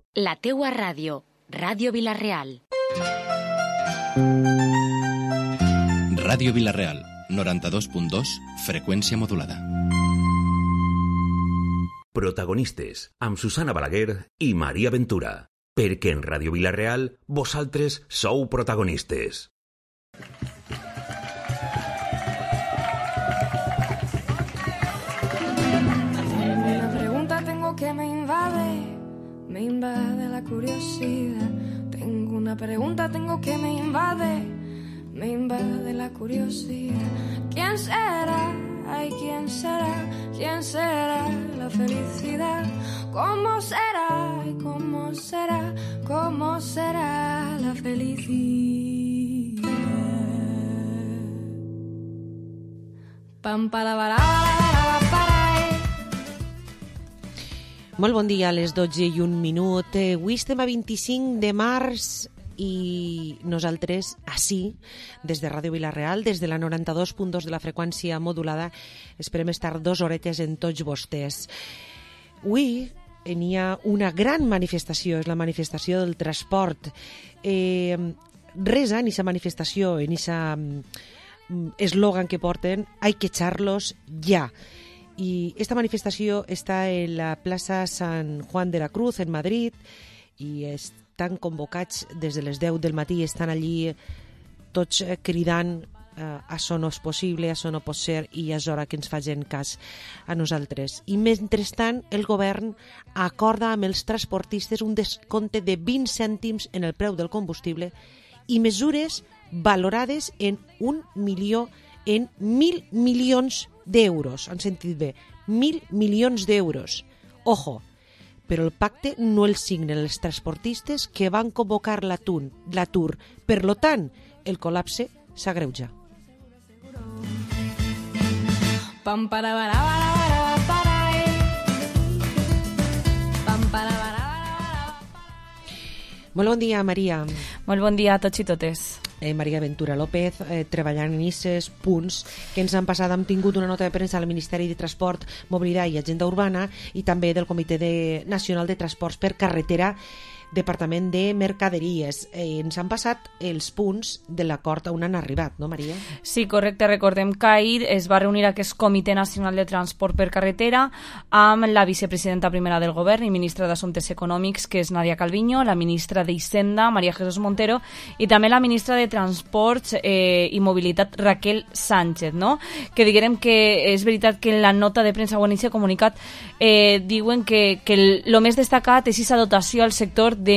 La teua ràdio, Ràdio Vila-real. Ràdio Vila-real, 92.2, freqüència modulada. Protagonistes, amb Susana Balaguer i Maria Ventura. Perquè en Ràdio Vila-real, vosaltres sou protagonistes. Una pregunta tengo que me invade la curiosidad. Tengo una pregunta, tengo que me invade la curiosidad. ¿Quién será? Ay, ¿quién será? ¿Quién será la felicidad? ¿Cómo será? Ay, ¿cómo será? ¿Cómo será la felicidad? Pam, para, para. Molt bon dia, a les 12:01. Avui estem a 25 de març i nosaltres, ací, des de Ràdio Vila-real, des de la 92.2 de la freqüència modulada, esperem estar 2 horetes en tots vostès. Avui hi ha una gran manifestació, és la manifestació del transport. Resa en aquesta manifestació, en aquest eslògan que porten, hay que echarlos ya. I esta manifestació està en la plaça Sant Juan de la Cruz, en Madrid, i estan convocats des de les 10 del matí, estan allí tots cridant això no és possible, això no pot ser, i és hora que ens facin cas a nosaltres. I mentrestant, el govern acorda amb els transportistes un descompte de 20 cèntims en el preu del combustible i mesures valorades en 1 milió, en 1.000 milions d'euros. Han sentit bé, 1.000 milions d'euros. Ojo, però el pacte no el signen els transportistes que van convocar l'atur. Per lo tant, el col·lapse s'agreuja. Pam, para, para, para, para, pam, para, para, para. Molt bon dia, Maria. Molt bon dia a tots i totes. Maria Ventura López, treballant en aquests punts que ens han passat. Hem tingut una nota de premsa al Ministeri de Transport, Mobilitat i Agenda Urbana i també del Comitè Nacional de Transports per Carretera, Departament de Mercaderies. Ens han passat els punts de l'acord on han arribat, no, Maria? Sí, correcte. Recordem que ahir es va reunir aquest Comitè Nacional de Transport per Carretera amb la vicepresidenta primera del Govern i ministra d'Assumptes Econòmics, que és Nadia Calviño, la ministra d'Hisenda, María Jesús Montero, i també la ministra de Transports i Mobilitat, Raquel Sánchez, no? Que diguem que és veritat que en la nota de premsa o en aquest comunicat diuen que el més destacat és aquesta dotació al sector de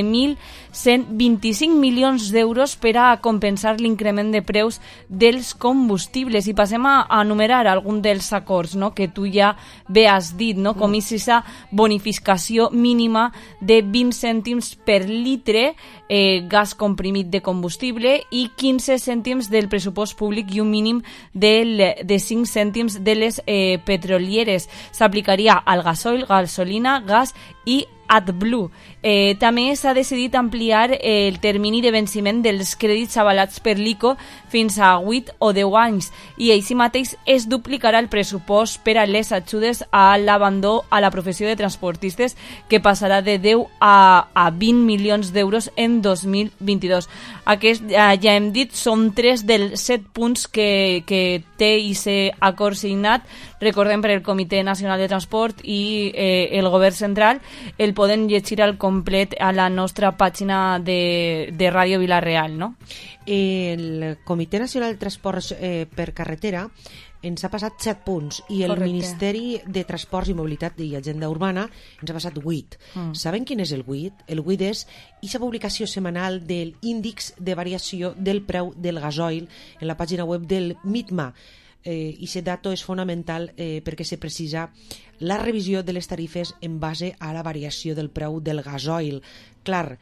1.125 milions d'euros per a compensar l'increment de preus dels combustibles. I passem a enumerar algun dels acords, no?, que tu ja bé has dit, no?, com és aquesta bonificació mínima de 20 cèntims per litre gas comprimit de combustible i 15 cèntims del pressupost públic i un mínim de 5 cèntims de les petrolieres. S'aplicaria al gasoil, gasolina, gas i AdBlue. També s'ha decidit ampliar el termini de venciment dels crèdits avalats per l'ICO fins a 8 o 10 anys i així mateix es duplicarà el pressupost per a les ajudes a l'abandó a la professió de transportistes, que passarà de 10 a 20 milions d'euros en 2022. Aquest, ja hem dit, són 3 dels 7 punts que té aquest acord signat, recordem, per el Comitè Nacional de Transport i el Govern Central. El poden llegir al complet a la nostra pàgina de Ràdio Vila-real, no? El Comitè Nacional de Transports per Carretera ens ha passat 7 punts i el Ministeri de Transports i Mobilitat i Agenda Urbana ens ha passat 8. Saben quin és el 8? El 8 és aquesta publicació setmanal de l'índex de variació del preu del gasoil en la pàgina web del MITMA. I aquest dato és fonamental perquè se precisa la revisió de les tarifes en base a la variació del preu del gasoil. Clar,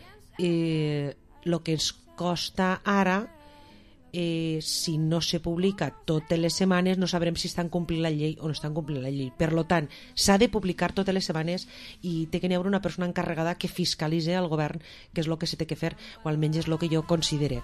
el que ens costa ara, si no se publica totes les setmanes, no sabrem si estan complint la llei o no estan complint la llei. Per tant, s'ha de publicar totes les setmanes i té que n'hi haver una persona encarregada que fiscalitzi al govern, que és el que se té que fer, o almenys és el que jo considere.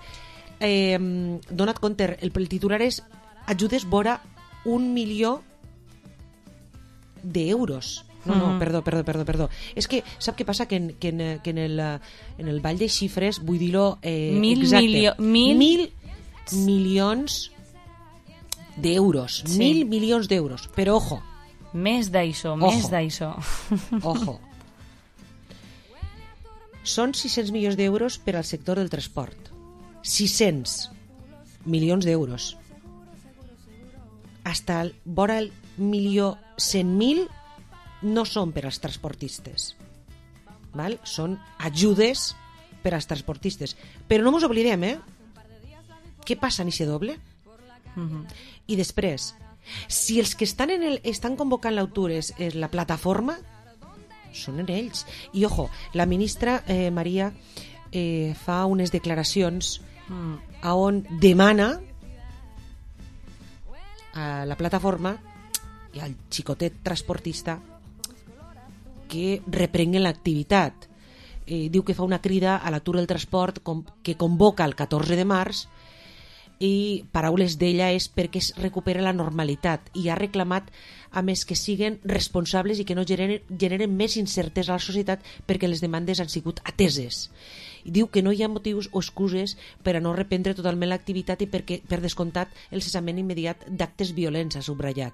Donat compte, el titular és ajudes vora 1 milió d'euros. No, perdó. És que, sap què passa? Que en el ball de xifres, vull dir-ho exacte, 1.000 milions d'euros. Sí. 1.000 milions d'euros. Però, ojo. Més d'això. Ojo. Són 600 milions d'euros per al sector del transport. 600 milions d'euros. Hasta vora el 1.100.000 no són per als transportistes. Val? Són ajudes per als transportistes. Però no ens oblidem, què passa en aquest doble? I després, si els que estan convocant l'autures és la plataforma, són en ells. I, ojo, la ministra Maria fa unes declaracions on demana a la plataforma i al xicotet transportista que reprenguen l'activitat. Diu que fa una crida a l'atur del transport que convoca el 14 de març i paraules d'ella és perquè es recupera la normalitat i ha reclamat a més que siguen responsables i que no generen més incertesa a la societat perquè les demandes han sigut ateses. I diu que no hi ha motius o excuses per a no reprendre totalment l'activitat i perquè, per descomptat, el cessament immediat d'actes violents, ha subratllat.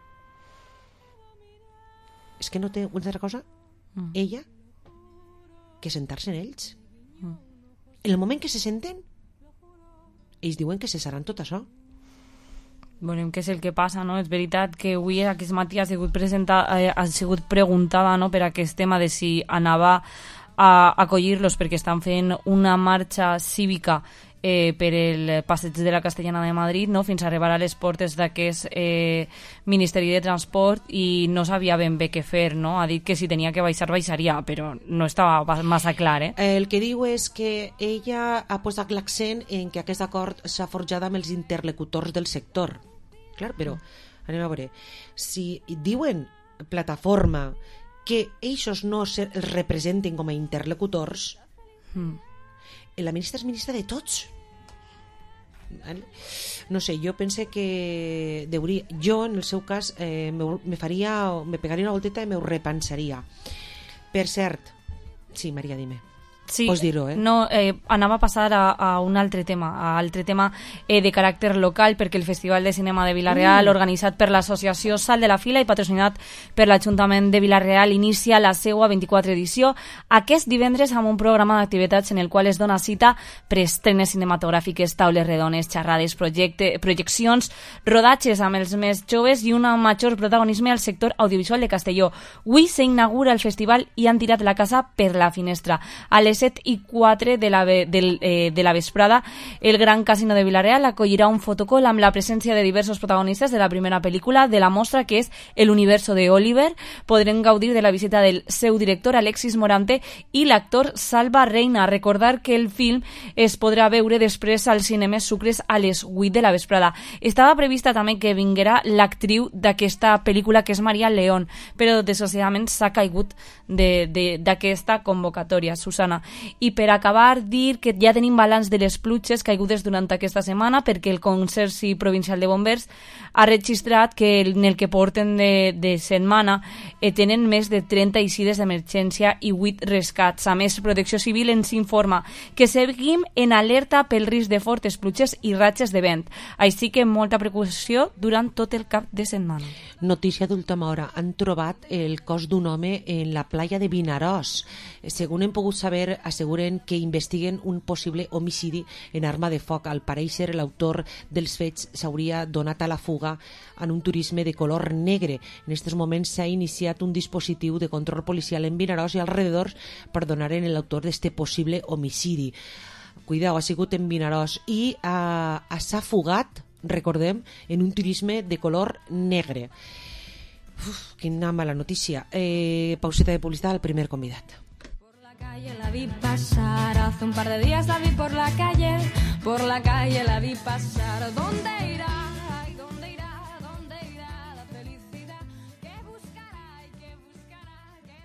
És que no té una altra cosa, ella, que sentar-se en ells. En el moment que se senten, ells diuen que cessaran tot això. Veurem què és el que passa, no? És veritat que avui aquest matí ha sigut preguntada, no?, per aquest tema de si anava a acollir-los perquè estan fent una marxa cívica per el passeig de la Castellana de Madrid, no?, fins a arribar a les portes d'aquest Ministeri de Transport, i no sabia ben bé què fer, no? Ha dit que si tenia que baixaria, però no estava massa clar, El que diu és que ella ha posat l'accent en que aquest acord s'ha forjat amb els interlocutors del sector. Clar, però anem a veure. Si diuen plataforma que ells no els representen com a interlocutors, la ministra és ministra de tots. No sé, jo pense que jo en el seu cas me pegaria una volteta i m'ho repensaria. Per cert, sí, Maria, dime. Sí, pots dir-ho, no, anava a passar a un altre tema, de caràcter local, perquè el Festival de Cinema de Vila-real, organitzat per l'associació Sal de la Fila i patrocinat per l'Ajuntament de Vila-real, inicia la seva 24 edició aquest divendres amb un programa d'activitats en el qual es dona cita preestrenes cinematogràfiques, taules redones, xerrades, projeccions, rodatges amb els més joves i un major protagonisme al sector audiovisual de Castelló. Avui s'inaugura el festival i han tirat la casa per la finestra. A les 7:04 de la vesprada, el Gran Casino de Vila-real acollirà un fotocol amb la presència de diversos protagonistes de la primera pel·lícula de la mostra, que és El universo de Oliver. Podrem gaudir de la visita del seu director, Alexis Morante, i l'actor Salva Reina. Recordar que el film es podrà veure després als cinemes Sucres a les 8 de la vesprada. Estava prevista també que vinguera l'actriu d'aquesta pel·lícula, que és Maria León, però desgraciadament s'ha caigut d'aquesta convocatòria, Susana. I per acabar, dir que ja tenim balanç de les pluges caigudes durant aquesta setmana, perquè el Consorci Provincial de Bombers ha registrat que en el que porten de setmana tenen més de 30 eixides d'emergència i 8 rescats. A més, Protecció Civil ens informa que seguim en alerta pel risc de fortes pluges i ratxes de vent, així que molta precaució durant tot el cap de setmana. Notícia d'última hora. Han trobat el cos d'un home en la playa de Vinaròs. Segons hem pogut saber, asseguren que investiguen un possible homicidi en arma de foc. Al parèixer, l'autor dels fets s'hauria donat a la fuga en un turisme de color negre. En aquests moments s'ha iniciat un dispositiu de control policial en Vinaròs i alrededors per donar en l'autor d'este possible homicidi. Cuidao, ha sigut en Vinaròs i s'ha fugat, recordem, en un turisme de color negre. Quina mala notícia. Pauseta de publicitat al primer convidat. La vi pasar, hace un par de días la vi por la calle la vi pasar. ¿Dónde irá? Ay, ¿dónde irá? ¿Dónde irá la felicidad? ¿Qué buscará? ¿Y qué buscará? ¿Qué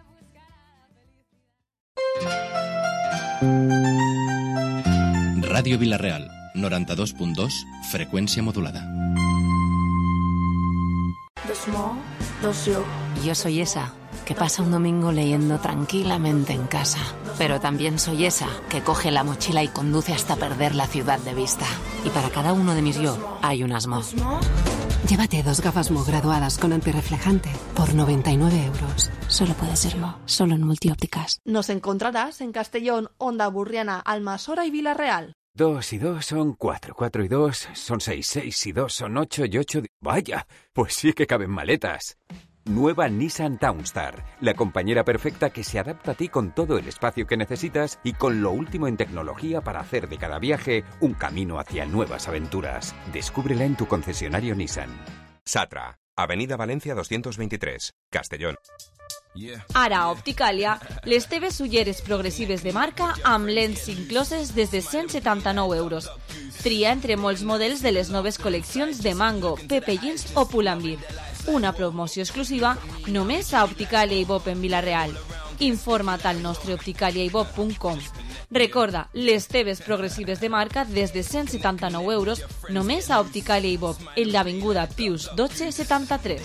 buscará la felicidad? Ràdio Vila-real, 92.2, freqüència modulada. Yo soy esa. que pasa un domingo leyendo tranquilamente en casa. Pero también soy esa que coge la mochila y conduce hasta perder la ciudad de vista. Y para cada uno de mis yo hay un Asmo. Llévate 2 gafas Mo graduadas con antirreflejante por 99 euros. Solo puede ser Mo, solo en Multiópticas. Nos encontrarás en Castellón, Onda Burriana, Almasora y Villarreal. 2 y 2 son 4, 4 y 2 son 6, 6 y 2 son 8 y 8... ¡Vaya! Pues sí que caben maletas. Nueva Nissan Townstar, la compañera perfecta que se adapta a ti con todo el espacio que necesitas y con lo último en tecnología para hacer de cada viaje un camino hacia nuevas aventuras. Descúbrela en tu concesionario Nissan. Satra, Avenida Valencia 223, Castellón. Ara a Opticalia, les teves ulleres progressives de marca amb lents incloses des de 179 euros. Tria entre molts models de les noves col·leccions de Mango, Pepe Jeans o Pull&Bear. Una promoció exclusiva només a Opticalia i Bob en Vila-real. Informa't al nostre opticaliaibob.com. Recorda, les teves progressives de marca des de 179 euros només a Opticalia i Bob, en l'avinguda Pius 1273.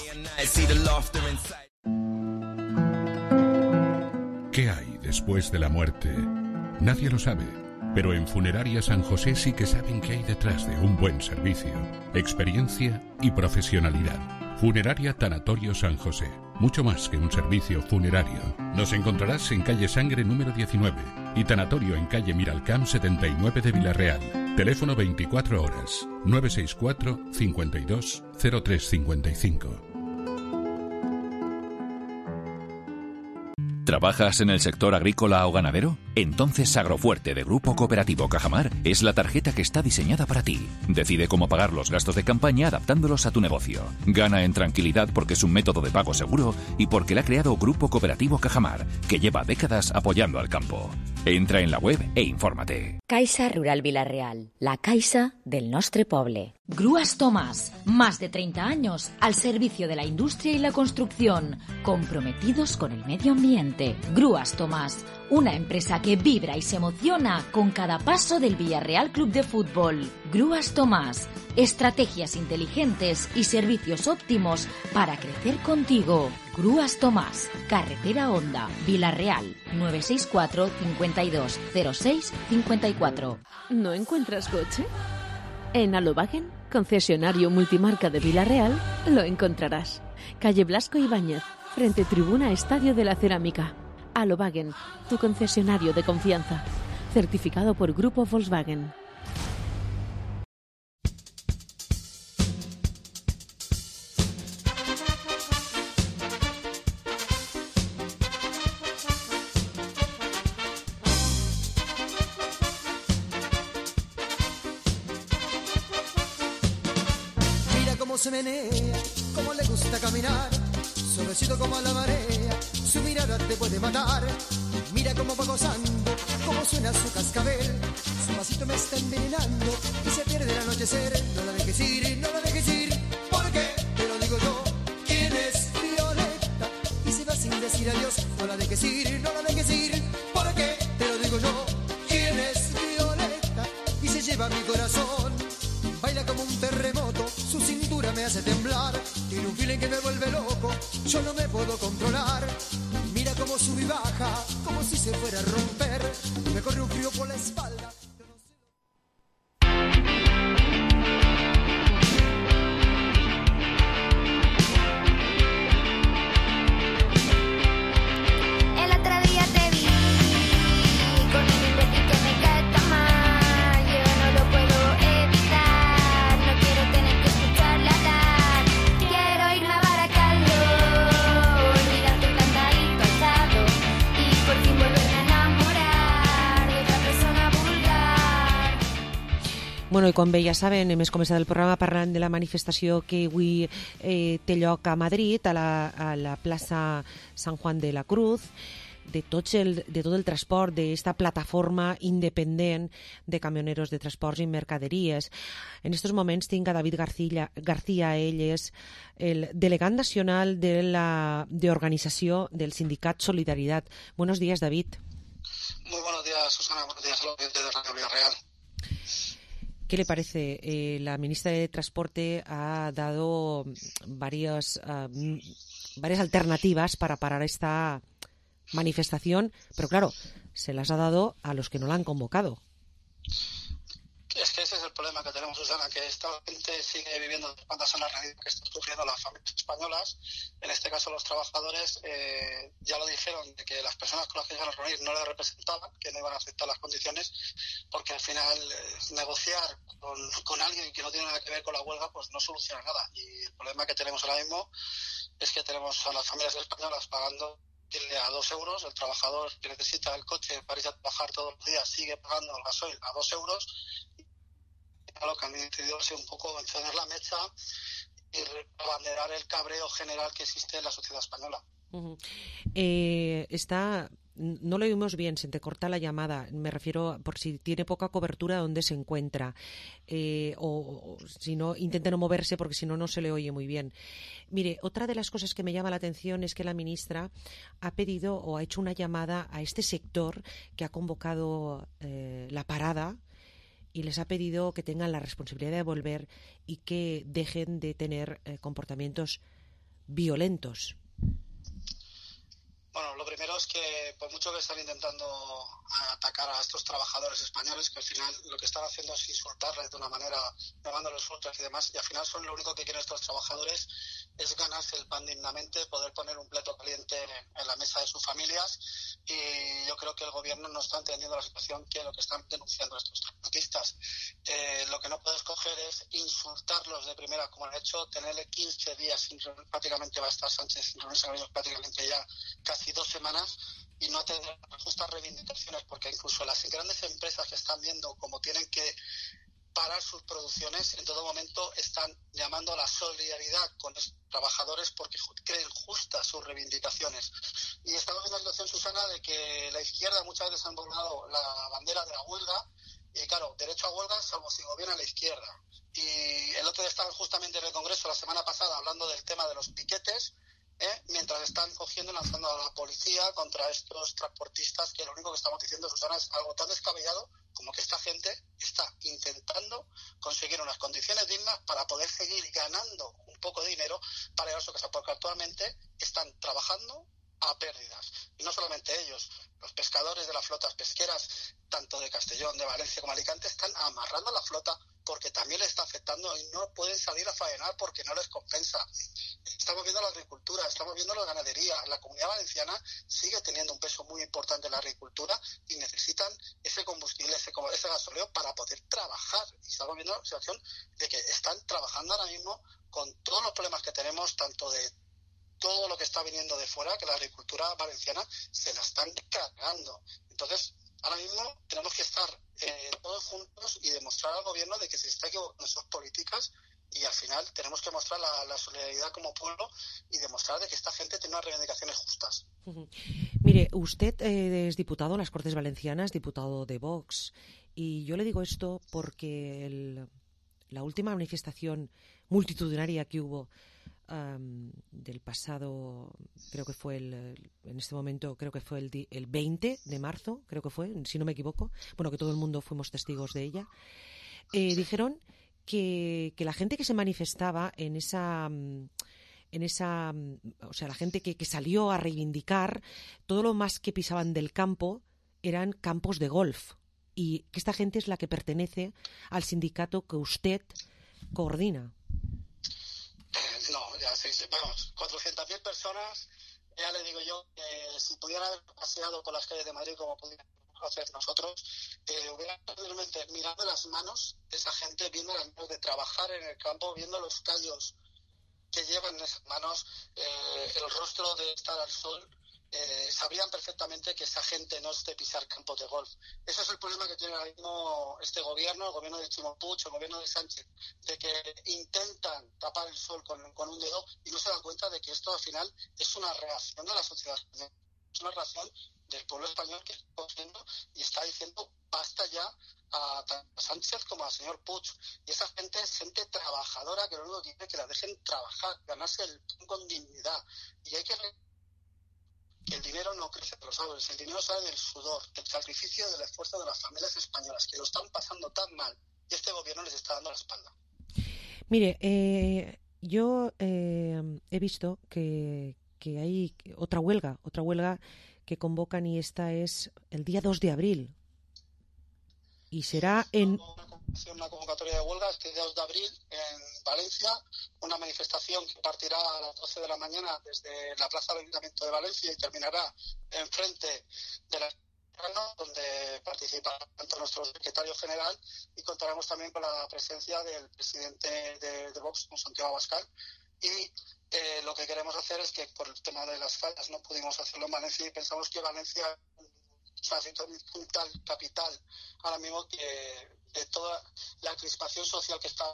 ¿Qué hay después de la muerte? Nadie lo sabe, pero en Funeraria San José sí que saben qué hay detrás de un buen servicio, experiencia y profesionalidad. Funeraria Tanatorio San José, mucho más que un servicio funerario. Nos encontrarás en calle Sangre número 19 y Tanatorio en calle Miralcamp 79 de Vila-real. Teléfono 24 horas, 964 52 0355. ¿Trabajas en el sector agrícola o ganadero? Entonces Agrofuerte de Grupo Cooperativo Cajamar es la tarjeta que está diseñada para ti. Decide cómo pagar los gastos de campaña adaptándolos a tu negocio. Gana en tranquilidad porque es un método de pago seguro y porque la ha creado Grupo Cooperativo Cajamar, que lleva décadas apoyando al campo. Entra en la web e infórmate. Caixa Rural Vila-real, la caixa del nostre poble. Grúas Tomás, más de 30 años al servicio de la industria y la construcción, comprometidos con el medio ambiente. Grúas Tomás, una empresa que vibra y se emociona con cada paso del Villarreal Club de Fútbol. Grúas Tomás, estrategias inteligentes y servicios óptimos para crecer contigo. Grúas Tomás, Carretera Honda, Vila-real, 964 52 06 54. ¿No encuentras coche? En Alobagen, concesionario multimarca de Vila-real, lo encontrarás. Calle Blasco Ibáñez, frente Tribuna Estadio de la Cerámica. Alobagen, tu concesionario de confianza. Certificado por Grupo Volkswagen. Se menea, como le gusta caminar, suavecito como la marea, su mirada te puede matar. Mira cómo va gozando, cómo suena su cascabel, su pasito me está envenenando y se pierde el anochecer. No la dejes ir, no la dejes ir, porque te lo digo yo, ¿quién es Violeta? Y se va sin decir adiós. No la dejes ir, no la dejes ir, porque te lo digo yo, ¿quién es Violeta? Y se lleva mi corazón. Baila como un terremoto, su cintura me hace temblar. Tiene un feeling que me vuelve loco, yo no me puedo controlar. Mira cómo sube y baja, como si se fuera a romper. Me corre un frío por la espalda. El otro día te vi con un imbécil que me cae tan mal. Yo no lo puedo evitar, no quiero tener que escucharle hablar. Quiero irme a Baracaldo, olvidar tu cantadito alzado y por fin volverme a enamorar de otra persona vulgar. Bueno, i com bé ja saben, hem començat el programa parlant de la manifestació que avui té lloc a Madrid, a la plaça San Juan de la Cruz, de tot el transport d'esta plataforma independent de camioneros de transports i mercaderies. En estos moments tinc a David García, ell és el delegat nacional de organizació del sindicat Solidaridad. Buenos días, David. Muy buenos días, Susana. Buenos días a los oyentes de Radio Villarreal. ¿Qué le parece? La ministra de Transporte ha dado varias alternativas para parar esta manifestación, pero claro, se las ha dado a los que no la han convocado. Es que ese es el problema que tenemos, Susana, que esta gente sigue viviendo de espaldas a la realidad que están sufriendo las familias españolas. En este caso, los trabajadores ya lo dijeron, de que las personas con las que iban a reunir no les representaban, que no iban a aceptar las condiciones, porque al final negociar con alguien que no tiene nada que ver con la huelga, pues no soluciona nada. Y el problema que tenemos ahora mismo es que tenemos a las familias españolas pagando a 2 euros, el trabajador que necesita el coche para ir a trabajar todos los días sigue pagando el gasoil a 2 euros. Lo que han decidido es un poco encender la mecha y abanderar el cabreo general que existe en la sociedad española. No lo oímos bien, se te corta la llamada. Me refiero por si tiene poca cobertura donde se encuentra. O si no, intente no moverse porque si no, no se le oye muy bien. Mire, otra de las cosas que me llama la atención es que la ministra ha pedido o ha hecho una llamada a este sector que ha convocado la parada y les ha pedido que tengan la responsabilidad de volver y que dejen de tener comportamientos violentos. Bueno, lo primero es que por mucho que están intentando atacar a estos trabajadores españoles, que al final lo que están haciendo es insultarles de una manera, llamándoles ultras y demás, y al final son lo único que quieren estos trabajadores es ganarse el pan dignamente, poder poner un plato caliente en la mesa de sus familias, y yo creo que el gobierno no está entendiendo la situación que lo que están denunciando estos transportistas. Lo que no puedes coger es insultarlos de primera como han hecho, tenerle 15 días sin reunir, prácticamente va a estar Sánchez sin reunirse con ellos prácticamente ya casi 2 semanas, y no tener justas reivindicaciones, porque incluso las grandes empresas que están viendo cómo tienen que parar sus producciones, en todo momento están llamando a la solidaridad con los trabajadores porque creen justas sus reivindicaciones. Y estamos en una situación, Susana, de que la izquierda muchas veces ha embolado la bandera de la huelga, y claro, derecho a huelga salvo si gobierna la izquierda. Y el otro día estaban justamente en el Congreso la semana pasada hablando del tema de los piquetes, mientras están cogiendo y lanzando a la policía contra estos transportistas, que lo único que estamos diciendo, Susana, es algo tan descabellado como que esta gente está intentando conseguir unas condiciones dignas para poder seguir ganando un poco de dinero para llevar a su casa, porque actualmente están trabajando a pérdidas. Y no solamente ellos, los pescadores de las flotas pesqueras, tanto de Castellón, de Valencia como Alicante, están amarrando la flota porque también les está afectando y no pueden salir a faenar porque no les compensa. Estamos viendo la agricultura, estamos viendo la ganadería. La Comunidad Valenciana sigue teniendo un peso muy importante en la agricultura y necesitan ese combustible, ese gasóleo para poder trabajar. Y estamos viendo la situación de que están trabajando ahora mismo con todos los problemas que tenemos, tanto de todo lo que está viniendo de fuera, que la agricultura valenciana se la están cargando. Entonces, ahora mismo tenemos que estar todos juntos y demostrar al gobierno de que se está equivocando en sus políticas, y al final tenemos que mostrar la solidaridad como pueblo y demostrar de que esta gente tiene unas reivindicaciones justas. Mire, usted es diputado en las Cortes Valencianas, diputado de Vox, y yo le digo esto porque la última manifestación multitudinaria que hubo del pasado, creo que fue en este momento, creo que fue el 20 de marzo, creo que fue, si no me equivoco, bueno, que todo el mundo fuimos testigos de ella, dijeron que la gente que se manifestaba o sea, la gente que salió a reivindicar, todo lo más que pisaban del campo eran campos de golf, y que esta gente es la que pertenece al sindicato que usted coordina. No, ya sí, vamos, 400.000 personas, ya le digo yo, si pudieran haber paseado por las calles de Madrid como pudimos hacer nosotros, hubieran realmente mirando las manos de esa gente, viendo las manos de trabajar en el campo, viendo los callos que llevan en esas manos, el rostro de estar al sol, sabrían perfectamente que esa gente no es de pisar campos de golf. Ese es el problema que tiene ahora mismo este gobierno, el gobierno de Ximo Puig, el gobierno de Sánchez, de que intentan tapar el sol con un dedo y no se dan cuenta de que esto al final es una reacción de la sociedad, es una reacción del pueblo español que está cogiendo y está diciendo basta ya a Sánchez como al señor Puig. Y esa gente es gente trabajadora que lo único que quiere es que la dejen trabajar, ganarse el pan con dignidad. Y hay que que el dinero no crece de los árboles, el dinero sale del sudor, del sacrificio y del esfuerzo de las familias españolas, que lo están pasando tan mal y este gobierno les está dando la espalda. Mire, yo he visto que hay otra huelga que convocan, y esta es el día 2 de abril. Y será en... Una convocatoria de huelga este 2 de abril en Valencia, una manifestación que partirá a las 12 de la mañana desde la Plaza del Ayuntamiento de Valencia y terminará enfrente de la donde participa tanto nuestro secretario general, y contaremos también con la presencia del presidente de Vox, con Santiago Abascal. Y lo que queremos hacer es que, por el tema de las fallas, no pudimos hacerlo en Valencia, y pensamos que Valencia es una situación tal capital ahora mismo que de toda la crispación social que está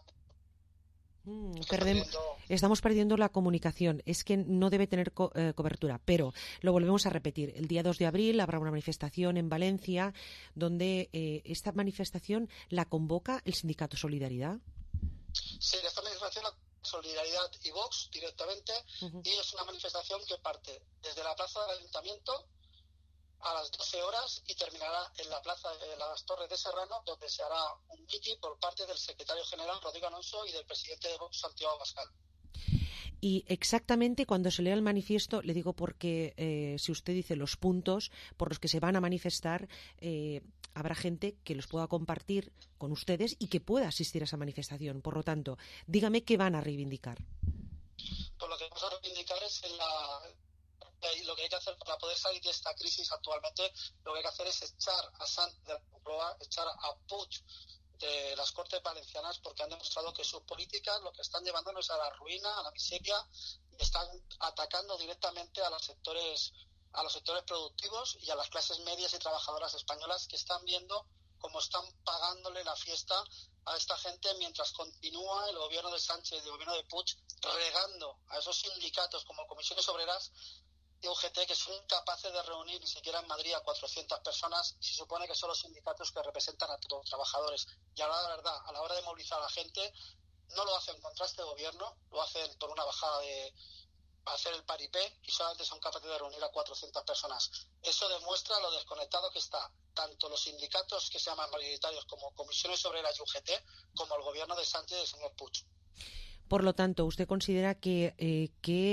Estamos perdiendo la comunicación. Es que no debe tener cobertura, pero lo volvemos a repetir. El día 2 de abril habrá una manifestación en Valencia donde esta manifestación la convoca el sindicato Solidaridad. Sí, esta manifestación la Solidaridad y Vox directamente, y es una manifestación que parte desde la Plaza del Ayuntamiento a las 12 horas y terminará en la Plaza de las Torres de Serrano, donde se hará un mitin por parte del secretario general Rodrigo Alonso y del presidente de Vox, Santiago Abascal. Y exactamente cuando se lea el manifiesto, le digo porque si usted dice los puntos por los que se van a manifestar, habrá gente que los pueda compartir con ustedes y que pueda asistir a esa manifestación. Por lo tanto, dígame qué van a reivindicar. Pues lo que vamos a reivindicar es lo que hay que hacer para poder salir de esta crisis actualmente. Lo que hay que hacer es echar a Sanz de la Moncloa, echar a Puig de las Cortes Valencianas, porque han demostrado que sus políticas lo que están llevándonos es a la ruina, a la miseria, y están atacando directamente a los sectores productivos y a las clases medias y trabajadoras españolas, que están viendo cómo están pagándole la fiesta a esta gente mientras continúa el gobierno de Sánchez y el gobierno de Puig regando a esos sindicatos como Comisiones Obreras y UGT, que son incapaces de reunir ni siquiera en Madrid a 400 personas. Se supone que son los sindicatos que representan a todos los trabajadores. Y ahora, la verdad, a la hora de movilizar a la gente, no lo hacen contra este gobierno, lo hacen por una bajada de hacer el paripé, y solamente son capaces de reunir a 400 personas. Eso demuestra lo desconectado que está tanto los sindicatos que se llaman mayoritarios como Comisiones Obreras y UGT, como el gobierno de Sánchez y del señor Puig. Por lo tanto, ¿usted considera que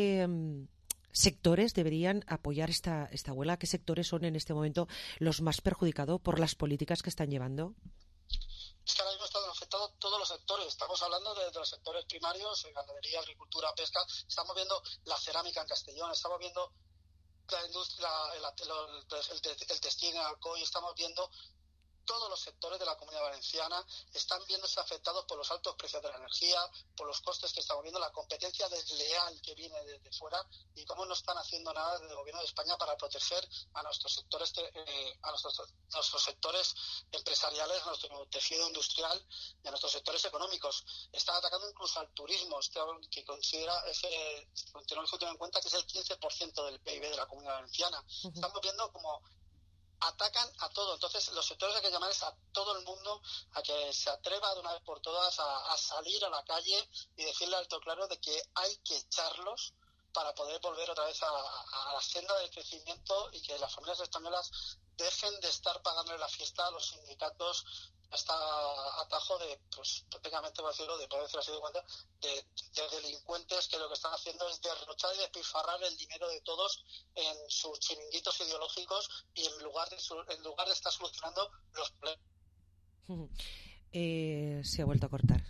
sectores deberían apoyar esta huelga? ¿Qué sectores son en este momento los más perjudicados por las políticas que están llevando? Es que ahora mismo están afectados todos los sectores. Estamos hablando de los sectores primarios, ganadería, agricultura, pesca. Estamos viendo la cerámica en Castellón, estamos viendo la industria, el textil en Alcoy, estamos viendo todos los sectores de la Comunidad Valenciana están viéndose afectados por los altos precios de la energía, por los costes que estamos viendo, la competencia desleal que viene desde fuera, y cómo no están haciendo nada desde el Gobierno de España para proteger a nuestros sectores nuestros sectores empresariales, a nuestro tejido industrial y a nuestros sectores económicos. Están atacando incluso al turismo, que considera tenemos que tener en cuenta que es el 15% del PIB de la Comunidad Valenciana. Estamos viendo como atacan a todo. Entonces, los sectores hay que llamar a todo el mundo a que se atreva de una vez por todas a salir a la calle y decirle alto claro de que hay que echarlos para poder volver otra vez a la senda del crecimiento, y que las familias españolas dejen de estar pagándole la fiesta a los sindicatos hasta atajo de, pues prácticamente, por decirlo así de cuenta, de delincuentes que lo que están haciendo es derrochar y despilfarrar el dinero de todos en sus chiringuitos ideológicos, y en lugar de estar solucionando los problemas. Se ha vuelto a cortar.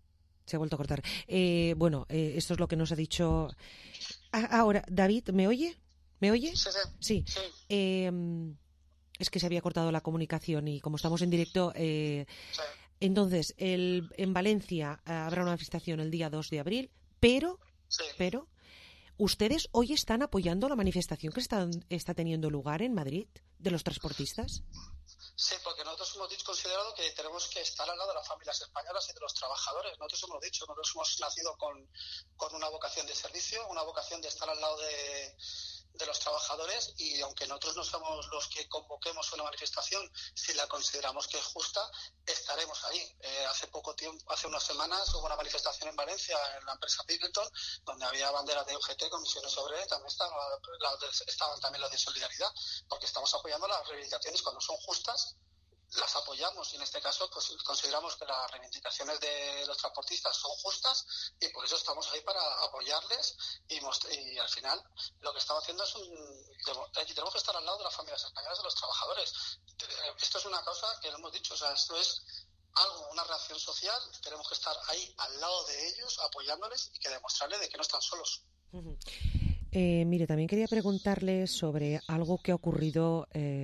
Bueno, esto es lo que nos ha dicho. Ahora, David, ¿me oye? ¿Me oye? Sí. Es que se había cortado la comunicación y como estamos en directo... Entonces, en Valencia habrá una manifestación el día 2 de abril, pero ¿ustedes hoy están apoyando la manifestación que está teniendo lugar en Madrid de los transportistas? Sí, porque nosotros hemos considerado que tenemos que estar al lado de las familias españolas y de los trabajadores. Nosotros hemos nacido con una vocación de servicio, una vocación de estar al lado de de los trabajadores, y aunque nosotros no somos los que convoquemos una manifestación, si la consideramos que es justa, estaremos ahí. Hace unas semanas hubo una manifestación en Valencia, en la empresa Pickelton, donde había banderas de UGT, comisiones obreras, y también estaban también las de Solidaridad, porque estamos apoyando las reivindicaciones cuando son justas. Las apoyamos, y en este caso pues consideramos que las reivindicaciones de los transportistas son justas, y por eso estamos ahí para apoyarles, y al final lo que estamos haciendo es tenemos que estar al lado de las familias españolas, de los trabajadores. Esto es una causa que lo hemos dicho, o sea, esto es una reacción social, tenemos que estar ahí al lado de ellos, apoyándoles, y que demostrarles de que no están solos. Mire, también quería preguntarle sobre algo que ha ocurrido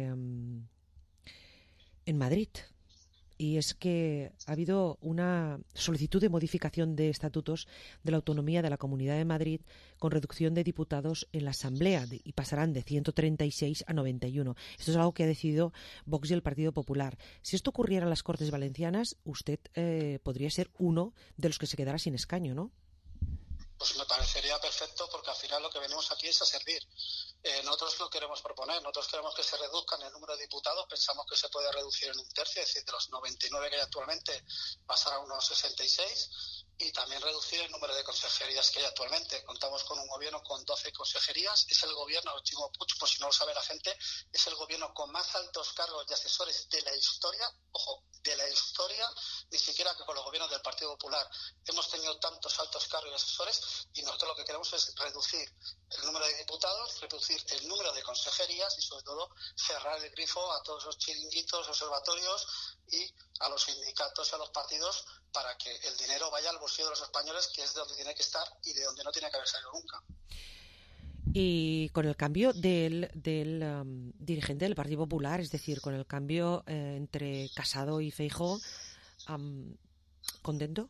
en Madrid, y es que ha habido una solicitud de modificación de estatutos de la autonomía de la Comunidad de Madrid con reducción de diputados en la Asamblea, y pasarán de 136 a 91. Esto es algo que ha decidido Vox y el Partido Popular. Si esto ocurriera en las Cortes Valencianas, usted podría ser uno de los que se quedara sin escaño, ¿no? Pues me parecería perfecto, porque al final lo que venimos aquí es a servir. Nosotros lo queremos proponer, nosotros queremos que se reduzcan el número de diputados, pensamos que se puede reducir en un tercio, es decir, de los 99 que hay actualmente pasar a unos 66, y también reducir el número de consejerías que hay actualmente. Contamos con un gobierno con 12 consejerías, es el gobierno, Chimo Puig, por si no lo sabe la gente, es el gobierno con más altos cargos y asesores de la historia, ojo, de la historia, ni siquiera que con los gobiernos del Partido Popular hemos tenido tantos altos cargos y asesores, y nosotros lo que queremos es reducir el número de diputados, reducir el número de consejerías, y sobre todo cerrar el grifo a todos los chiringuitos, observatorios y a los sindicatos y a los partidos, para que el dinero vaya al bolsillo de los españoles, que es de donde tiene que estar y de donde no tiene que haber salido nunca. Y con el cambio del dirigente del Partido Popular, es decir, con el cambio entre Casado y Feijóo, ¿contento?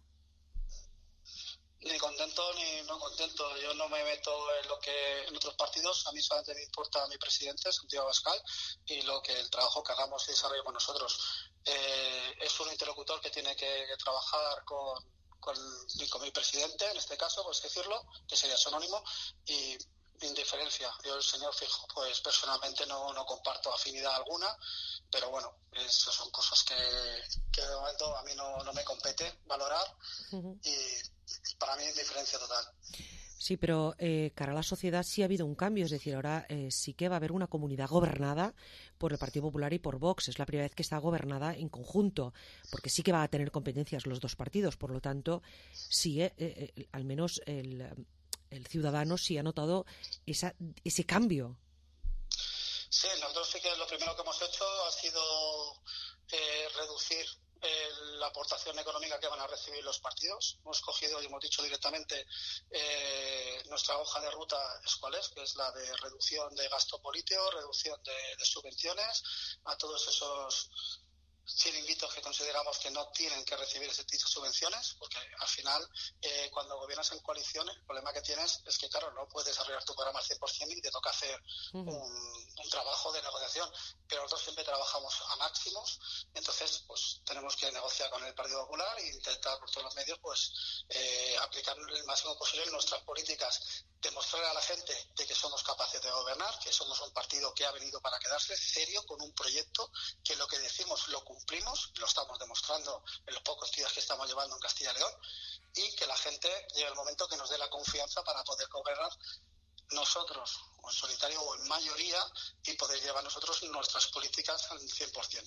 Ni contento ni no contento. Yo no me meto en lo que en otros partidos. A mí solamente me importa mi presidente, Santiago Abascal, y el trabajo que hagamos y desarrollemos nosotros. Es un interlocutor que tiene que trabajar con mi presidente, en este caso, por así decirlo, que sería su anónimo, y indiferencia. Yo, el señor Feijóo, pues personalmente no comparto afinidad alguna, pero bueno, esas son cosas que de momento a mí no me compete valorar, y para mí indiferencia total. Sí, pero cara a la sociedad sí ha habido un cambio, es decir, ahora sí que va a haber una comunidad gobernada por el Partido Popular y por Vox. Es la primera vez que está gobernada en conjunto, porque sí que va a tener competencias los dos partidos. Por lo tanto, sí, al menos el ciudadano sí ha notado ese cambio. Sí, nosotros sí que lo primero que hemos hecho ha sido reducir la aportación económica que van a recibir los partidos. Hemos cogido y hemos dicho directamente nuestra hoja de ruta es cuál es, que es la de reducción de gasto político, reducción de subvenciones a todos esos chiringuitos que consideramos que no tienen que recibir ese tipo de subvenciones, porque al final cuando gobiernas en coalición el problema que tienes es que, claro, no puedes desarrollar tu programa al 100% y te toca hacer un trabajo de negociación, pero nosotros siempre trabajamos a máximos, entonces pues tenemos que negociar con el Partido Popular e intentar por todos los medios pues aplicar el máximo posible nuestras políticas, demostrar a la gente de que somos capaces de gobernar, que somos un partido que ha venido para quedarse, serio, con un proyecto que lo que decimos lo cumplimos, lo estamos demostrando en los pocos días que estamos llevando en Castilla y León, y que la gente llegue el momento que nos dé la confianza para poder gobernar nosotros, o en solitario o en mayoría, y poder llevar nosotros nuestras políticas al 100%.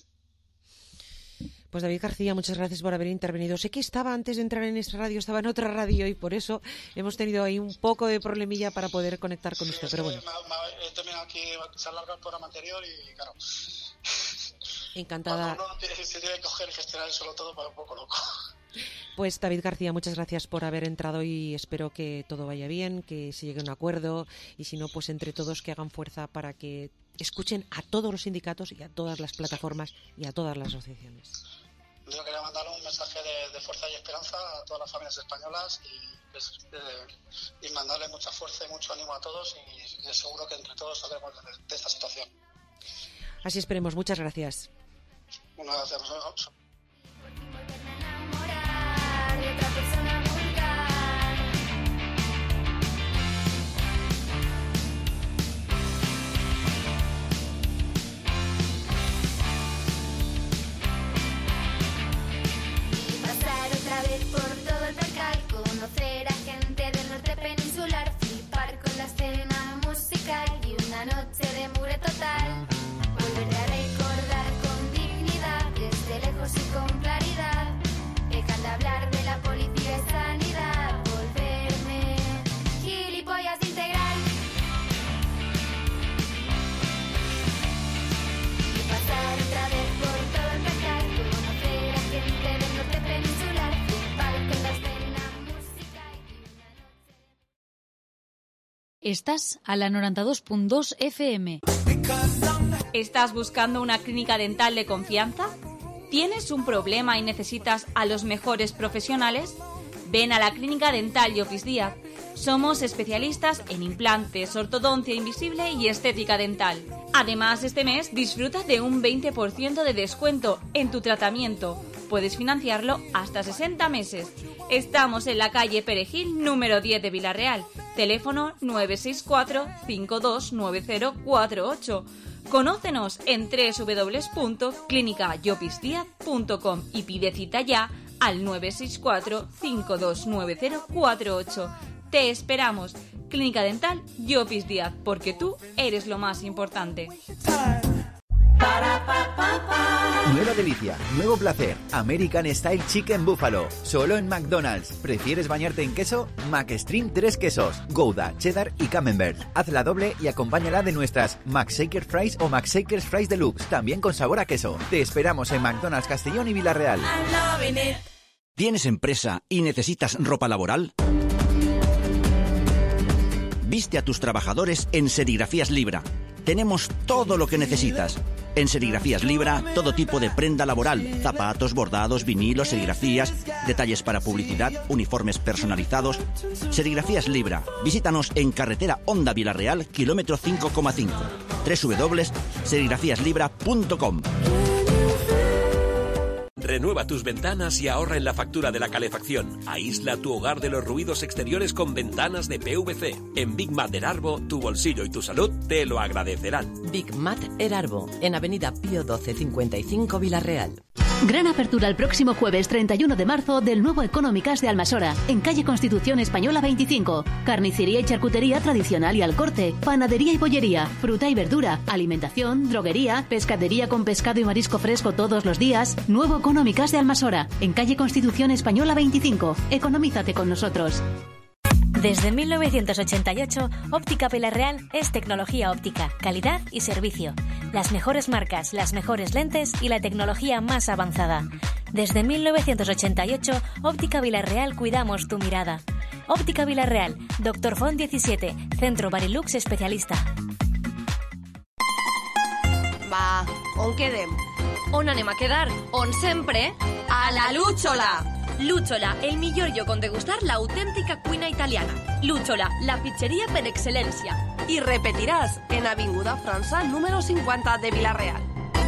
Pues David García, muchas gracias por haber intervenido. Sé que estaba antes de entrar en esta radio, estaba en otra radio, y por eso hemos tenido ahí un poco de problemilla para poder conectar con usted. Pero bueno. He terminado aquí, se alarga el programa anterior y claro. Encantada. Cuando uno se tiene que coger y gestionar eso todo para un poco loco. Pues David García, muchas gracias por haber entrado y espero que todo vaya bien, que se llegue a un acuerdo, y si no, pues entre todos que hagan fuerza para que escuchen a todos los sindicatos y a todas las plataformas y a todas las asociaciones. Yo quería mandarle un mensaje de fuerza y esperanza a todas las familias españolas y mandarle mucha fuerza y mucho ánimo a todos, y seguro que entre todos saldremos de esta situación. Así esperemos. Muchas gracias. Muchas gracias. Estás a la 92.2 FM. ¿Estás buscando una clínica dental de confianza? ¿Tienes un problema y necesitas a los mejores profesionales? Ven a la Clínica Dental Llopis Díaz. Somos especialistas en implantes, ortodoncia invisible y estética dental. Además, este mes disfruta de un 20% de descuento en tu tratamiento. Puedes financiarlo hasta 60 meses. Estamos en la calle Perejil, número 10 de Vilarreal. Teléfono 964-529048. Conócenos en www.clinicallopisdiaz.com y pide cita ya al 964-529048. Te esperamos. Clínica Dental Llopis Díaz, porque tú eres lo más importante. Nueva delicia, nuevo placer, American Style Chicken Buffalo, solo en McDonald's. ¿Prefieres bañarte en queso? McStream 3 quesos, Gouda, Cheddar y Camembert. Hazla doble y acompáñala de nuestras McShaker Fries o McShakers Fries Deluxe, también con sabor a queso. Te esperamos en McDonald's Castellón y Vilarreal. ¿Tienes empresa y necesitas ropa laboral? Viste a tus trabajadores en Serigrafías Libra. Tenemos todo lo que necesitas. En Serigrafías Libra, todo tipo de prenda laboral, zapatos, bordados, vinilos, serigrafías, detalles para publicidad, uniformes personalizados. Serigrafías Libra. Visítanos en carretera Honda Vilarreal, kilómetro 5,5. www.serigrafíaslibra.com. Renueva tus ventanas y ahorra en la factura de la calefacción. Aísla tu hogar de los ruidos exteriores con ventanas de PVC. En Big Mat Erarbo, tu bolsillo y tu salud te lo agradecerán. Big Mat Erarbo, en Avenida Pío 12 55 Vilarreal. Gran apertura el próximo jueves 31 de marzo del nuevo Económicas de Almasora, en calle Constitución Española 25. Carnicería y charcutería tradicional y al corte, panadería y bollería, fruta y verdura, alimentación, droguería, pescadería con pescado y marisco fresco todos los días. Nuevo Económicas de Almasora, en calle Constitución Española 25. Economízate con nosotros. Desde 1988, Óptica Vilarreal es tecnología óptica, calidad y servicio. Las mejores marcas, las mejores lentes y la tecnología más avanzada. Desde 1988, Óptica Vilarreal cuidamos tu mirada. Óptica Vilarreal, Dr. Font 17, Centro Barilux especialista. Va, on quedem? On anem a quedar? On sempre? A la Lúchola! Lúchola, el millor lloc on degustar l'autèntica cuina italiana. Lúchola, la pizzeria per excel·lència. I repetiràs en Avinguda França, número 50 de Vilarreal.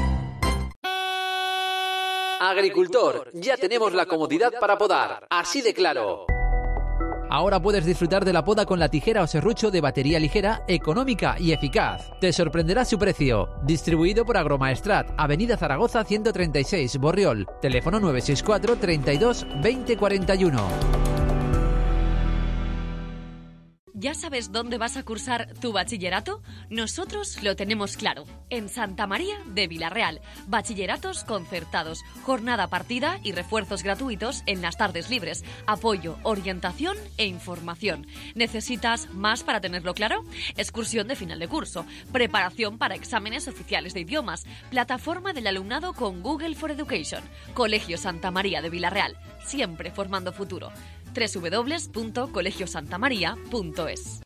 Agricultor, ya tenemos la comodidad para podar, así de claro. Ahora puedes disfrutar de la poda con la tijera o serrucho de batería ligera, económica y eficaz. Te sorprenderá su precio. Distribuido por Agromaestrat, Avenida Zaragoza 136, Borriol. Teléfono 964 32 20 41. ¿Ya sabes dónde vas a cursar tu bachillerato? Nosotros lo tenemos claro. En Santa María de Vilarreal. Bachilleratos concertados, jornada partida y refuerzos gratuitos en las tardes libres. Apoyo, orientación e información. ¿Necesitas más para tenerlo claro? Excursión de final de curso. Preparación para exámenes oficiales de idiomas. Plataforma del alumnado con Google for Education. Colegio Santa María de Vilarreal. Siempre formando futuro. www.colegiosantamaria.es.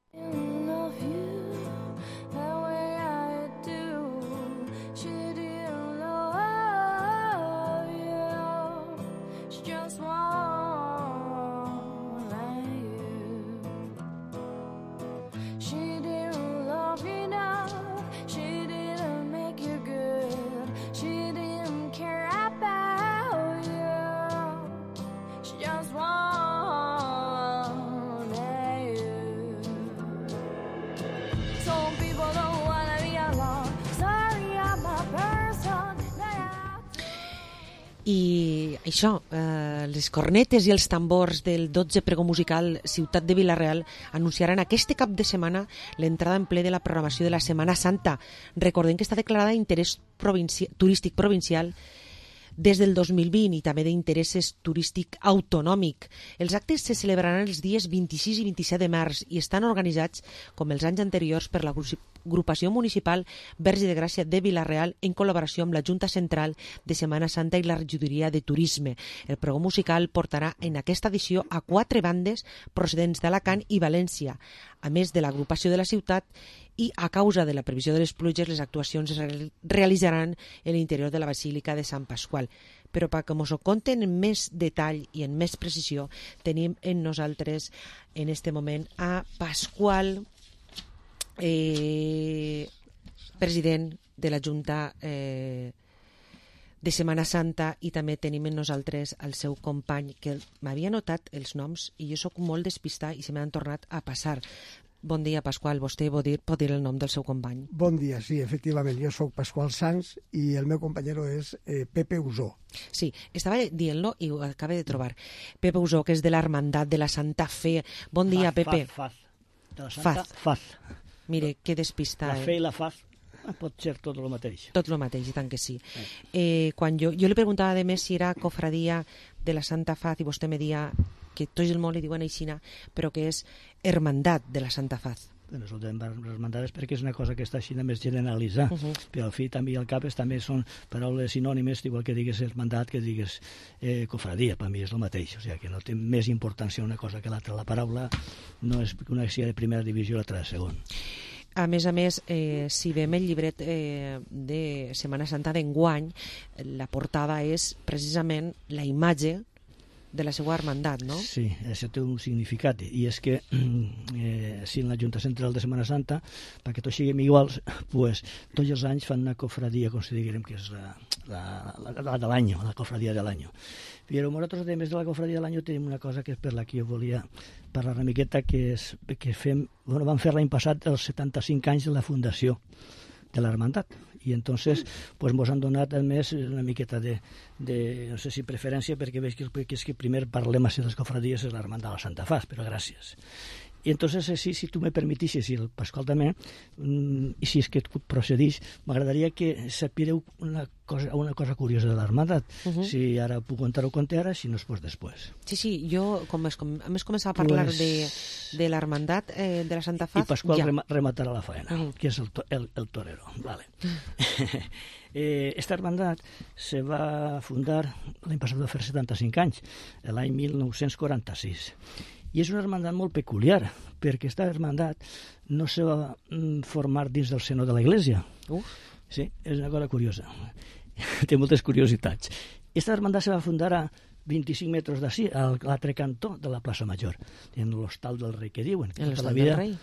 I això, les cornetes i els tambors del 12 pregó musical Ciutat de Vilarreal anunciaran aquest cap de setmana l'entrada en ple de la programació de la Setmana Santa. Recordem que està declarada d'interès turístic provincial des del 2020 i també d'interès turístic autonòmic. Els actes se celebraran els dies 26 i 27 de març i estan organitzats, com els anys anteriors, per l'agrupació municipal Verge de Gràcia de Vila-real en col·laboració amb la Junta Central de Setmana Santa i la Regidoria de Turisme. El pregó musical portarà en aquesta edició a 4 bandes procedents d'Alacant i València, a més de l'agrupació de la ciutat, i a causa de la previsió de les pluges les actuacions es realitzaran en l'interior de la Basílica de Sant Pasqual. Però perquè ens ho conten en més detall i en més precisió, tenim en nosaltres en este moment a Pasqual, president de la Junta de Setmana Santa, i també tenim en nosaltres el seu company, que m'havia notat els noms i jo sóc molt despistar i se m'han tornat a passar. Bon dia, Pasqual. Vostè pot dir el nom del seu company? Bon dia, sí, efectivament. Jo sóc Pasqual Sanz i el meu companyero és Pepe Usó. Sí, estava dient-lo i ho acabo de trobar. Pepe Usó, que és de l'Hermandat de la Santa Fe. Bon dia, Pepe. Faz. De la Santa Faz. Mire, que despista. La fe i la faz pot ser tot el mateix. Tot el mateix, i tant que sí. Quan jo li preguntava de més si era cofradia de la Santa Faz i vostè me dia que tot el món li diuen aixina, però que és hermandat de la Santa Faz. Bueno, això de hermandades perquè és una cosa que està així més generalitzar, però al fi també al cap també són paraules sinònimes, igual que digues hermandat, que digues cofradia, per mi és el mateix, o sigui que no té més importància una cosa que l'altra. La paraula no és una que sigui de primera divisió i l'altra de segon. A més, si veiem el llibret de Setmana Santa d'enguany, la portada és precisament la imatge de la seva hermandat, no? Sí, això té un significat, i és que si en la Junta Central de Setmana Santa, perquè tots siguem iguals, pues, tots els anys fan una cofradia, com si diguem que és la de l'any, la cofradia de l'any. Però nosaltres, a més de la cofradia de l'any, tenim una cosa que és per la que jo volia parlar una miqueta, que fem, vam fer l'any passat els 75 anys de la fundació de l'hermandat, i entonces pues mos han donat a més una miqueta de no sé si preferència, perquè veig que primer parlem de les cofradies és l'hermandat de la Santa Faz, però gràcies. I entonces, si tu me permetixes, i el Pasqual també, i si és que procedís, m'agradaria que sapireu una cosa curiosa de l'hermandat. Si ara puc contar-ho, conté ara, si no es pot després. Sí, jo, com més començava a parlar de l'hermandat de la Santa Faz, i Pasqual rematarà la faena, que és el torero. Vale. Esta hermandat se va fundar l'any passat, va fer 75 anys, l'any 1946. I és una hermandat molt peculiar, perquè aquesta hermandat no se va formar dins del seno de la Iglesia. Sí, és una cosa curiosa. Té moltes curiositats. Aquesta hermandat se va fundar a 25 metres d'ací, a l'altre cantó de la plaça Major, en l'Hostal del Rei, que diuen. L'Hostal del Rei?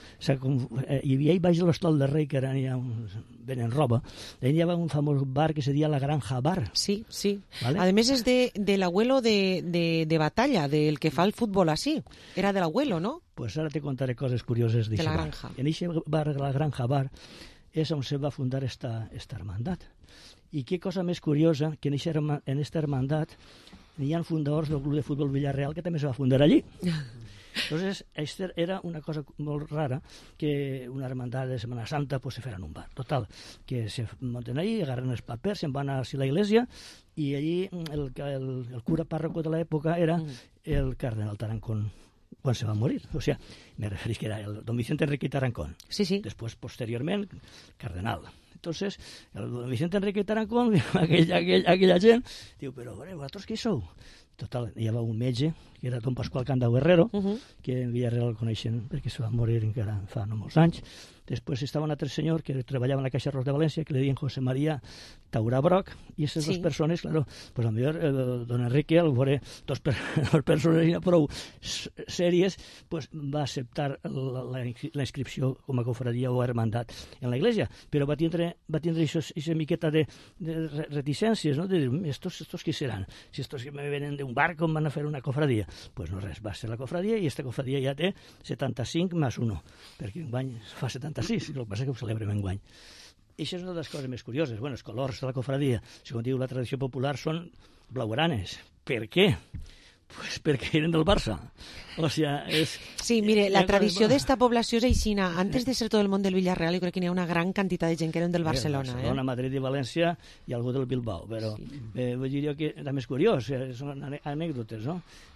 Hi havia baix de l'Hostal del Rei, que ara venen roba, allà hi havia un famós bar que se deia la Granja Bar. Sí. ¿Vale? A més és de l'abuelo de Batalla, del que fa el futbol així. Era de l'abuelo, no? Pues ara te contaré coses curioses de la granja. En aquest bar, la Granja Bar, és on se va fundar esta hermandat. I què cosa més curiosa, que en aquesta hermandat hi ha fundadors del Club de Futbol Villarreal que també se va fundar allí. Entonces, era una cosa molt rara que una hermandad de Semana Santa pues se fuera en un bar. Total, que se monten ahí, agarran els papers, se'n van a la iglesia i allí el cura párroco de l'època era el cardenal Tarancón quan se va morir. O sea, me referís que era el don Vicente Enrique Tarancón. Sí. Después, posteriorment, cardenal. Entonces, el don Vicente Enrique Tarancón, aquella gent, diu, però vosaltres qui sou? Total, hi havia un metge, que era don Pasqual Candau Herrero, que en Villarreal el coneixen perquè se va morir encara fa no molts anys. Després estava un altre senyor que treballava en la Caixa Ros de València, que li deien José María Taurà Broc, i aquestes dues persones, claro, pues a lo millor don Enrique, al veure dos persones prou sèries, pues va acceptar la inscripció com a cofradia o hermandat en la iglesia, però va tindre aquesta miqueta de reticències, no? De dir, estos qui seran? Si estos que me venen d'un bar, com van a fer una cofradia? Pues no res, va ser la cofradia, i esta cofradia ja té 75 més 1, perquè enguany fa 76, el que passa que ho celebrem enguany. I això és una de les coses més curioses. Bueno, els colors de la cofradia, segons diu la tradició popular, són blaugranes. Per què? Pues perquè eren del Barça. O sea, és... Sí, mire, la tradició d'esta població és aixina. Antes de ser tot el món del Villarreal, jo crec que n'hi ha una gran quantitat de gent que eren del Barcelona. Barcelona, Madrid i València i algú del Bilbao. Però vull dir que també és curiós, són anècdotes, no?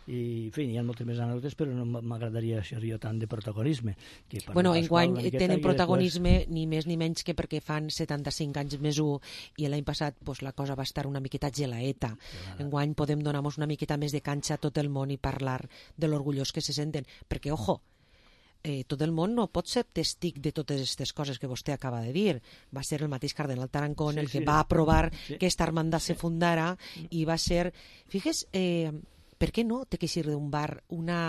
I, en fi, hi ha moltes més anècdotes, però no m'agradaria ser jo tant de protagonisme. Bueno, enguany tenen protagonisme ni més ni menys que perquè fan 75 anys més 1 i l'any passat la cosa va estar una miqueta gelaeta. Enguany podem donar-nos una miqueta més de canxa a tot el món i parlar de l'orgullós que se senten, perquè, ojo, tot el món no pot ser testic de totes aquestes coses que vostè acaba de dir. Va ser el mateix cardenal Tarancón el que va aprovar que aquesta hermandad se fundara i va ser... Fíjese, per què no té que ser d'un bar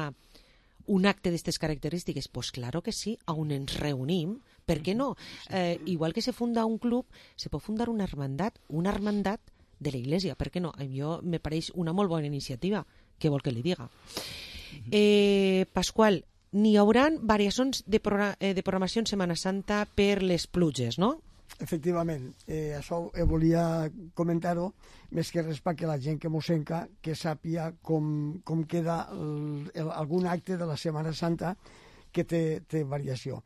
un acte d'aquestes característiques? Pues claro que sí, on ens reunim, per què no? Igual que se funda un club, se pot fundar una hermandad de la Iglesia, per què no? A mi me pareix una molt bona iniciativa, què vol que li diga. Pasqual, n'hi haurà variacions de programació en Setmana Santa per les pluges, no? Efectivament, això volia comentar-ho, més que res perquè la gent que mos enca que sàpia com queda algun acte de la Setmana Santa que té variació.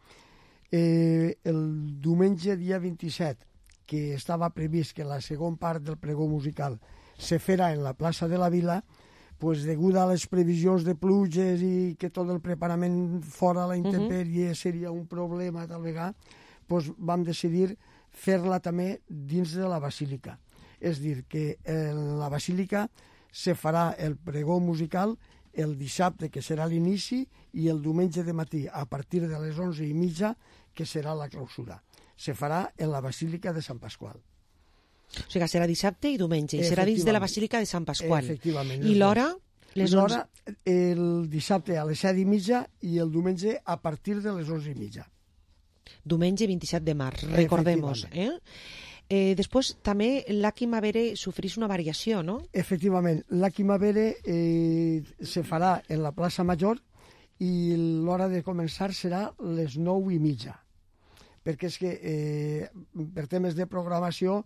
El diumenge dia 27, que estava previst que la segona part del pregó musical se fera en la plaça de la Vila, pues degut a les previsions de pluges i que tot el preparament fora a la intempèrie seria un problema tal vegada, pues vam decidir fer-la també dins de la basílica. És dir, que en la basílica se farà el pregó musical el dissabte, que serà l'inici, i el diumenge de matí, a partir de les 11:30, que serà la clausura. Se farà en la basílica de Sant Pasqual. O sigui, serà dissabte i diumenge, i serà dins de la basílica de Sant Pasqual. Efectivament. I l'hora? L'hora, el dissabte a les 7:30 i el diumenge a partir de les 11:30. Diumenge 27 de març, recordemos. Després també l'Aki Mavere sofreix una variació, no? Efectivament, l'Aki Mavere se farà en la plaça Major i l'hora de començar serà les 9:30, perquè és que per temes de programació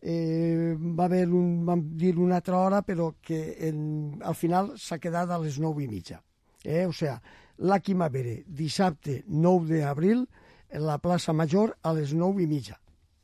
vam dir una altra hora, però que al final s'ha quedat a les 9:30. O sigui, l'Aki Mavere, dissabte 9 d'abril, en la plaça Major a les 9:30.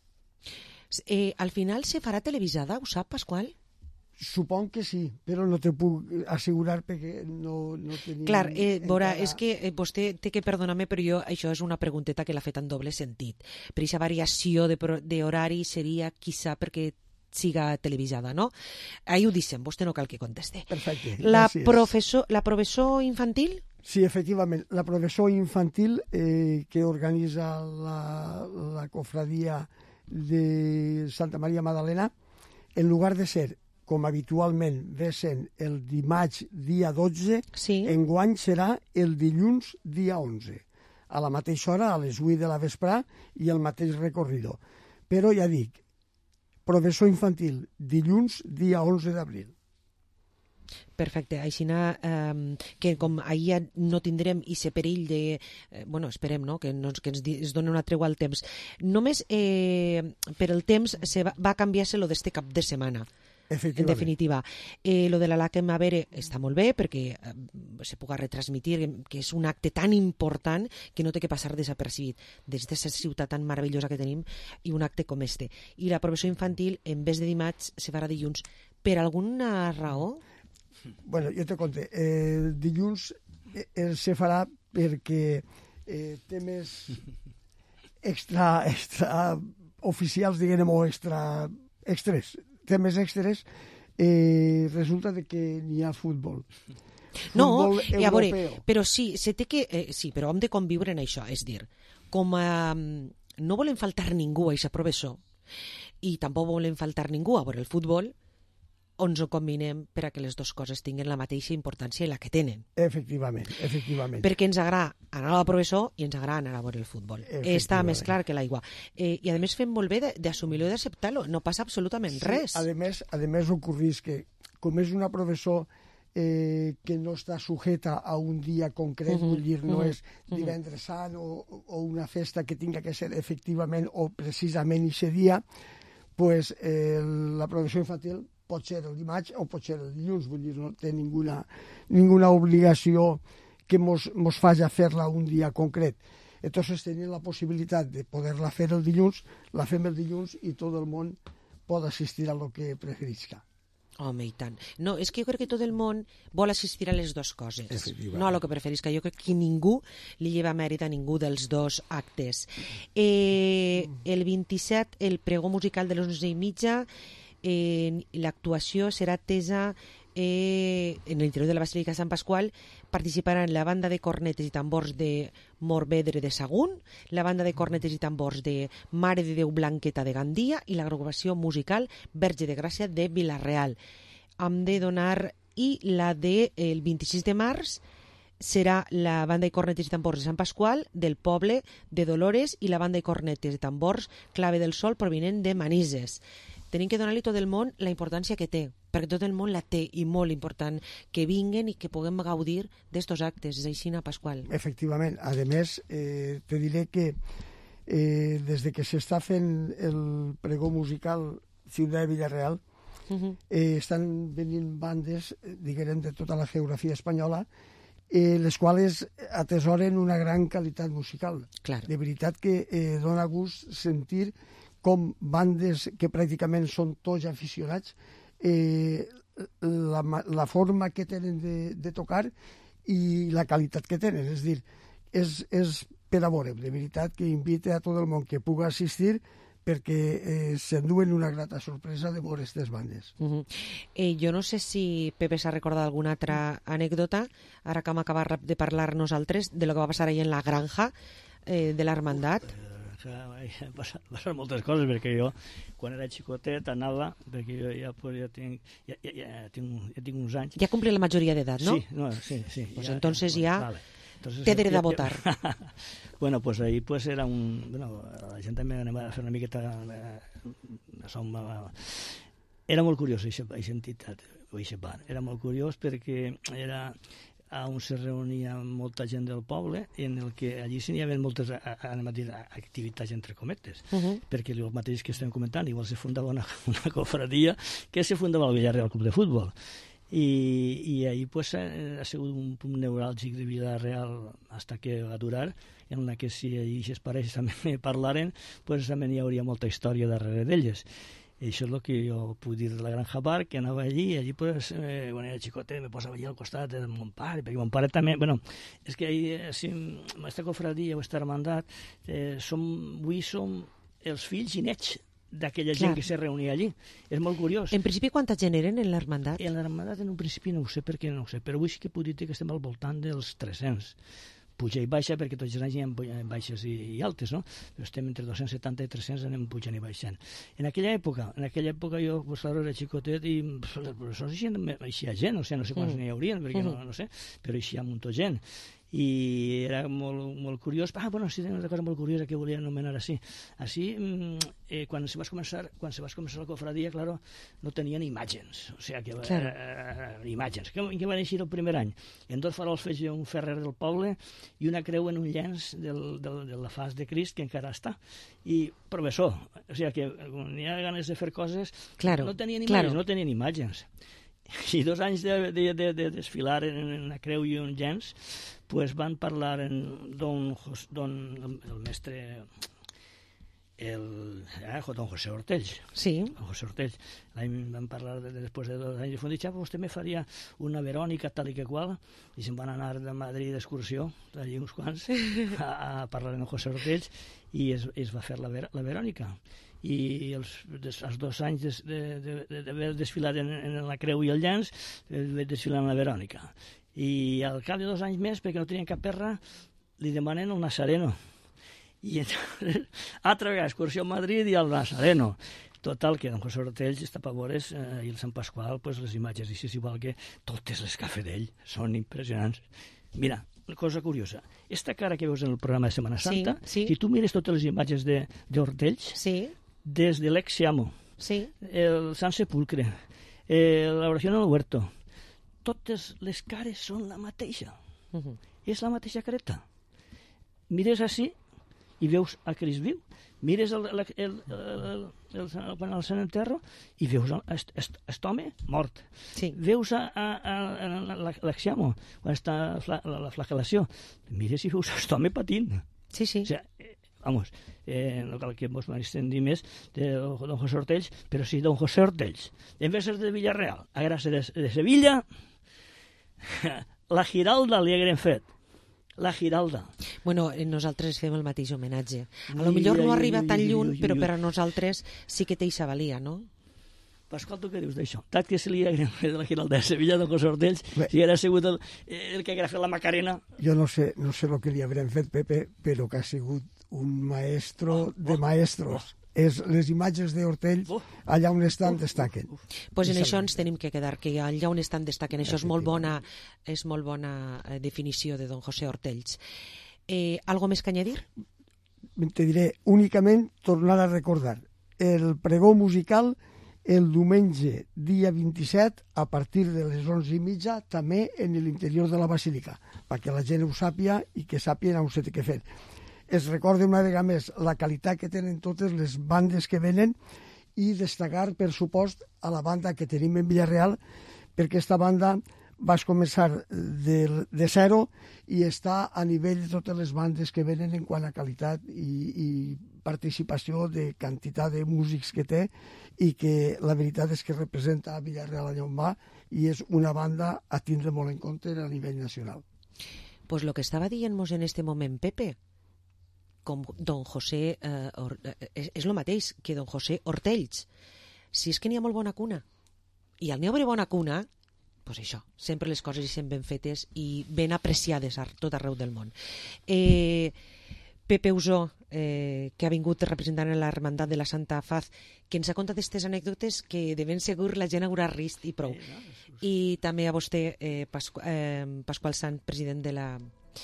Al final se farà televisada, ho sap, Pasqual? Supon que sí, però no te puc assegurar perquè no tenim... Clar, veurà, és que vostè té que perdonar-me, però això és una pregunteta que l'ha fet en doble sentit. Per aquesta variació d'horari seria, quizà, perquè siga televisada, no? Ahí ho deixem, vostè no cal que conteste. Perfecte, gràcies. La professor infantil? Sí, efectivament, la professor infantil que organitza la cofradia de Santa Maria Magdalena, en lugar de ser, com habitualment ve sent el dimarts dia 12, enguany serà el dilluns dia 11, a la mateixa hora, a les 8 de la vesprà, i el mateix recorrido. Però ja dic, professor infantil, dilluns dia 11 d'abril. Perfecte, així que com ahir no tindrem aquest perill de... Bueno, esperem, no?, que ens doni una tregua al temps. Només per el temps va canviar-se lo d'este cap de setmana. En definitiva. Lo de la L'Aki Mavere està molt bé perquè se puga retransmitir, que és un acte tan important que no té que passar desapercibit des d'aquesta ciutat tan meravellosa que tenim, i un acte com este. I la professor infantil, en vez de dimarts, se farà dilluns. Per alguna raó? Bueno, jo te conté. Dilluns se farà perquè temes extra oficials, diguem, o extres, temes extres, resulta de que n'hi ha futbol. No, a veure, però sí, sí, però hem de conviure en això, és dir, com no volem faltar ningú a aquest professor i tampoc volem faltar ningú a veure el futbol, ens ho combinem per a que les dues coses tinguin la mateixa importància i la que tenen. Efectivament. Perquè ens agrada anar al professor i ens agrada anar a veure el futbol. Està més clar que l'aigua. I a més fem molt bé d'assumir-ho i d'acceptar-lo. No passa absolutament res. A més ocorreix que, com és una professor que no està sujeta a un dia concret, vull dir, no és divendres sant o una festa que tinga que ser efectivament o precisament aquest dia, pues la professor infantil pot ser el dimarts o pot ser el dilluns, vull dir, no té ninguna obligació que mos faci fer-la un dia concret. Entonces tenim la possibilitat de poder-la fer el dilluns, la fem el dilluns i tot el món pot assistir a lo que preferisca. Home, i tant. No, és que jo crec que tot el món vol assistir a les dues coses. No a lo que preferisca. Jo crec que ningú li lleva mèrit a ningú dels dos actes. El 27, el pregó musical de les 11:30, l'actuació serà atesa en l'interior de la Basílica de Sant Pasqual. Participaran la banda de cornetes i tambors de Morvedre de Sagunt, la banda de cornetes i tambors de Mare de Déu Blanqueta de Gandia i l'agrupació musical Verge de Gràcia de Vila-real. Hem de donar... I la del 26 de març serà la banda de cornetes i tambors de Sant Pasqual, del poble de Dolores, i la banda de cornetes i tambors Clave del Sol, provinent de Manises. Tenim que donar-li tot el món la importància que té, perquè tot el món la té, i molt important, que vinguen i que puguem gaudir d'estos actes. És així, Pasqual. Efectivament. A més, te diré que des de que s'està fent el pregó musical Ciutat de Vila-real, estan venint bandes, diguem, de tota la geografia espanyola, les quals atesoren una gran qualitat musical. Clar. De veritat que dona gust sentir com bandes que pràcticament són tots aficionats, la forma que tenen de tocar i la qualitat que tenen. És dir, és per a veure, de veritat que invite a tot el món que pugui assistir, perquè s'enduen una grata sorpresa de veure aquestes bandes. Jo no sé si Pepe s'ha recordat alguna altra anècdota, ara que hem acabat de parlar nosaltres, de lo que va passar ahí en la granja de l'Hermandat. Han passat moltes coses, perquè jo, quan era xicotet, anava, perquè jo ja tinc uns anys. Ja complir la majoria d'edat, no? Sí. Pues ja, entonces ja té dret a votar. Bueno, pues ahí pues era la gent també anem a fer una miqueta... Era molt curiós, aquesta entitat, era molt curiós perquè era... on se reunia molta gent del poble, en el que allí s'hi havia moltes activitats entre cometes, perquè el mateix que estem comentant, igual se fundava una cofradia que se fundava el Villarreal Club de Futbol, i ahí pues ha sigut un punt neuràlgic de Villarreal hasta que va durar, en la que si aquestes parelles també parlaren, pues també hi hauria molta història darrere d'elles. I això és el que jo puc dir de la Granja Bar, que anava allí, i allí, pues, quan era xicotet, me posava allí al costat de mon pare, perquè mon pare també... Bueno, és que ahí, aquesta cofradia o aquesta hermandat, avui som els fills i nets d'aquella gent que se reunia allí. És molt curiós. En principi, quanta gent eren en l'hermandat? En l'hermandat, en un principi, no ho sé, perquè no ho sé, però avui sí que puc dir que estem al voltant dels 300. Puja i baixa, perquè tots els anys hi ha baixes i altes, no? Però estem entre 270 i 300, anem pujant i baixant. En aquella època jo, pues, claro, era xicotet i els professors eixia gent, o sigui, no sé quants n'hi haurien, perquè no sé, però eixia un munt de gent. I era molt curiós. Sí, una cosa molt curiosa que volia anomenar així. Així, quan se va començar la cofradia, claro, no tenien imatges, o sigui, imatges, que van eixir el primer any. En 2 farols feia un ferrer del poble i una creu en un llenç de la faç de Crist, que encara està. I professor, o sigui, que quan hi ha ganes de fer coses, no tenien imatges. I 2 anys de desfilar en una creu i un llenç, pues van parlar el mestre, don José Ortells. Sí. Don José Ortells. Van parlar després de 2 anys. I dic, vostè me faria una Verònica tal i que qual, i se'n van anar de Madrid d'excursió, allí uns quants, a parlar amb José Ortells, i es va fer la Verònica. I els 2 anys d'haver desfilat en la creu i el llenç, vaig desfilar en la Verònica. I al cap de 2 anys més, perquè no tenien cap perra, li demanen el Nazareno. I altra vegada excursió a Madrid i al Nazareno. Total, que don José Ortells està a veure, i el Sant Pasqual, pues, les imatges, i és igual que totes les que ha fet ell, són impressionants. Mira, una cosa curiosa, esta cara que veus en el programa de Setmana Santa, si tu mires totes les imatges d'Ortells, des de l'Ex-Siamo, el Sant Sepulcre, l'oració en el huerto, totes les cares són la mateixa. És la mateixa careta. Mires així i veus a Crist viu, mires quan el s'enterro i veus aquest home mort. Veus l'Ex-Siamo, quan està la flagel·lació, mires i veus aquest home patint. vamos, no cal que vos m'estendim més, de don José Ortells, però sí, don José Ortells, en vez de Villarreal, a gràcia de Sevilla, la Giralda li haguem fet. La Giralda. Bueno, nosaltres fem el mateix homenatge. A lo millor no arriba tan lluny, però per a nosaltres sí que té eixa valia, no? Pasqual, tu què dius d'això? Tant que se li haguem fet la Giralda de Sevilla, don José Ortells, si haguera sigut el que haguera fet la Macarena... Jo no sé el que li haurem fet, Pepe, però que ha sigut un maestro de maestros. Les imatges d'Ortell, allà on estan, destaquen. Pues en això ens tenim que quedar, que allà on estan destaquen. Això és molt bona definició de don José Ortells. ¿Algo més que añadir? Te diré únicament tornar a recordar el pregó musical el diumenge, dia 27, a partir de les 11:30, també en l'interior de la Basílica, perquè la gent ho sàpia i que sàpien on s'ha de fer. Es recorda una vegada més la qualitat que tenen totes les bandes que venen i destacar, per supost, a la banda que tenim en Villarreal, perquè aquesta banda va començar de zero i està a nivell de totes les bandes que venen en quant a qualitat i participació de quantitat de músics que té i que la veritat és que representa a Villarreal allà on va i és una banda a tindre molt en compte a nivell nacional. Pues lo que estava dient-nos en este moment, Pepe, com don José és el mateix que don José Ortells. Si és que n'hi ha molt bona cuna i al n'hi haurà bona cuna, pues això, sempre les coses sent ben fetes i ben apreciades a tot arreu del món. Pepe Usó, que ha vingut representant la Hermandat de la Santa Faz, que ens ha contat aquestes anècdotes que de ben segur la gent haurà rist i prou. I també a vostè, Pasqual Sant, president de la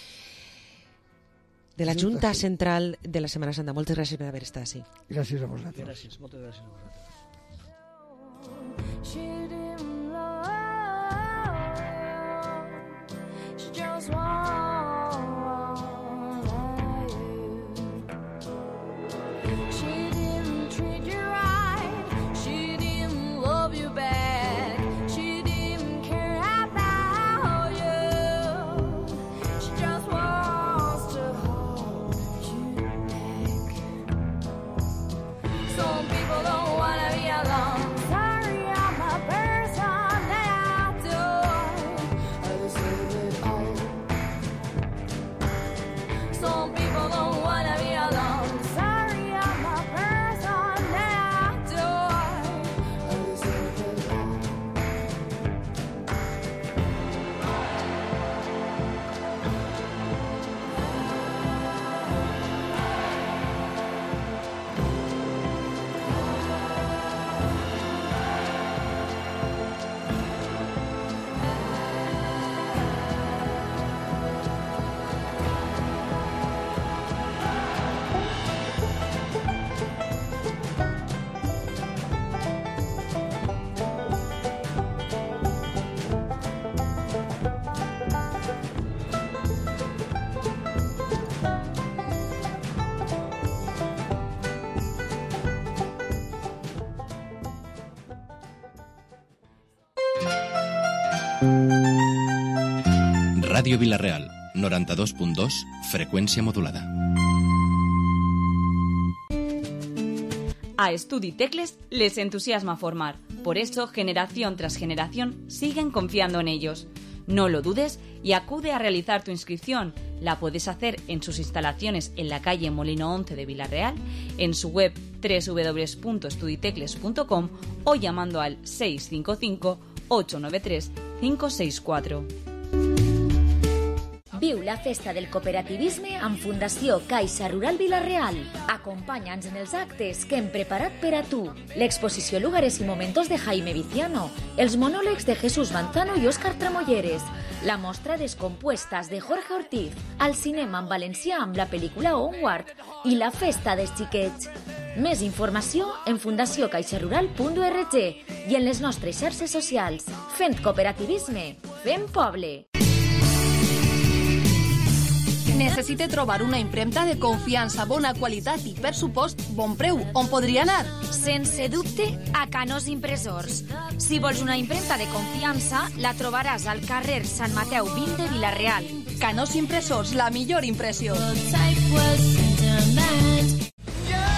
Junta Central de la Setmana Santa. Moltes gràcies per haver estat així. Gràcies a vosaltres. Gràcies, moltes gràcies a vosaltres. Ràdio Vilareal, 92.2, frecuencia modulada. A Estudi Tecles les entusiasma formar. Por eso, generación tras generación, siguen confiando en ellos. No lo dudes y acude a realizar tu inscripción. La puedes hacer en sus instalaciones en la calle Molino 11 de Vilareal, en su web www.estuditecles.com o llamando al 655 893 564. Viu la festa del cooperativisme amb Fundació Caixa Rural Vilareal. Acompanya'ns en els actes que hem preparat per a tu. L'exposició Lugares i Momentos de Jaime Viciano, els monòlegs de Jesús Manzano i Òscar Tramolleres, la mostra Descompuestas de Jorge Ortiz, al cinema en valencià amb la pel·lícula Onward i la festa dels xiquets. Més informació en fundaciocaixarural.org i en les nostres xarxes socials. Fent cooperativisme, fent poble. Necessite trobar una impremta de confiança, bona qualitat i, per supost, bon preu. On podria anar? Sense dubte, a Canós Impressors. Si vols una impremta de confiança, la trobaràs al carrer Sant Mateu 20 de Vilareal. Canós Impressors, la millor impressió.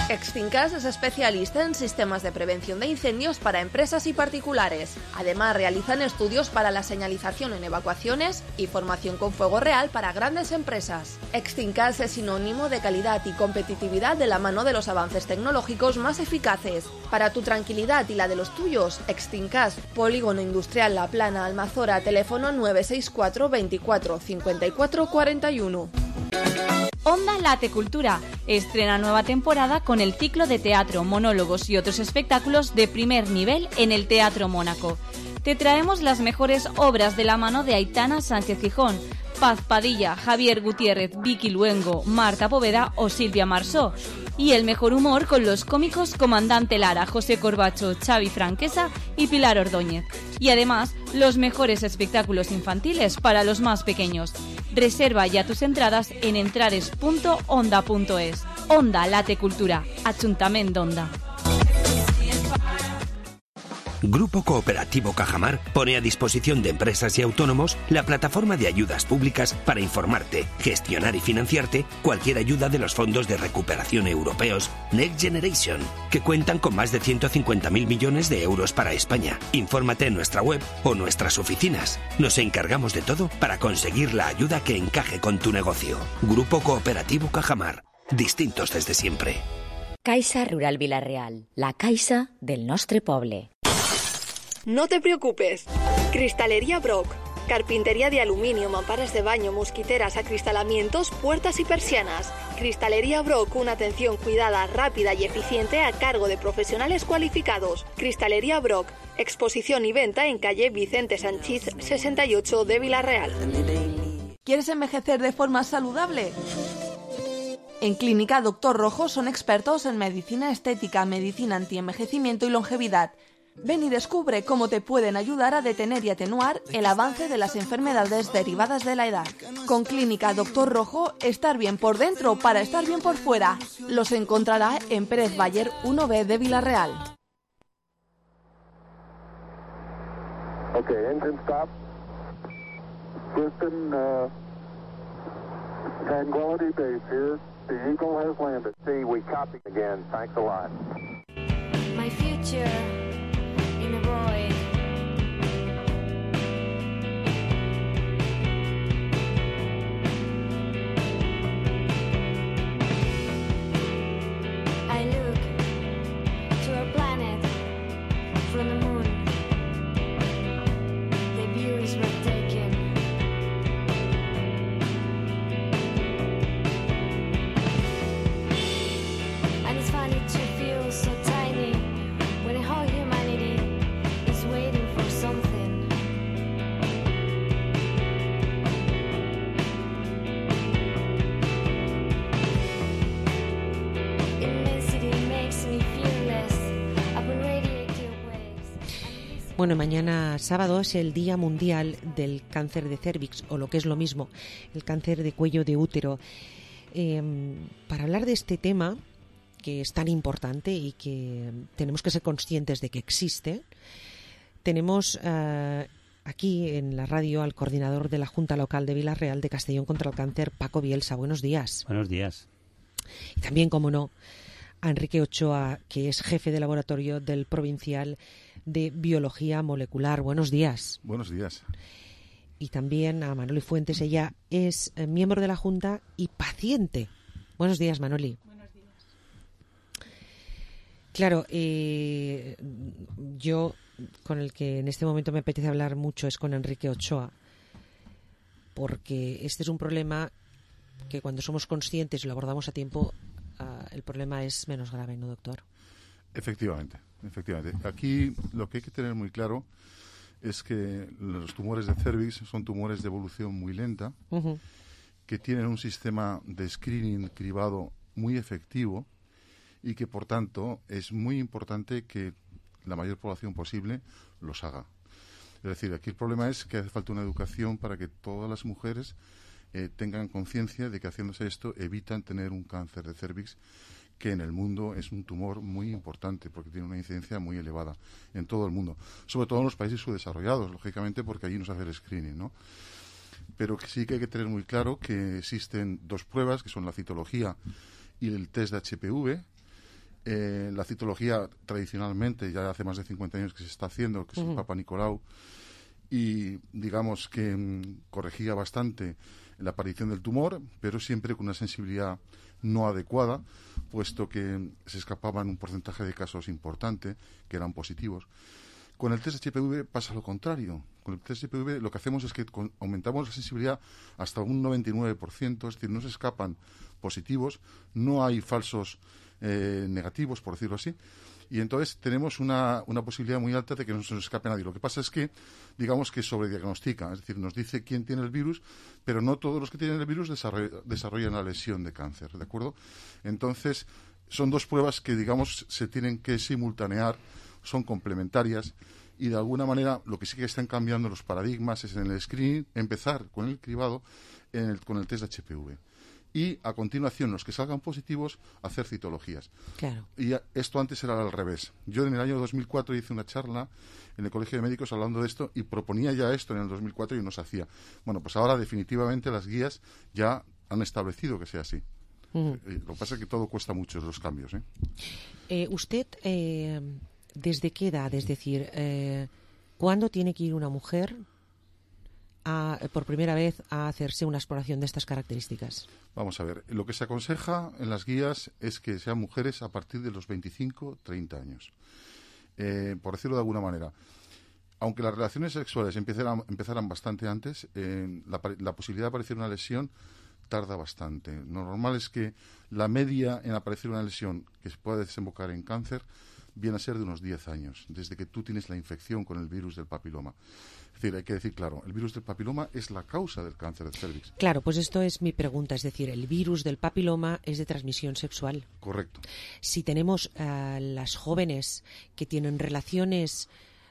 Exfincas es especialista en sistemas de prevención de incendios para empresas y particulares. Además, realizan estudios para la señalización en evacuaciones y formación con fuego real para grandes empresas. Exfincas es sinónimo de calidad y competitividad de la mano de los avances tecnológicos más eficaces. Para tu tranquilidad y la de los tuyos, Exfincas, Polígono Industrial La Plana, Almazora, teléfono 964 24 54 41. Onda Late Cultura estrena nueva temporada con el ciclo de teatro, monólogos y otros espectáculos de primer nivel en el Teatro Mónaco. Te traemos las mejores obras de la mano de Aitana Sánchez Gijón, Paz Padilla, Javier Gutiérrez, Vicky Luengo, Marta Poveda o Silvia Marsó. Y el mejor humor con los cómicos Comandante Lara, José Corbacho, Xavi Franquesa y Pilar Ordóñez. Y además, los mejores espectáculos infantiles para los más pequeños. Reserva ya tus entradas en entrares.onda.es. Onda Late Cultura, Ajuntament d'Onda. Grupo Cooperativo Cajamar pone a disposición de empresas y autónomos la plataforma de ayudas públicas para informarte, gestionar y financiarte cualquier ayuda de los fondos de recuperación europeos Next Generation, que cuentan con más de 150.000 millones de euros para España. Infórmate en nuestra web o nuestras oficinas. Nos encargamos de todo para conseguir la ayuda que encaje con tu negocio. Grupo Cooperativo Cajamar. Distintos desde siempre. Caixa Rural Vila-real, la caixa del nostre poble. No te preocupes. Cristalería Brock. Carpintería de aluminio, mamparas de baño, mosquiteras, acristalamientos, puertas y persianas. Cristalería Brock, una atención cuidada, rápida y eficiente a cargo de profesionales cualificados. Cristalería Brock, exposición y venta en calle Vicente Sanchís 68 de Vila-real. ¿Quieres envejecer de forma saludable? En Clínica Doctor Rojo son expertos en medicina estética, medicina antienvejecimiento y longevidad. Ven y descubre cómo te pueden ayudar a detener y atenuar el avance de las enfermedades derivadas de la edad. Con Clínica Doctor Rojo, estar bien por dentro para estar bien por fuera. Los encontrará en Pérez Bayer 1B de Vila-real. Okay, engine stop. Houston, Tranquility Base here. The Eagle has landed. See, we copy again. Thanks a lot. My future in a void. I look to a planet from the moon. The view is breathtaking. And it's funny to feel so tiny when the whole humanity is waiting for something. Immensity makes me fearless upon radiating waves. Bueno, mañana sábado es el Día Mundial del Cáncer de Cérvix, o lo que es lo mismo, el cáncer de cuello de útero. Para hablar de este tema, que es tan importante y que tenemos que ser conscientes de que existe, tenemos aquí en la radio al coordinador de la Junta Local de Vila-real de Castellón contra el Cáncer, Paco Bielsa. Buenos días. Buenos días. Y también, como no, a Enrique Ochoa, que es jefe de laboratorio del Provincial de Biología Molecular. Buenos días. Buenos días. Y también a Manoli Fuentes. Ella es miembro de la Junta y paciente. Buenos días, Manoli. Claro, yo con el que en este momento me apetece hablar mucho es con Enrique Ochoa, porque este es un problema que cuando somos conscientes y lo abordamos a tiempo, el problema es menos grave, ¿no, doctor? Efectivamente. Aquí lo que hay que tener muy claro es que los tumores de cérvix son tumores de evolución muy lenta, que tienen un sistema de screening cribado muy efectivo, y que, por tanto, es muy importante que la mayor población posible los haga. Es decir, aquí el problema es que hace falta una educación para que todas las mujeres tengan conciencia de que haciéndose esto evitan tener un cáncer de cérvix, que en el mundo es un tumor muy importante porque tiene una incidencia muy elevada en todo el mundo, sobre todo en los países subdesarrollados, lógicamente, porque allí no se hace el screening, ¿no? Pero que sí que hay que tener muy claro que existen dos pruebas, que son la citología y el test de HPV, La citología tradicionalmente, ya hace más de 50 años que se está haciendo, que es el Papa Nicolau, y digamos que corregía bastante la aparición del tumor, pero siempre con una sensibilidad no adecuada, puesto que se escapaban un porcentaje de casos importante que eran positivos. Con el test HPV pasa lo contrario. Con el test HPV lo que hacemos es que aumentamos la sensibilidad hasta un 99%, es decir, no se escapan positivos, no hay falsos negativos, por decirlo así, y entonces tenemos una posibilidad muy alta de que no se nos escape nadie. Lo que pasa es que, digamos que sobrediagnostica, es decir, nos dice quién tiene el virus, pero no todos los que tienen el virus desarrollan la lesión de cáncer, ¿de acuerdo? Entonces, son dos pruebas que, digamos, se tienen que simultanear, son complementarias, y de alguna manera lo que sí que están cambiando los paradigmas es en el screening, empezar con el cribado con el test de HPV. Y a continuación, los que salgan positivos, hacer citologías. Claro. Y esto antes era al revés. Yo en el año 2004 hice una charla en el Colegio de Médicos hablando de esto y proponía ya esto en el 2004 y no se hacía. Bueno, pues ahora definitivamente las guías ya han establecido que sea así. Lo que pasa es que todo cuesta mucho los cambios. Usted, ¿desde qué edad? Es decir, ¿cuándo tiene que ir una mujer por primera vez a hacerse una exploración de estas características? Vamos a ver, lo que se aconseja en las guías es que sean mujeres a partir de los 25-30 años. Por decirlo de alguna manera, aunque las relaciones sexuales empezaran bastante antes, la posibilidad de aparecer una lesión tarda bastante. Lo normal es que la media en aparecer una lesión que se pueda desembocar en cáncer viene a ser de unos 10 años, desde que tú tienes la infección con el virus del papiloma. Es decir, hay que decir claro, el virus del papiloma es la causa del cáncer de cervix. Claro, pues esto es mi pregunta, es decir, el virus del papiloma es de transmisión sexual. Correcto. Si tenemos las jóvenes que tienen relaciones,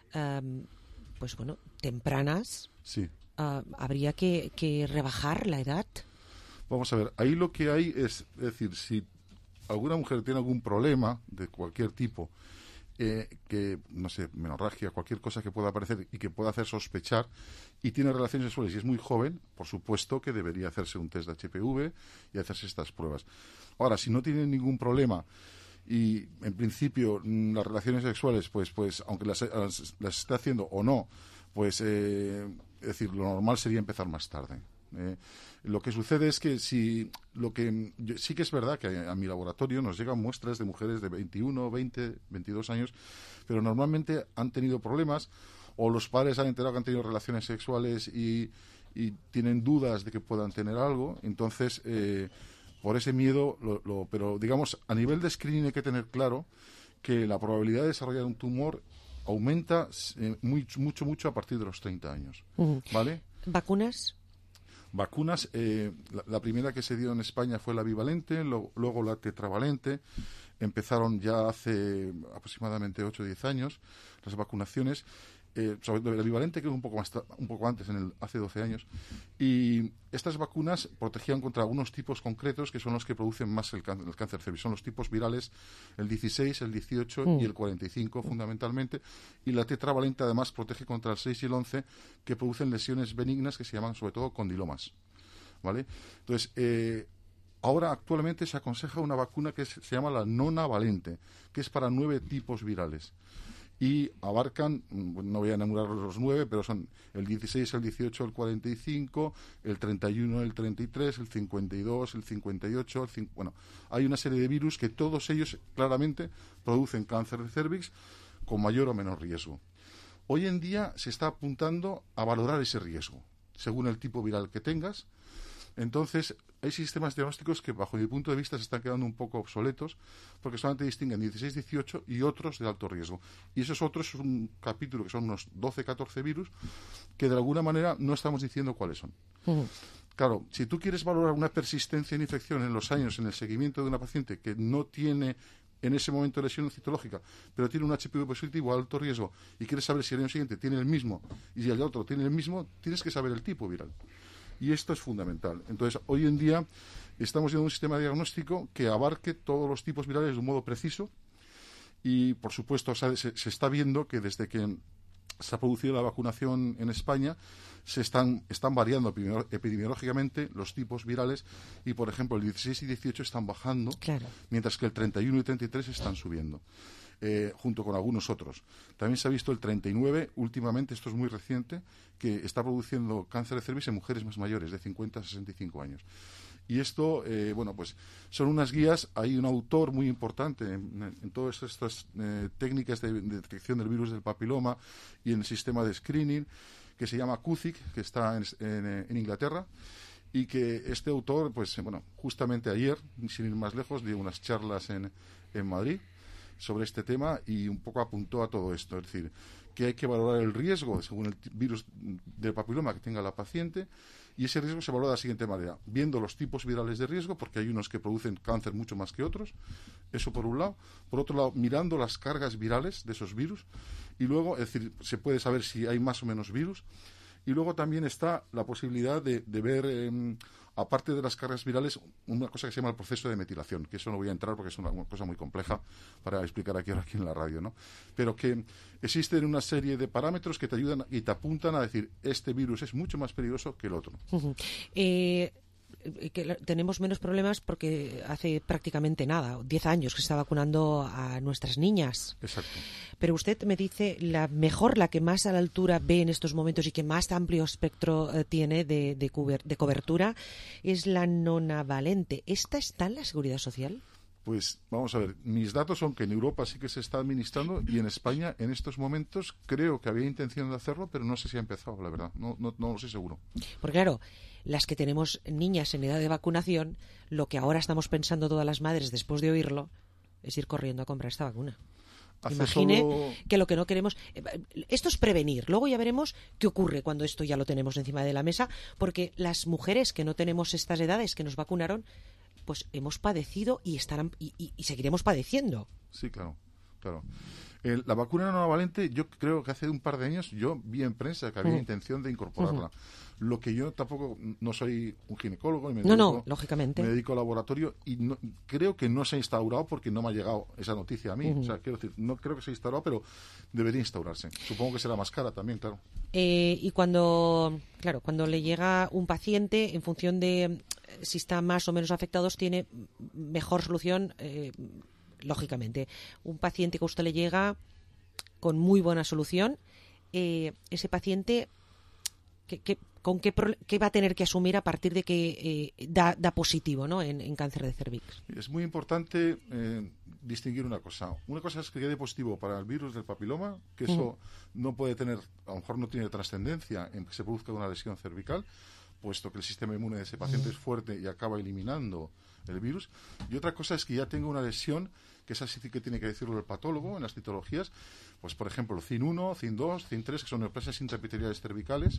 pues bueno, tempranas, sí. ¿Habría que rebajar la edad? Vamos a ver, ahí lo que hay es decir, si alguna mujer tiene algún problema de cualquier tipo, que, no sé, menorragia, cualquier cosa que pueda aparecer y que pueda hacer sospechar, y tiene relaciones sexuales y es muy joven, por supuesto que debería hacerse un test de HPV y hacerse estas pruebas. Ahora, si no tiene ningún problema y, en principio, las relaciones sexuales, pues aunque las esté haciendo o no, pues, es decir, lo normal sería empezar más tarde. Lo que sucede es que sí que es verdad que a mi laboratorio nos llegan muestras de mujeres de 21, 20, 22 años, pero normalmente han tenido problemas o los padres han enterado que han tenido relaciones sexuales y tienen dudas de que puedan tener algo, entonces por ese miedo, pero digamos a nivel de screening hay que tener claro que la probabilidad de desarrollar un tumor aumenta mucho a partir de los 30 años, ¿vale? ¿Vacunas? Vacunas, la primera que se dio en España fue la bivalente, luego la tetravalente. Empezaron ya hace aproximadamente 8 o 10 años las vacunaciones. Sobre todo la bivalente, que es un poco antes, hace 12 años. Y estas vacunas protegían contra algunos tipos concretos que son los que producen más el cáncer cervix. Son los tipos virales, el 16, el 18 y el 45 fundamentalmente. Y la tetravalente además protege contra el 6 y el 11, que producen lesiones benignas que se llaman sobre todo condilomas. ¿Vale? Entonces, ahora actualmente se aconseja una vacuna que se llama la nonavalente, que es para 9 tipos virales. Y abarcan, no voy a enumerar los 9, pero son el 16, el 18, el 45, el 31, el 33, el 52, el 58, bueno, hay una serie de virus que todos ellos claramente producen cáncer de cervix con mayor o menor riesgo. Hoy en día se está apuntando a valorar ese riesgo, según el tipo viral que tengas. Entonces, hay sistemas diagnósticos que, bajo mi punto de vista, se están quedando un poco obsoletos porque solamente distinguen 16, 18 y otros de alto riesgo. Y esos otros es un capítulo que son unos 12, 14 virus que, de alguna manera, no estamos diciendo cuáles son. Claro, si tú quieres valorar una persistencia en infección en los años, en el seguimiento de una paciente que no tiene en ese momento lesión citológica, pero tiene un HPV positivo a alto riesgo y quieres saber si el año siguiente tiene el mismo y si el otro tiene el mismo, tienes que saber el tipo viral. Y esto es fundamental. Entonces, hoy en día estamos en un sistema diagnóstico que abarque todos los tipos virales de un modo preciso y, por supuesto, se está viendo que desde que se ha producido la vacunación en España, se están variando epidemiológicamente los tipos virales y, por ejemplo, el 16 y 18 están bajando, mientras que el 31 y 33 están subiendo. Junto con algunos otros. También se ha visto el 39, últimamente, esto es muy reciente, que está produciendo cáncer de cervix en mujeres más mayores, de 50 a 65 años. Y esto, pues son unas guías. Hay un autor muy importante en todas estas técnicas de detección del virus del papiloma y en el sistema de screening, que se llama Cuzick, que está en Inglaterra, y que este autor, justamente ayer, sin ir más lejos, dio unas charlas en Madrid sobre este tema y un poco apuntó a todo esto, es decir, que hay que valorar el riesgo según el virus del papiloma que tenga la paciente, y ese riesgo se valora de la siguiente manera: viendo los tipos virales de riesgo, porque hay unos que producen cáncer mucho más que otros, eso por un lado; por otro lado, mirando las cargas virales de esos virus, y luego, es decir, se puede saber si hay más o menos virus, y luego también está la posibilidad de ver, aparte de las cargas virales, una cosa que se llama el proceso de metilación, que eso no voy a entrar porque es una cosa muy compleja para explicar aquí en la radio, ¿no? Pero que existen una serie de parámetros que te ayudan y te apuntan a decir, este virus es mucho más peligroso que el otro. Que tenemos menos problemas porque hace prácticamente nada, 10 años que se está vacunando a nuestras niñas. Exacto. Pero usted me dice, la que más a la altura ve en estos momentos y que más amplio espectro tiene de cobertura es la nonavalente. ¿Esta está en la Seguridad Social? Pues vamos a ver, mis datos son que en Europa sí que se está administrando y en España en estos momentos creo que había intención de hacerlo, pero no sé si ha empezado, la verdad, no lo sé seguro. Porque claro, las que tenemos niñas en edad de vacunación, lo que ahora estamos pensando todas las madres después de oírlo es ir corriendo a comprar esta vacuna. Imagine que lo que no queremos... Esto es prevenir. Luego ya veremos qué ocurre cuando esto ya lo tenemos encima de la mesa, porque las mujeres que no tenemos estas edades, que nos vacunaron, pues hemos padecido y seguiremos padeciendo. Sí, claro. La vacuna nonavalente, yo creo que hace un par de años yo vi en prensa que había intención de incorporarla. Lo que yo tampoco, no soy un ginecólogo y me lógicamente. Me dedico al laboratorio y creo que no se ha instaurado porque no me ha llegado esa noticia a mí. O sea, quiero decir, no creo que se ha instaurado, pero debería instaurarse. Supongo que será más cara también, claro. Y cuando le llega un paciente, en función de si está más o menos afectado, tiene mejor solución, lógicamente. Un paciente que a usted le llega con muy buena solución, ese paciente, ¿qué va a tener que asumir a partir de que da positivo, ¿no? en cáncer de cervix? Es muy importante distinguir una cosa. Una cosa es que quede positivo para el virus del papiloma, que eso no puede tener, a lo mejor no tiene trascendencia en que se produzca una lesión cervical, puesto que el sistema inmune de ese paciente es fuerte y acaba eliminando el virus. Y otra cosa es que ya tenga una lesión, que esa sí que tiene que decirlo el patólogo en las citologías, pues por ejemplo CIN1, CIN2, CIN3, que son neoplasias intraepiteliales cervicales,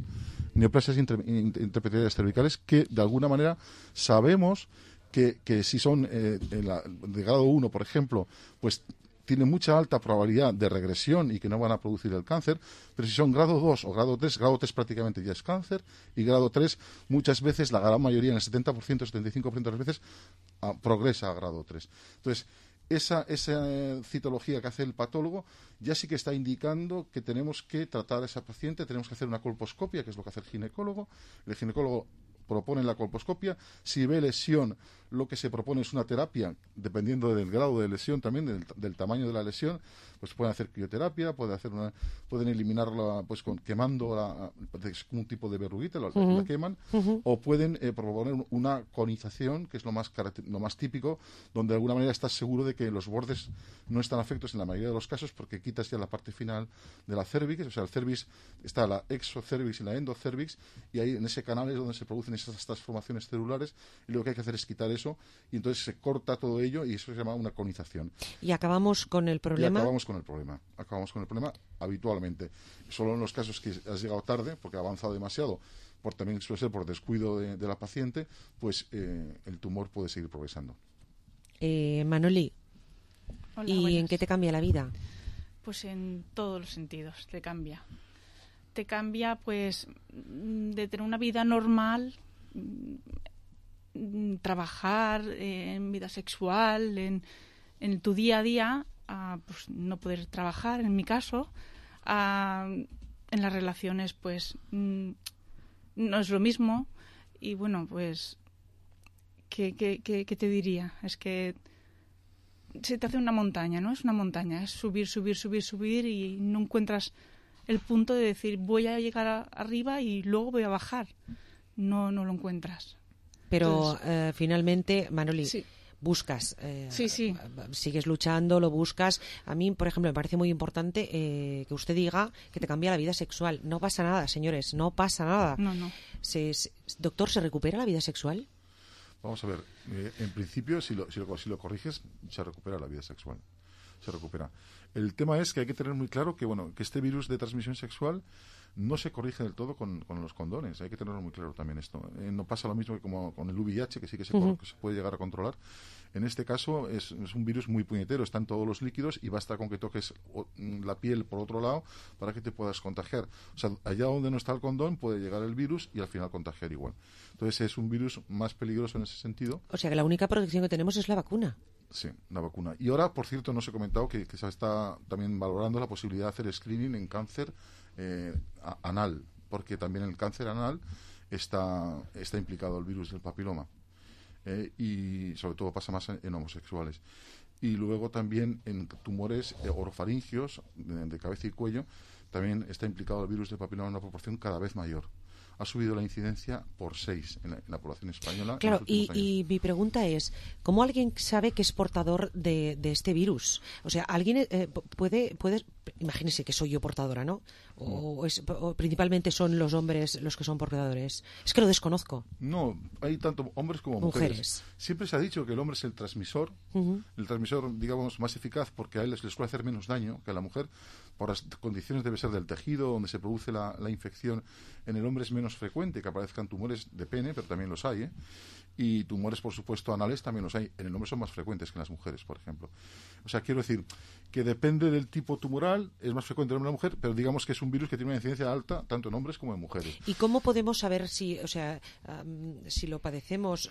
que de alguna manera sabemos que si son de grado 1, por ejemplo, pues tienen mucha alta probabilidad de regresión y que no van a producir el cáncer, pero si son grado 2 o grado 3 prácticamente ya es cáncer, y grado 3 muchas veces, la gran mayoría, en el 70%, 75% de las veces, progresa a grado 3. Entonces, esa citología que hace el patólogo ya sí que está indicando que tenemos que tratar a esa paciente, tenemos que hacer una colposcopia, que es lo que hace el ginecólogo. El ginecólogo propone la colposcopia. Si ve lesión, lo que se propone es una terapia, dependiendo del grado de lesión también, del tamaño de la lesión, pues pueden hacer crioterapia, pueden eliminarla pues quemando un tipo de verruguita, la queman, o pueden proponer una conización, que es lo más típico, donde de alguna manera estás seguro de que los bordes no están afectos en la mayoría de los casos, porque quitas ya la parte final de la cervix. O sea, el cervix está la exocervix y la endocervix, y ahí en ese canal es donde se producen esas transformaciones celulares, y lo que hay que hacer es quitar eso, y entonces se corta todo ello, y eso se llama una conización. Y acabamos con el problema. Acabamos con el problema habitualmente. Solo en los casos que has llegado tarde, porque ha avanzado demasiado, también suele ser por descuido de la paciente, pues el tumor puede seguir progresando. Manoli, hola, ¿y buenas. en qué te cambia la vida? Pues en todos los sentidos te cambia. Te cambia, pues, de tener una vida normal, trabajar en vida sexual, en tu día a día, a pues, no poder trabajar, en mi caso, a en las relaciones pues no es lo mismo. Y bueno, pues ¿qué te diría? Es que se te hace una montaña, ¿no? Es una montaña, es subir, subir, subir, subir y no encuentras el punto de decir voy a llegar arriba y luego voy a bajar. No lo encuentras. Pero Entonces, finalmente, Manoli, sí. buscas, Sí. sigues luchando, lo buscas. A mí, por ejemplo, me parece muy importante que usted diga que te cambia la vida sexual. No pasa nada, señores, no pasa nada. No. Doctor, ¿se recupera la vida sexual? Vamos a ver, en principio, si lo corriges, se recupera la vida sexual. Se recupera. El tema es que hay que tener muy claro que este virus de transmisión sexual no se corrige del todo con los condones. Hay que tenerlo muy claro también esto. No pasa lo mismo que como con el VIH, que sí que se puede llegar a controlar. En este caso es un virus muy puñetero, están todos los líquidos y basta con que toques la piel por otro lado para que te puedas contagiar. O sea, allá donde no está el condón puede llegar el virus y al final contagiar igual. Entonces es un virus más peligroso en ese sentido. O sea que la única protección que tenemos es la vacuna. Sí, la vacuna. Y ahora, por cierto, no os he comentado que se está también valorando la posibilidad de hacer screening en cáncer anal, porque también en el cáncer anal está implicado el virus del papiloma. Y sobre todo pasa más en homosexuales. Y luego también en tumores orofaringios de cabeza y cuello también está implicado el virus del papiloma en una proporción cada vez mayor. Ha subido la incidencia por 6 en la población española. Claro, y mi pregunta es, ¿cómo alguien sabe que es portador de este virus? O sea, alguien puede, imagínese que soy yo portadora, ¿no? O principalmente son los hombres los que son portadores. Es que lo desconozco. No, hay tanto hombres como mujeres. Siempre se ha dicho que el hombre es el transmisor, el transmisor, digamos, más eficaz porque a él les puede hacer menos daño que a la mujer. Por las condiciones debe ser del tejido donde se produce la infección. En el hombre es menos frecuente que aparezcan tumores de pene, pero también los hay, y tumores, por supuesto, anales también los hay. En el hombre son más frecuentes que en las mujeres, por ejemplo. O sea, quiero decir que depende del tipo tumoral, es más frecuente en el hombre y la mujer, pero digamos que es un virus que tiene una incidencia alta tanto en hombres como en mujeres. ¿Y cómo podemos saber si lo padecemos?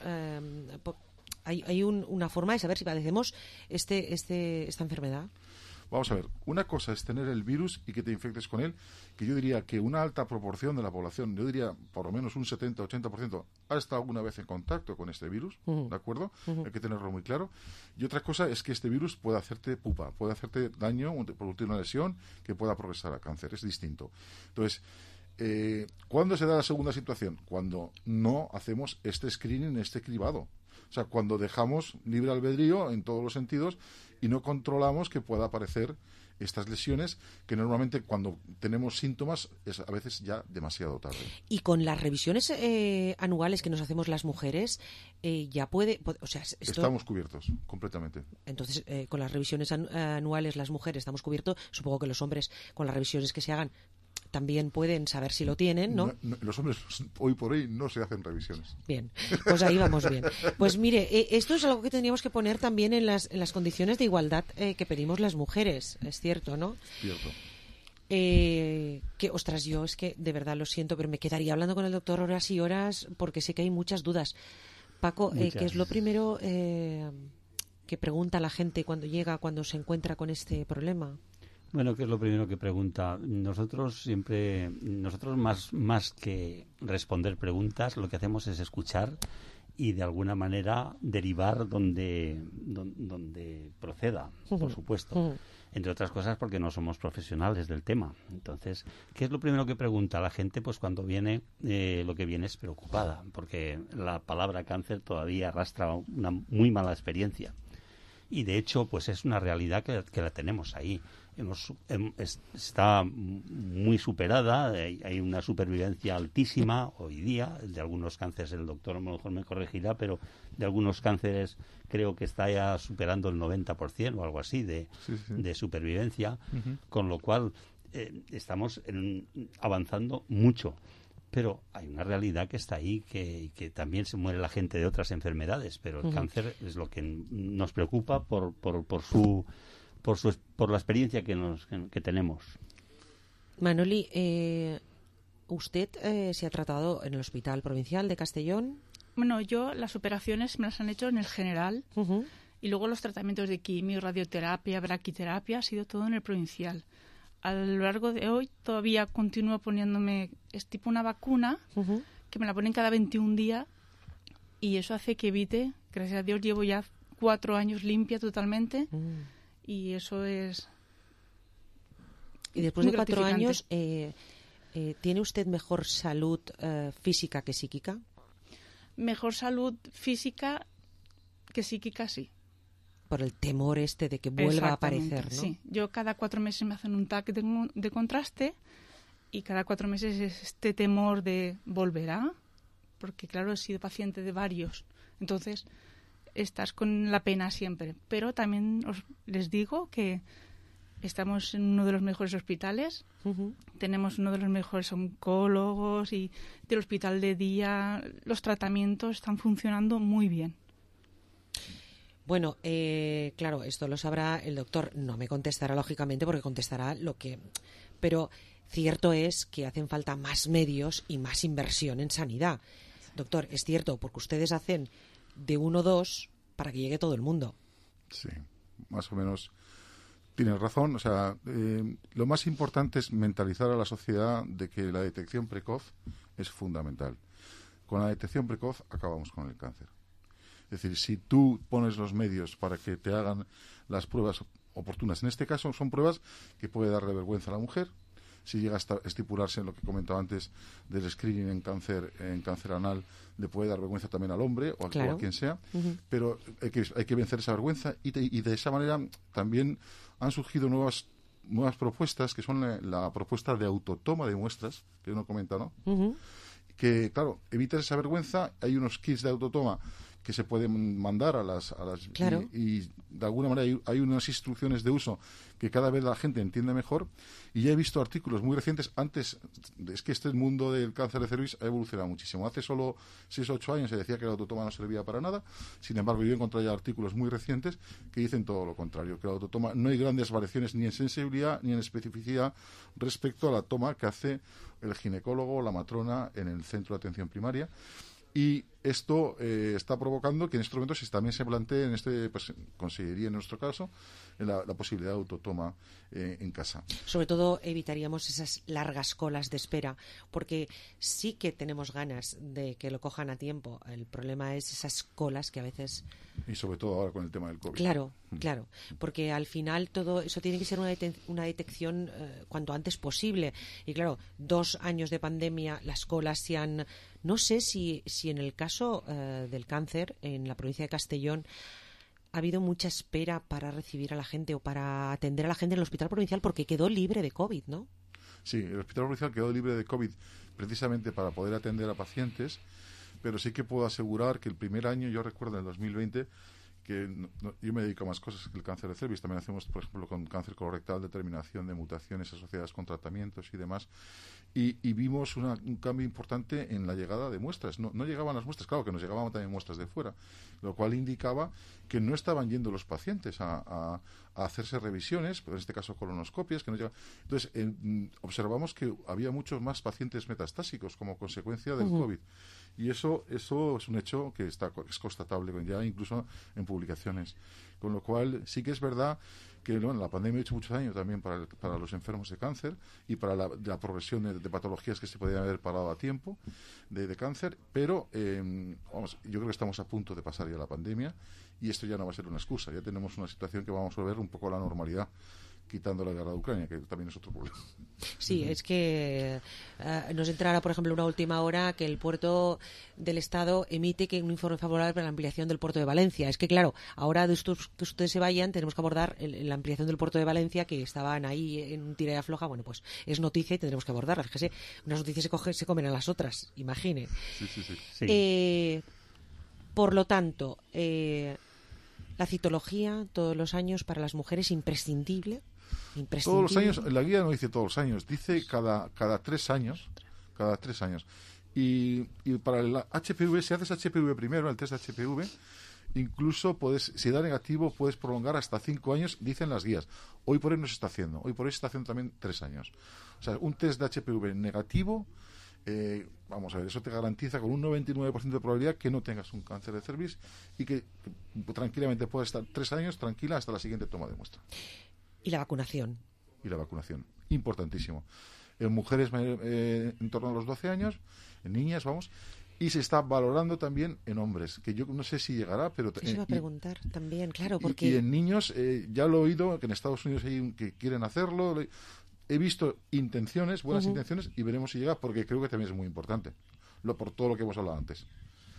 ¿Hay una forma de saber si padecemos esta enfermedad? Vamos a ver, una cosa es tener el virus y que te infectes con él, que yo diría que una alta proporción de la población, yo diría por lo menos un 70-80%, ha estado alguna vez en contacto con este virus, ¿de acuerdo? Hay que tenerlo muy claro. Y otra cosa es que este virus puede hacerte pupa, puede hacerte daño, producir una lesión que pueda progresar a cáncer, es distinto. Entonces, ¿cuándo se da la segunda situación? Cuando no hacemos este screening, este cribado. O sea, cuando dejamos libre albedrío en todos los sentidos y no controlamos que pueda aparecer estas lesiones que normalmente cuando tenemos síntomas es a veces ya demasiado tarde. Y con las revisiones anuales que nos hacemos las mujeres, ya puede... O sea, estamos cubiertos completamente. Entonces, con las revisiones anuales las mujeres estamos cubiertos. Supongo que los hombres con las revisiones que se hagan también pueden saber si lo tienen, ¿no? Los hombres hoy por hoy no se hacen revisiones. Bien, pues ahí vamos bien. Pues mire, esto es algo que tendríamos que poner también en las condiciones de igualdad que pedimos las mujeres, es cierto, ¿no? Cierto. Ostras, yo es que de verdad lo siento, pero me quedaría hablando con el doctor horas y horas porque sé que hay muchas dudas. Paco, ¿qué es lo primero que pregunta la gente cuando se encuentra con este problema? Bueno, ¿qué es lo primero que pregunta? Nosotros más que responder preguntas, lo que hacemos es escuchar y de alguna manera derivar donde proceda, por supuesto. Entre otras cosas porque no somos profesionales del tema. Entonces, ¿qué es lo primero que pregunta la gente? Pues cuando viene, lo que viene es preocupada, porque la palabra cáncer todavía arrastra una muy mala experiencia. Y de hecho, pues es una realidad que la tenemos ahí. Está muy superada, hay una supervivencia altísima hoy día, de algunos cánceres, el doctor a lo mejor me corregirá, pero de algunos cánceres creo que está ya superando el 90% o algo así de supervivencia, con lo cual estamos avanzando mucho. Pero hay una realidad que está ahí, que también se muere la gente de otras enfermedades, pero el cáncer es lo que nos preocupa por la experiencia que tenemos. Manoli, ¿usted se ha tratado en el Hospital Provincial de Castellón? Bueno, yo las operaciones me las han hecho en el general y luego los tratamientos de quimio, radioterapia, braquiterapia, ha sido todo en el provincial. a lo largo de hoy todavía continúo poniéndome, es tipo una vacuna, que me la ponen cada 21 días y eso hace que evite, gracias a Dios llevo ya 4 años limpia totalmente y eso es... Y después de 4 años, ¿tiene usted mejor salud física que psíquica? Mejor salud física que psíquica, sí. Por el temor de que vuelva a aparecer, ¿no? Sí, yo cada 4 meses me hacen un TAC de contraste y cada 4 meses es este temor de volverá, porque claro, he sido paciente de varios, entonces estás con la pena siempre. Pero también les digo que estamos en uno de los mejores hospitales, tenemos uno de los mejores oncólogos y del hospital de día, los tratamientos están funcionando muy bien. Bueno, claro, esto lo sabrá el doctor. No me contestará, lógicamente, porque contestará lo que... Pero cierto es que hacen falta más medios y más inversión en sanidad. Doctor, es cierto, porque ustedes hacen de 1 o 2 para que llegue todo el mundo. Sí, más o menos tienes razón. O sea, lo más importante es mentalizar a la sociedad de que la detección precoz es fundamental. Con la detección precoz acabamos con el cáncer. Es decir, si tú pones los medios para que te hagan las pruebas oportunas, en este caso son pruebas que puede darle vergüenza a la mujer, si llega a estipularse en lo que comentaba antes del screening en cáncer anal, le puede dar vergüenza también al hombre o a quien sea, pero hay que vencer esa vergüenza y de esa manera también han surgido nuevas propuestas, que son la propuesta de autotoma de muestras, que uno comenta, ¿no? Que, claro, evitas esa vergüenza. Hay unos kits de autotoma que se pueden mandar a las claro. y de alguna manera hay unas instrucciones de uso que cada vez la gente entiende mejor, y ya he visto artículos muy recientes. Antes, es que este mundo del cáncer de cervix ha evolucionado muchísimo. Hace solo 6 o 8 años se decía que el autotoma no servía para nada. Sin embargo, yo he encontrado ya artículos muy recientes que dicen todo lo contrario, que el autotoma no hay grandes variaciones ni en sensibilidad ni en especificidad respecto a la toma que hace el ginecólogo o la matrona en el centro de atención primaria. Y esto está provocando que en estos momentos también se plantee, conseguiría en nuestro caso, la posibilidad de autotoma en casa. Sobre todo evitaríamos esas largas colas de espera, porque sí que tenemos ganas de que lo cojan a tiempo. El problema es esas colas que a veces... Y sobre todo ahora con el tema del COVID. Claro, claro, porque al final todo eso tiene que ser una detección cuanto antes posible. Y claro, 2 años de pandemia, las colas se han... No sé si en el caso del cáncer en la provincia de Castellón ha habido mucha espera para recibir a la gente o para atender a la gente en el hospital provincial, porque quedó libre de COVID, ¿no? Sí, el hospital provincial quedó libre de COVID precisamente para poder atender a pacientes, pero sí que puedo asegurar que el primer año, yo recuerdo en el 2020, que yo me dedico a más cosas que el cáncer de cervix. También hacemos, por ejemplo, con cáncer colorectal, determinación de mutaciones asociadas con tratamientos y demás. Y vimos un cambio importante en la llegada de muestras. No llegaban las muestras, claro que nos llegaban también muestras de fuera, lo cual indicaba que no estaban yendo los pacientes a hacerse revisiones, en este caso colonoscopias, que no llegaban. Entonces, observamos que había muchos más pacientes metastásicos como consecuencia del COVID. Y eso es un hecho que es constatable ya incluso en publicaciones. Con lo cual, sí que es verdad que la pandemia ha hecho muchos daños también para los enfermos de cáncer y para la progresión de patologías que se podían haber parado a tiempo de cáncer, pero yo creo que estamos a punto de pasar ya la pandemia y esto ya no va a ser una excusa. Ya tenemos una situación que vamos a volver un poco a la normalidad, quitando la guerra de Ucrania, que también es otro problema. Sí, es que nos entrará, por ejemplo, una última hora que el puerto del Estado emite que un informe favorable para la ampliación del puerto de Valencia. Es que, claro, ahora de estos que ustedes se vayan, tenemos que abordar la ampliación del puerto de Valencia, que estaban ahí en un tira y afloja. Bueno, pues es noticia y tendremos que abordarla. Fíjese, unas noticias se comen a las otras, imagine. Sí. Por lo tanto, la citología todos los años para las mujeres imprescindible. Todos los años, la guía no dice todos los años, dice cada 3 años. Cada 3 años. Y para el HPV, si haces HPV primero, el test de HPV, incluso si da negativo, puedes prolongar hasta 5 años, dicen las guías. Hoy por hoy no se está haciendo. Hoy por hoy se está haciendo también 3 años. O sea, un test de HPV negativo, vamos a ver, eso te garantiza con un 99% de probabilidad que no tengas un cáncer de cervix y que tranquilamente puedes estar 3 años tranquila hasta la siguiente toma de muestra. Y la vacunación. importantísimo. En mujeres en torno a los 12 años, en niñas, vamos, y se está valorando también en hombres, que yo no sé si llegará, pero... Eso iba a preguntar también, claro, porque... Y en niños, ya lo he oído, que en Estados Unidos hay que quieren hacerlo, he visto intenciones, buenas intenciones, y veremos si llega, porque creo que también es muy importante, por todo lo que hemos hablado antes.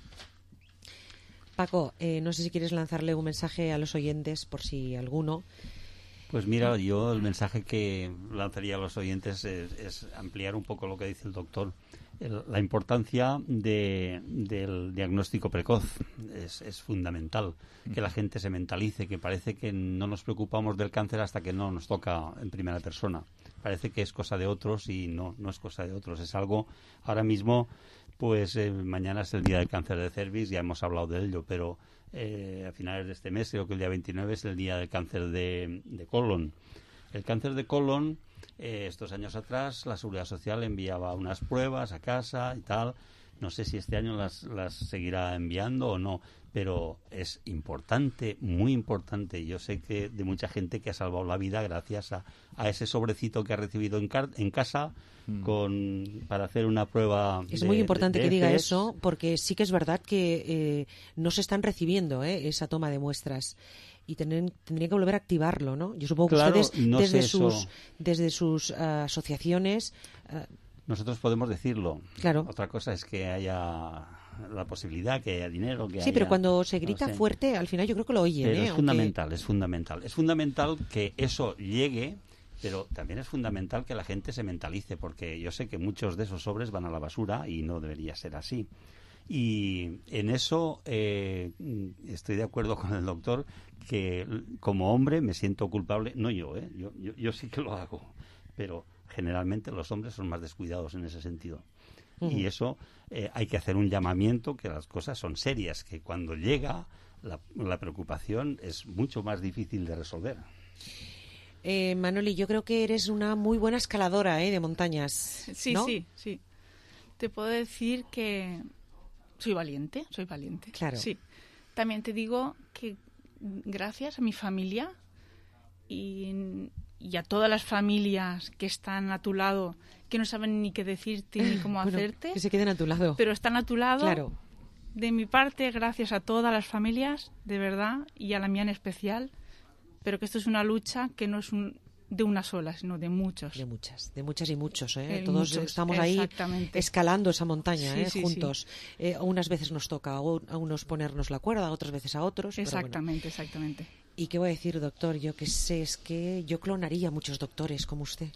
Paco, no sé si quieres lanzarle un mensaje a los oyentes, por si alguno... Pues mira, yo el mensaje que lanzaría a los oyentes es ampliar un poco lo que dice el doctor. La importancia del diagnóstico precoz es fundamental. Que la gente se mentalice, que parece que no nos preocupamos del cáncer hasta que no nos toca en primera persona. Parece que es cosa de otros y no es cosa de otros. Es algo, ahora mismo, pues mañana es el día del cáncer de cervix, ya hemos hablado de ello, pero a finales de este mes, creo que el día 29 es el día del cáncer de colon. El cáncer de colon, estos años atrás, la Seguridad Social enviaba unas pruebas a casa y tal. No sé si este año las seguirá enviando o no, pero es importante, muy importante. Yo sé que de mucha gente que ha salvado la vida gracias a ese sobrecito que ha recibido en casa para hacer una prueba. Es muy importante que diga eso, porque sí que es verdad que no se están recibiendo esa toma de muestras. Y tendrían que volver a activarlo, ¿no? Yo supongo que ustedes, desde sus asociaciones... Nosotros podemos decirlo. Claro. Otra cosa es que haya la posibilidad, que haya dinero, que haya... pero cuando se grita fuerte, al final yo creo que lo oyen, Pero es fundamental. Es fundamental que eso llegue, pero también es fundamental que la gente se mentalice, porque yo sé que muchos de esos sobres van a la basura y no debería ser así. Y en eso estoy de acuerdo con el doctor, que como hombre me siento culpable, no yo, yo sí que lo hago, pero generalmente los hombres son más descuidados en ese sentido. Y eso hay que hacer un llamamiento, que las cosas son serias, que cuando llega la preocupación es mucho más difícil de resolver. Manoli, yo creo que eres una muy buena escaladora de montañas, sí, ¿no? Sí. Te puedo decir que soy valiente. Claro. Sí. También te digo que gracias a mi familia y a todas las familias que están a tu lado, que no saben ni qué decirte ni cómo hacerte, que se queden a tu lado, pero están a tu lado. Claro. De mi parte, gracias a todas las familias, de verdad, y a la mía en especial, pero que esto es una lucha que no es de una sola, sino de muchos. De muchas y muchos, Todos muchos, estamos ahí escalando esa montaña, juntos. Sí. Unas veces nos toca a unos ponernos la cuerda, otras veces a otros. Exactamente. ¿Y qué voy a decir, doctor? Yo qué sé, es que yo clonaría muchos doctores como usted.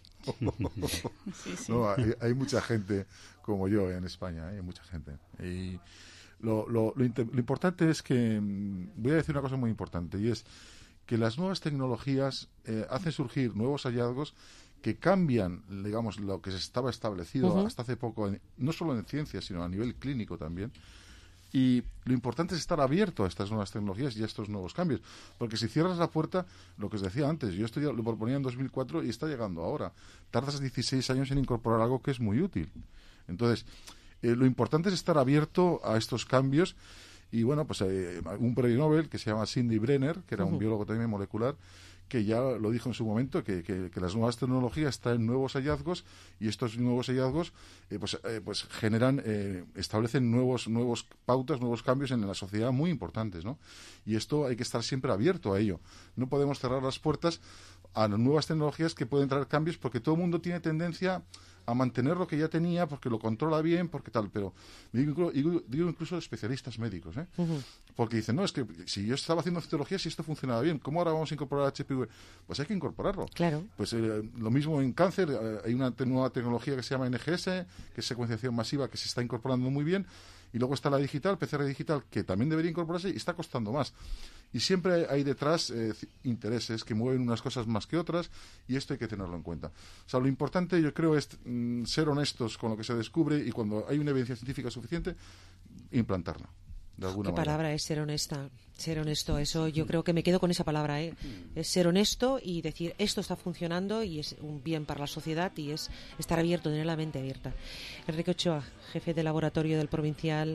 Sí. No, hay mucha gente como yo en España, hay mucha gente. Y lo importante es que, voy a decir una cosa muy importante, y es que las nuevas tecnologías hacen surgir nuevos hallazgos que cambian, digamos, lo que se estaba establecido hasta hace poco, no solo en ciencia, sino a nivel clínico también. Y lo importante es estar abierto a estas nuevas tecnologías y a estos nuevos cambios. Porque si cierras la puerta, lo que os decía antes, yo esto ya lo proponía en 2004 y está llegando ahora. Tardas 16 años en incorporar algo que es muy útil. Entonces, lo importante es estar abierto a estos cambios. Y bueno, pues un premio Nobel que se llama Cindy Brenner, que era un biólogo también molecular, que ya lo dijo en su momento, que las nuevas tecnologías traen nuevos hallazgos y estos nuevos hallazgos pues generan, establecen nuevos pautas, nuevos cambios en la sociedad muy importantes, ¿no? Y esto hay que estar siempre abierto a ello. No podemos cerrar las puertas a las nuevas tecnologías que pueden traer cambios, porque todo el mundo tiene tendencia a mantener lo que ya tenía porque lo controla bien, porque tal, pero digo incluso especialistas médicos, porque dicen, no, es que si yo estaba haciendo citología, si esto funcionaba bien, ¿cómo ahora vamos a incorporar HPV? Pues hay que incorporarlo. Claro. Pues lo mismo en cáncer, hay una nueva tecnología que se llama NGS, que es secuenciación masiva, que se está incorporando muy bien, y luego está la digital, PCR digital, que también debería incorporarse y está costando más. Y siempre hay detrás intereses que mueven unas cosas más que otras, y esto hay que tenerlo en cuenta. O sea, lo importante, yo creo, es ser honestos con lo que se descubre, y cuando hay una evidencia científica suficiente, implantarla. De alguna ¿Qué manera. palabra es ser honesta? Ser honesto, eso yo creo que me quedo con esa palabra, Es ser honesto y decir, esto está funcionando y es un bien para la sociedad, y es estar abierto, tener la mente abierta. Enrique Ochoa, jefe de laboratorio del Provincial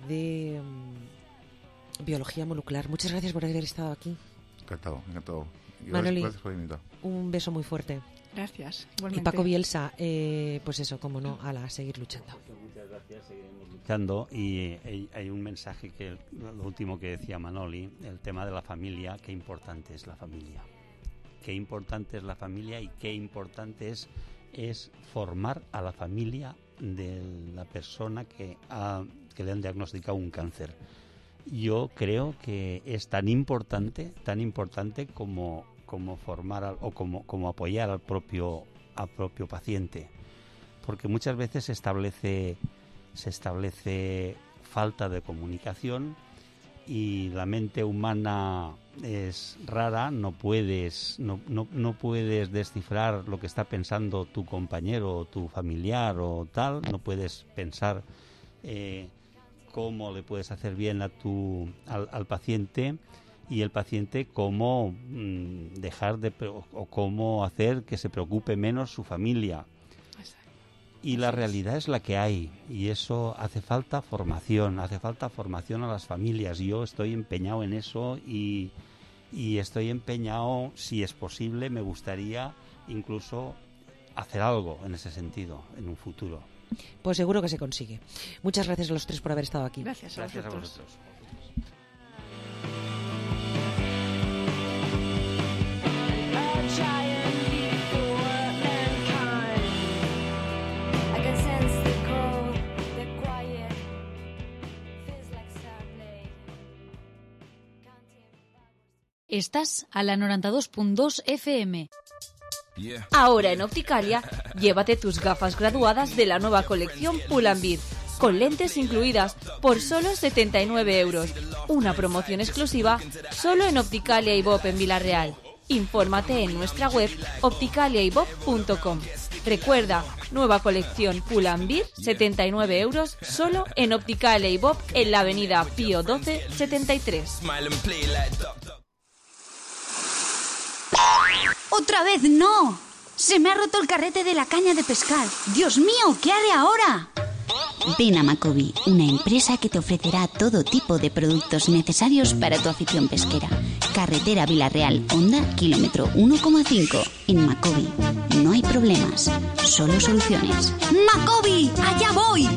de Biología Molecular. Muchas gracias por haber estado aquí. Encantado. Manoli, gracias por invitar. un beso muy fuerte. Gracias, Y igualmente. Paco Bielsa, pues eso, como no, a seguir luchando. Muchas gracias, seguiremos luchando. Y hay un mensaje que lo último que decía Manoli, el tema de la familia, qué importante es la familia. Qué importante es la familia y qué importante es formar a la familia de la persona que le han diagnosticado un cáncer. Yo creo que es tan importante como formar o como apoyar al propio paciente, porque muchas veces se establece falta de comunicación y la mente humana es rara, no puedes descifrar lo que está pensando tu compañero o tu familiar o tal, no puedes pensar cómo le puedes hacer bien al paciente, y el paciente cómo cómo hacer que se preocupe menos su familia. Y la realidad es la que hay, y eso hace falta formación a las familias. Yo estoy empeñado en eso y estoy empeñado, si es posible, me gustaría incluso hacer algo en ese sentido en un futuro. Pues seguro que se consigue. Muchas gracias a los tres por haber estado aquí. Gracias a vosotros. Estás a la 92.2 FM. Ahora en Opticalia, llévate tus gafas graduadas de la nueva colección Pull&Bear, con lentes incluidas por solo 79 euros. Una promoción exclusiva solo en Opticalia Ibop en Vila-real. Infórmate en nuestra web opticaliaibop.com. Recuerda, nueva colección Pull&Bear, 79 euros, solo en Opticalia Ibop en la avenida Pío 12, 73. ¡Otra vez no! ¡Se me ha roto el carrete de la caña de pescar! ¡Dios mío! ¿Qué haré ahora? Ven a Macobi, una empresa que te ofrecerá todo tipo de productos necesarios para tu afición pesquera. Carretera Vila-real, Honda, kilómetro 1,5. En Macobi no hay problemas, solo soluciones. ¡Macobi! ¡Allá voy!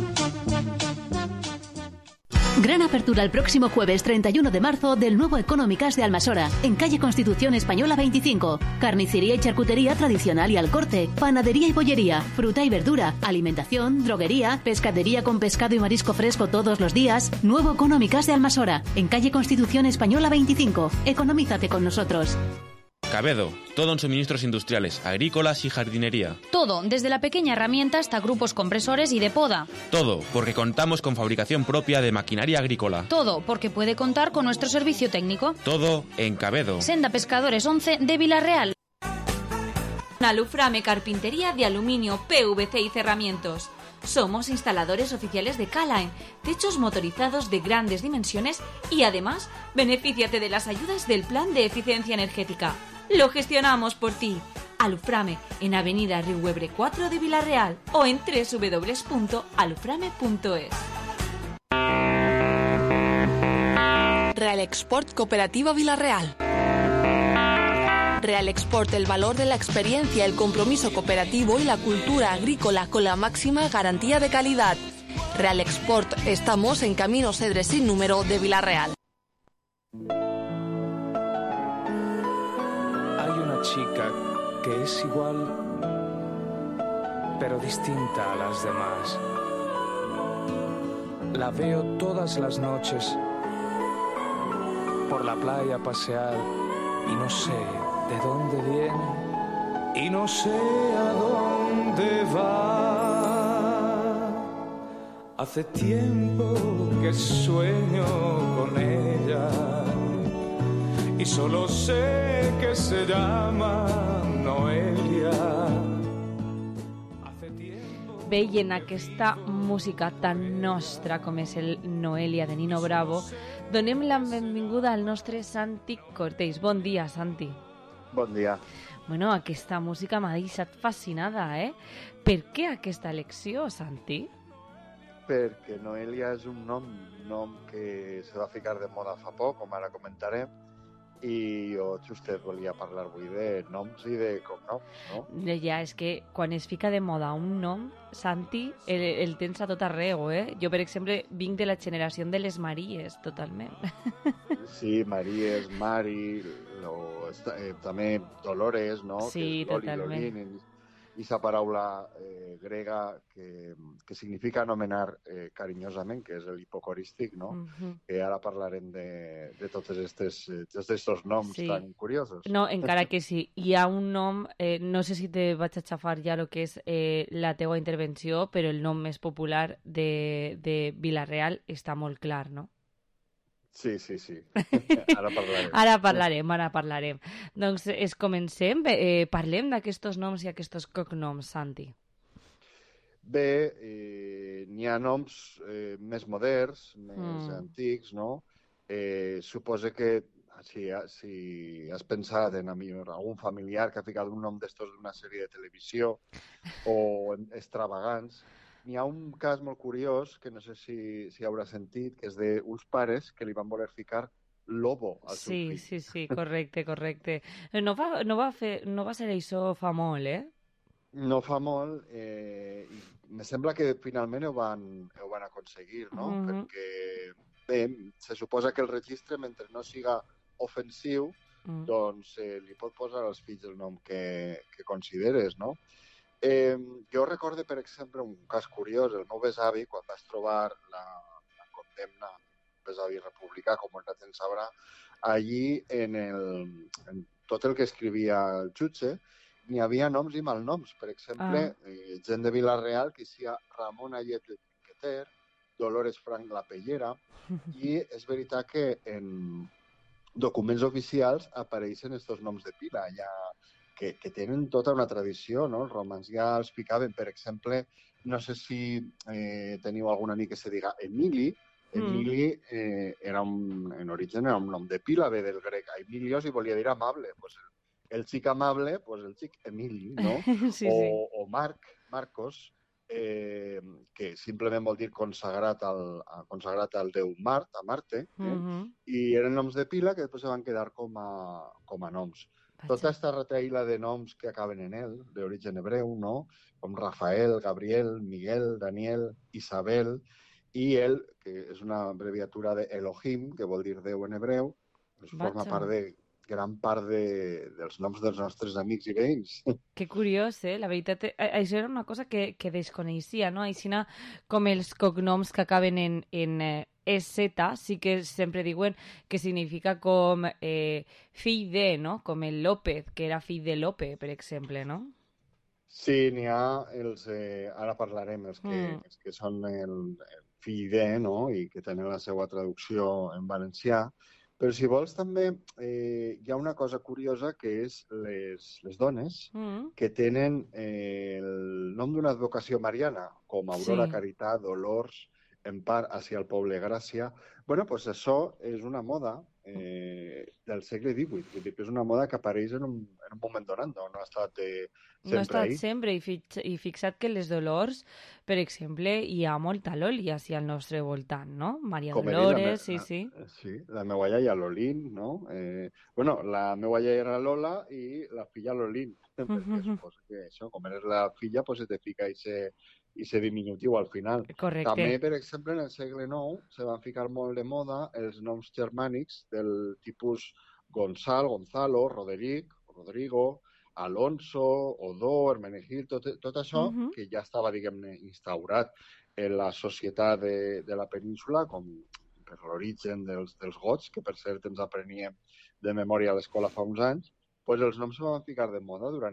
Gran apertura el próximo jueves 31 de marzo del nuevo Económicas de Almasora, en calle Constitución Española 25. Carnicería y charcutería tradicional y al corte, panadería y bollería, fruta y verdura, alimentación, droguería, pescadería con pescado y marisco fresco todos los días. Nuevo Económicas de Almasora, en calle Constitución Española 25. Economízate con nosotros. Cabedo, todo en suministros industriales, agrícolas y jardinería. Todo, desde la pequeña herramienta hasta grupos compresores y de poda. Todo, porque contamos con fabricación propia de maquinaria agrícola. Todo, porque puede contar con nuestro servicio técnico. Todo en Cabedo. Senda Pescadores 11 de Vila-real. Aluframe Carpintería de aluminio, PVC y cerramientos. Somos instaladores oficiales de K-Line, techos motorizados de grandes dimensiones y además benefíciate de las ayudas del Plan de Eficiencia Energética. Lo gestionamos por ti. Aluframe en Avenida Riuebre 4 de Vila-real o en www.aluframe.es. Real Export Cooperativa Vila-real. Real Export, el valor de la experiencia, el compromiso cooperativo y la cultura agrícola con la máxima garantía de calidad. Real Export, estamos en Camino Cedre sin número de Vila-real. Hay una chica que es igual, pero distinta a las demás. La veo todas las noches por la playa pasear y no sé de dónde viene y no sé a dónde va. Hace tiempo que sueño con ella y solo sé que se llama Noelia. Veient aquesta música tan nostra com és el Noelia de Nino Bravo, donem la benvinguda al nostre Santi Cortells. Bon dia, Santi. Bon dia. Bueno, aquesta música m'ha deixat fascinada, eh? Per què aquesta elecció, Santi? Perquè Noelia és un nom que se va ficar de moda fa poc, com ara comentarem, i jo justet volia parlar avui de noms i de cognoms, no? Ja, és que quan es fica de moda un nom, Santi, el tens a tot arreu, eh? Jo, per exemple, vinc de la generació de les Maries, totalment. Sí, Maries, Mari, també Dolores, no? Sí, que és Loli, totalment. Lolín, i sa paraula grega que significa anomenar carinyosament, que és l'hipocorístic, no? Que ara parlarem de tots estos noms Sí. tan curiosos. No, encara que sí. Hi ha un nom, no sé si te vaig a xafar ja el que és la teua intervenció, però el nom més popular de Vila-real està molt clar, no? Sí. Ara parlarem. Ara parlarem. Doncs comencem. Parlem d'aquestos noms i aquests cognoms, Santi. Bé, n'hi ha noms més moderns, més antics, no? Suposo que si has pensat en algun familiar que ha ficat un nom d'estos d'una sèrie de televisió o extravagants, n'hi ha un cas molt curiós, que no sé si haurà sentit, que és d'uns pares que li van voler ficar Lobo al seu fill. Sí, correcte. No va ser això fa molt, eh? No fa molt, i me sembla que finalment ho van aconseguir, no? Perquè, bé, se suposa que el registre, mentre no siga ofensiu, doncs li pot posar als fills el nom que consideres, no? Jo recordo, per exemple, un cas curiós. El meu besavi, quan vas trobar la condemna, besavi republicà, com la gent sabrà, allí en tot el que escrivia el jutge n'hi havia noms i malnoms. Per exemple, gent de Vila-real que sia Ramon Ayet de Trinqueter, Dolores Frank la Pellera, i és veritat que en documents oficials apareixen estos noms de pila, ja que tenen tota una tradició, no? Els romans ja els ficaven, per exemple, no sé si teniu algun amic que se diga Emili. Emili en origen era un nom de pila, ve del grec Emilios i volia dir amable. Pues el xic amable, pues el xic Emili, no? Sí. O Marcos, que simplement vol dir consagrat al déu Mart, a Marte, i eren noms de pila que després se van quedar com a noms. Tota aquesta retaïla de noms que acaben en el, d'origen hebreu, no? Com Rafael, Gabriel, Miguel, Daniel, Isabel, i el, que és una abreviatura de Elohim, que vol dir Déu en hebreu, forma part de gran part dels noms dels nostres amics i veïns. Que curiós, eh? La veritat, això era una cosa que desconeixia, no? Aixina, com els cognoms que acaben en EZ, sí que sempre diuen que significa com fill de, no? Com el López, que era fill de Lope, per exemple, no? Sí, n'hi ha ara parlarem, els que són el fill de, no? I que tenen la seva traducció en valencià. Però si vols també hi ha una cosa curiosa que és les dones que tenen el nom d'una advocació mariana, com Aurora, Caritat, Dolors, Empar, hacia el poble Gràcia. Bueno, pues això és una moda del segle XVIII. És una moda que apareix en un moment donat, no ha estat sempre No ha estat ahí. sempre, i fixa't que les Dolors, per exemple, hi ha molta Loli al nostre voltant, no? Maria Dolores, sí. Sí, la meva iaia Lolín, no? Bueno, la meva iaia era Lola i la filla Lolín. Perquè suposo que això, com eres la filla, pues se te fica ese diminutiu al final. Correcte. També, per exemple, en el segle IX se van ficar molt de moda els noms germànics del tipus Gonzalo, Roderic, Rodrigo, Alonso, Odó, Hermenegildo, tot això que ja estava, diguem-ne, instaurat en la societat de la península, com per l'origen dels gots, que per cert ens apreníem de memòria a l'escola fa uns anys, pues els noms se van ficar de moda durant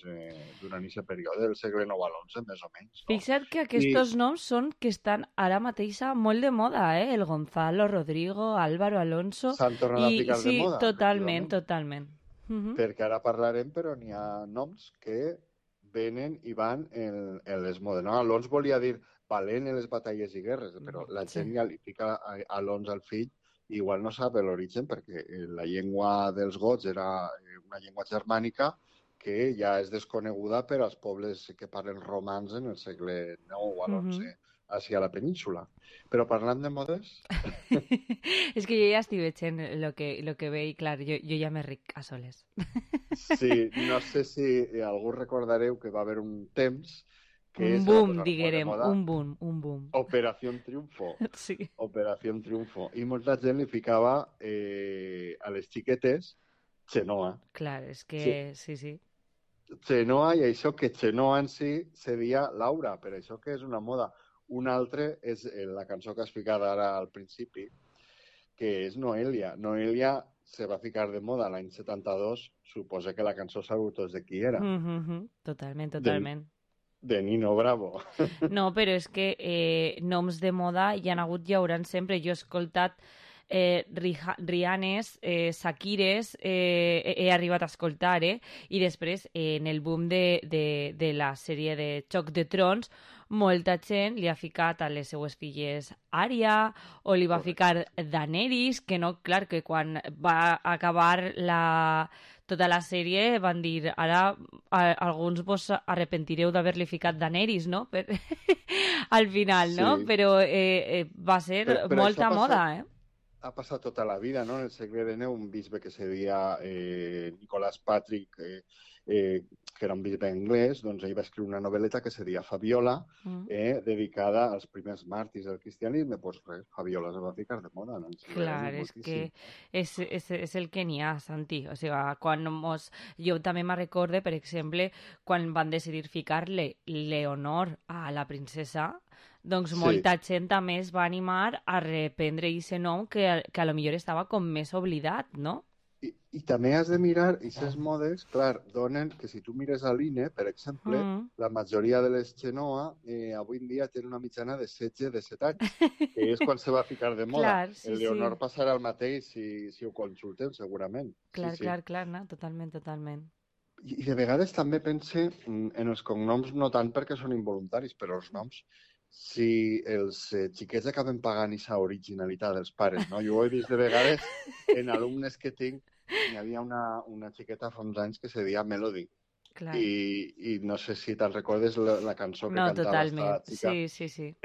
aquest període, del segle IX al XI, més o menys. No? Fixa't que aquests noms són que estan ara mateix molt de moda, eh? El Gonzalo, Rodrigo, Álvaro, Alonso... S'han tornat a ficar de moda. Sí, totalment. Perquè ara parlarem, però n'hi ha noms que venen i van en les modes. No? Alons volia dir valent en les batalles i guerres, però la gent ja li fica Alons al fill i igual no sap l'origen perquè la llengua dels gots era una llengua germànica que ja és desconeguda per als pobles que parlen romans en el segle IX o a l'XI. hacia la península. Però parlant de modes... És que jo ja estic veient lo que ve i, clar, jo ja me ric a soles. Sí, no sé si algú recordareu que va haver un temps que un boom, diguérem, un boom. Operación Triunfo. Sí. Operación Triunfo. I molta gent li ficava a les xiquetes Xenoa. Clar, és que sí. Xenoa, i això que Xenoa en si seria Laura, per això que és una moda. Un altre és la cançó que has ficat ara al principi, que és Noelia. Noelia se va ficar de moda l'any 72, suposa que la cançó sabeu tots de qui era. Totalment. De Nino Bravo. No, però és que noms de moda hi ha hagut i hi hauran sempre. Jo he escoltat Rihannes, Shakires, he arribat a escoltar, i després en el boom de la sèrie de Xoc de Trons, molta gent li ha ficat a les seues filles Arya, o li va ficar Daenerys, que no, clar, que quan va acabar tota la sèrie van dir, ara alguns vos arrepentireu d'haver-li ficat Daenerys, no? Al final, no? Sí. Però va ser però molta moda, Ha passat tota la vida, no? En el segle XIX, un bisbe que se deia Nicholas Patrick, que era un bisbe anglès, doncs ell va escriure una novel·leta que se deia Fabiola, dedicada als primers màrtirs del cristianisme. Doncs res, Fabiola se va ficar de moda. No? Clar, és que és el que n'hi ha, Santi. O sigui, quan jo també me recorde, per exemple, quan van decidir ficar-le Leonor a la princesa, doncs molta gent també es va animar a reprendre aquest nom que a lo millor estava com més oblidat, no? I també has de mirar, aquestes modes, clar, donen que si tu mires a l'INE, per exemple, la majoria de les Xenoa avui en dia tenen una mitjana de 17 anys, que és quan se va ficar de moda. Clar, sí, el Leonor passarà el mateix si ho consulten, segurament. Clar, no? Totalment. I de vegades també pense en els cognoms, no tant perquè són involuntaris, però els noms, si els xiquets acaben pagant aquesta originalitat dels pares, no? Jo ho he vist de vegades en alumnes que tinc. Hi havia una xiqueta fa uns anys que se deia Melody. Clar. I no sé si te'n recordes la cançó que cantava totalment. esta xica. Sí.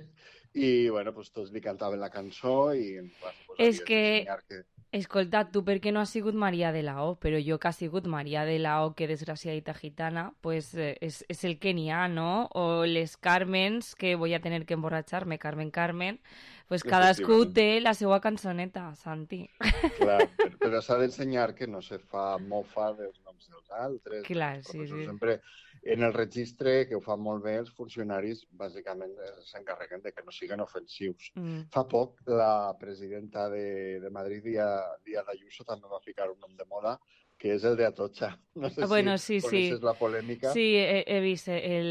I, bueno, pues tots li cantaven la cançó i... És que... Escolta, tu per què no has sigut Maria de la O? Però jo que ha sigut Maria de la O, que desgraciadita gitana, pues és el que n'hi ha, no? O les Carmens, que voy a tener que emborratxar-me, Carmen, pues cadascú té la seva cançoneta, Santi. Clar, però s'ha d'ensenyar que no se fa mofa dels noms dels altres. Clar, sí. Sempre en el registre, que ho fan molt bé, els funcionaris bàsicament s'encarreguen de que no siguin ofensius. Fa poc la presidenta de Madrid, Díaz Ayuso, també va ficar un nom de moda, que és el de Atocha. No sé si coneixes la polèmica. Sí, he vist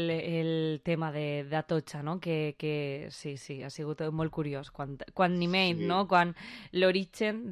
el tema d'Atocha, no? Que sí, ha sigut molt curiós. Quan ni menys, no? Quan l'origen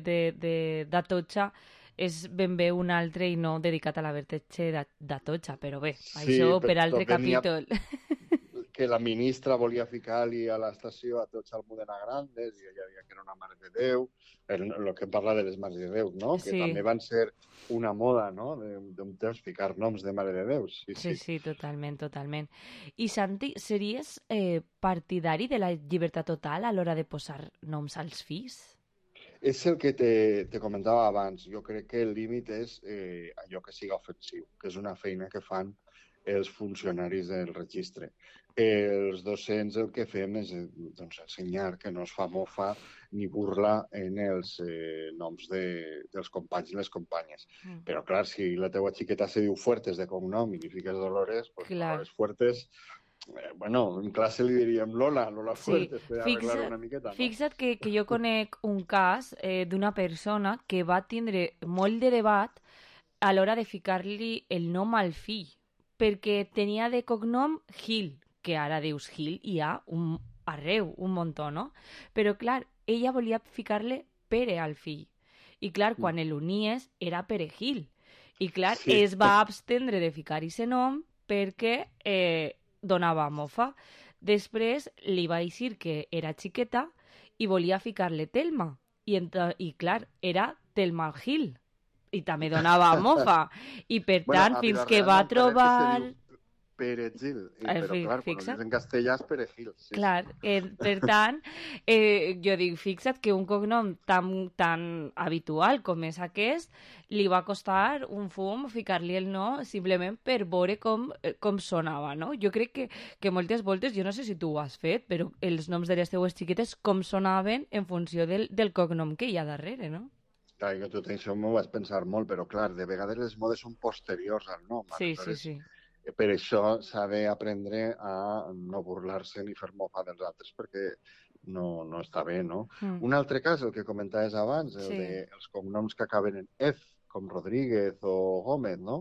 d'Atocha és ben bé un altre i no dedicat a la verteche d'Atocha, però bé, això per altre capítol. Que la ministra volia ficar-li a l'estació Atocha Almudena Grandes i ella deia que era una mare de Déu, el que parla de les mares de Déu, no? Que també van ser una moda, no?, d'un temps ficar noms de mare de Déu. Sí, totalment. I Santi, series partidari de la llibertat total a l'hora de posar noms als fills? És el que te comentava abans. Jo crec que el límit és allò que siga ofensiu, que és una feina que fan els funcionaris del registre. Els docents el que fem és ensenyar que no es fa mofa ni burla en els noms dels companys i les companyes. Però, clar, si la teua xiqueta se diu Fuertes de cognom i li fiques Dolores, pues Dolores Fuertes... Bueno, en classe li diríem Lola Fuertes, per arreglar una miqueta, no? Fixa't que jo conec un cas d'una persona que va tindre molt de debat a l'hora de ficar-li el nom al fill, perquè tenia de cognom Gil, que ara dius Gil i hi ha arreu, un muntó, no? Però, clar, ella volia ficar-li Pere al fill. I, clar, quan l'unies era Perejil. I, clar, es va abstendre de ficar aquest nom perquè donava mofa. Després li va dir que era xiqueta i volia ficar-li Telma. I clar, era Telma Gil. I també donava mofa. I per tant, fins que va trobar... Perejil. Però, clar, quan ho dius en castellà és Perejil. Sí. Clar, per tant, jo dic, fixa't que un cognom tan habitual com és aquest, li va costar un fum ficar-li el no simplement per veure com sonava, no? Jo crec que moltes voltes, jo no sé si tu ho has fet, però els noms de les teues xiquetes com sonaven en funció del cognom que hi ha darrere, no? Clar, jo tot això m'ho vaig pensar molt, però clar, de vegades les modes són posteriors al nom. Sí. Per això s'ha d'aprendre a no burlar-se ni fer mofa dels altres, perquè no està bé, no? Un altre cas, el que comentaves abans, els cognoms que acaben en F, com Rodríguez o Gómez, no?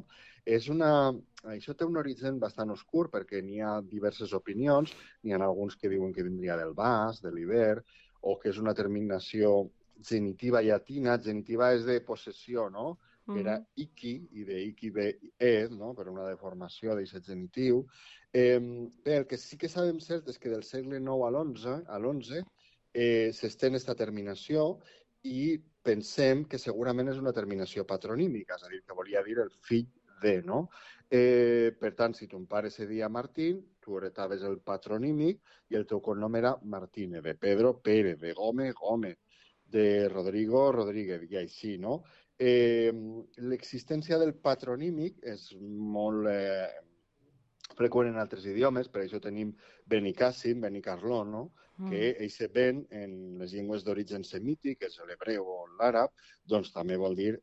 Això té un origen bastant oscur, perquè n'hi ha diverses opinions, n'hi ha alguns que diuen que vindria del bas, de l'Iber, o que és una terminació genitiva llatina. Genitiva és de possessió, no? Que era Iki, i de Iki ve E, no? Per una deformació d'aquest genitiu. Bé, el que sí que sabem cert és que del segle IX a l'XI s'estén aquesta terminació i pensem que segurament és una terminació patronímica, és a dir, que volia dir el fill de, no? Per tant, si ton pare se deia Martín, tu heretaves el patronímic i el teu cognom era Martínez, de Pedro, Pérez, de Gómez, Gómez, de Rodrigo, Rodríguez, i així, no? L'existència del patronímic és molt freqüent en altres idiomes, per això tenim Benicàssim, Benicarló, no? Que eixe ben en les llengües d'origen semític, que és l'hebreu o l'àrab, doncs també vol dir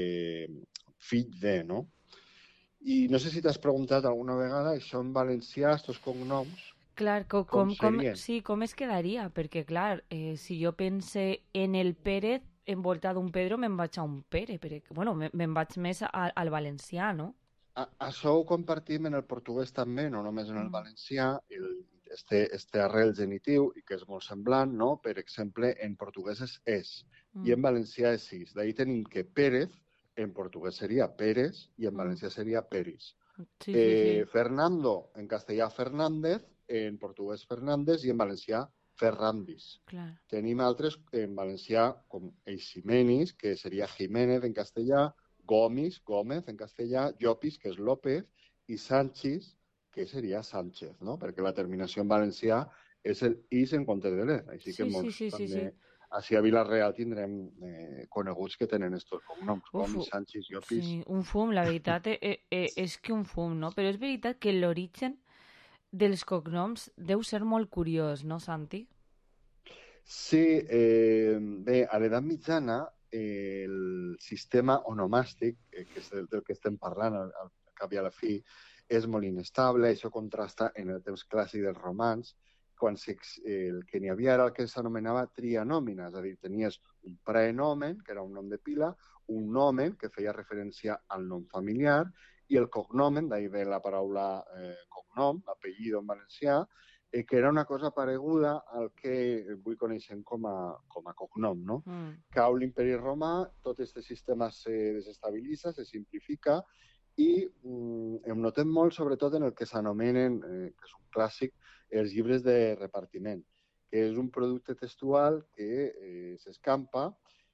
fill de, no? I no sé si t'has preguntat alguna vegada, això en valencià, estos cognoms, clar, com es quedaria? Perquè, clar, si jo pense en el Pérez, envoltat d'un Pedro, me'n vaig a un Pere, perquè, bueno, me'n vaig més al valencià, no? Això ho compartim en el portuguès també, no només en el valencià, este arrel genitiu, i que és molt semblant, no? Per exemple, en portuguès és i en valencià és sis. D'ahí tenim que Pérez, en portuguès seria Pérez, i en valencià seria Peris. Sí. Fernando, en castellà Fernández, en portuguès Fernández, i en valencià Ferrandis. Clar. Tenim altres en valencià com Eiximenis, que seria Jiménez en castellà, Gomis, Gómez en castellà, Llopis, que és López, i Sanchis, que seria Sánchez, no? Perquè la terminació en valencià és el is en comptes de l'es. Així que molts també... Així a Vila-real tindrem coneguts que tenen estos cognoms, Gomis, Sanchis, Llopis... Sí, un fum, la veritat és que un fum, no? Però és veritat que l'origen dels cognoms deu ser molt curiós, no, Santi? Sí, bé, a l'edat mitjana el sistema onomàstic, que és del que estem parlant al cap i a la fi, és molt inestable. Això contrasta en el temps clàssic dels romans, quan el que n'hi havia era el que s'anomenava trianòmina, és a dir, tenies un praenomen, que era un nom de pila, un nomen, que feia referència al nom familiar, i el cognomen, d'ahir ve la paraula cognom, apellido en valencià, que era una cosa pareguda al que avui coneixem com a cognom, no? Cau l'imperi romà, tot aquest sistema se desestabilitza, se simplifica, i em notem molt, sobretot, en el que s'anomenen, que és un clàssic, els llibres de repartiment, que és un producte textual que s'escampa.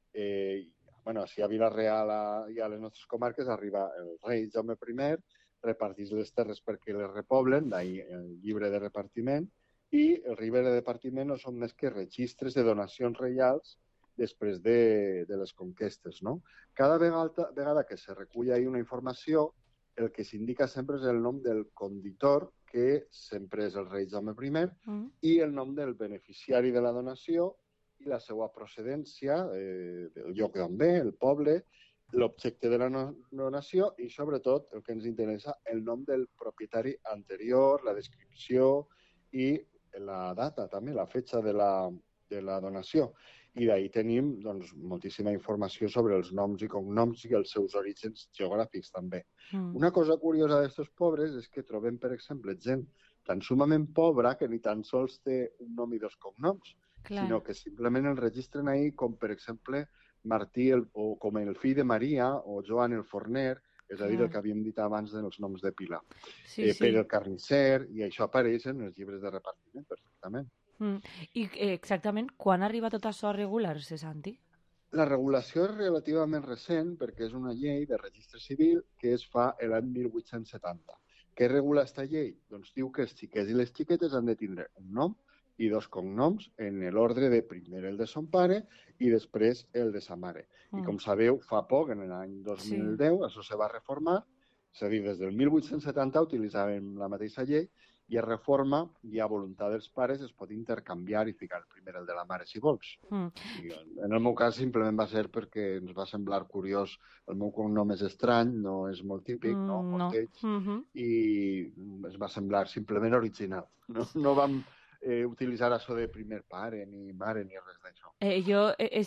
Si a Vila-real i a les nostres comarques arriba el rei Jaume I, reparteix les terres perquè les repoblen, d'ahir el llibre de repartiment, i el llibre de repartiment no són més que registres de donacions reials després de les conquestes, no? Cada vegada que se recull ahir una informació, el que s'indica sempre és el nom del conditor, que sempre és el rei Jaume I, i el nom del beneficiari de la donació i la seva procedència, el lloc d'on ve, el poble, l'objecte de la donació i, sobretot, el que ens interessa, el nom del propietari anterior, la descripció i la data, també, la fetge de la donació. I d'ahir tenim moltíssima informació sobre els noms i cognoms i els seus orígens geogràfics, també. Una cosa curiosa d'estos pobres és que trobem, per exemple, gent tan sumament pobra que ni tan sols té un nom i dos cognoms, sinó que simplement el registren ahir com, per exemple, Martí o com el fill de Maria o Joan el forner, és a dir, el que havíem dit abans dels noms de pila. Pere el carnisser, i això apareix en els llibres de repartiment perfectament. I exactament quan arriba tot això a regular-se, Santi? La regulació és relativament recent perquè és una llei de registre civil que es fa l'any 1870, Què regula esta llei? Doncs diu que els xiquets i les xiquetes han de tindre un nom i 2 cognoms en l'ordre de primer el de son pare i després el de sa mare. I com sabeu, fa poc, en l'any 2010, això se va reformar, és a dir, des del 1870 utilitzàvem la mateixa llei i es reforma i a voluntat dels pares es pot intercanviar i ficar primer el de la mare si vols. I en el meu cas simplement va ser perquè ens va semblar curiós. El meu cognom és estrany, no és molt típic, molt lleig, i es va semblar simplement original. No vam utilitzar això de primer pare, ni mare, ni res d'això. Jo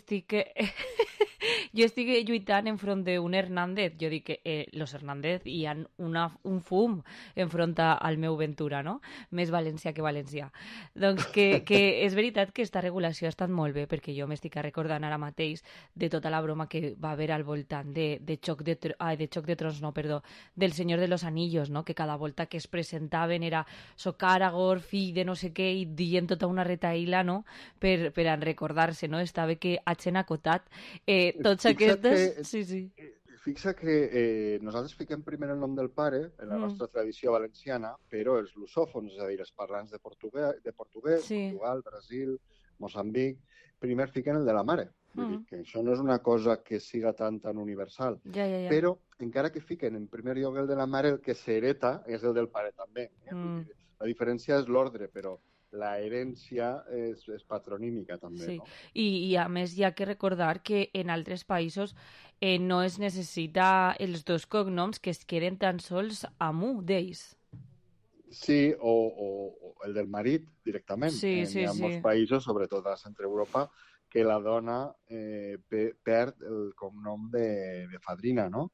estic lluitant enfront d'un Hernández. Jo dic que los Hernández hi ha un fum enfront al meu Ventura, no? Més valencià que valencià. Doncs que és veritat que aquesta regulació ha estat molt bé, perquè jo m'estic recordant ara mateix de tota la broma que va haver al voltant de Xoc de Trons, no, perdó, del Senyor de los Anillos, no? Que cada volta que es presentaven era soc Aragorn, fill de no sé què, i dient tota una retaïla, no? Per a recordar-se, no? Està bé que hagin acotat tots aquestes... Fixa que nosaltres fiquem primer el nom del pare en la nostra tradició valenciana, però els lusòfons, és a dir, els parlants de portuguès, Portugal, Brasil, Moçambic, primer fiquen el de la mare. Que això no és una cosa que siga tan universal. Però, encara que fiquen en primer lloc el de la mare, el que s'hereta és el del pare també. La diferència és l'ordre, però la herència és patronímica també. Sí. No? I a més hi ha que recordar que en altres països no es necessita els 2 cognoms, que es queden tan sols amb un d'ells. Sí, o el del marit directament. Hi ha molts països, sobretot a Centre Europa, que la dona perd el cognom de fadrina, no?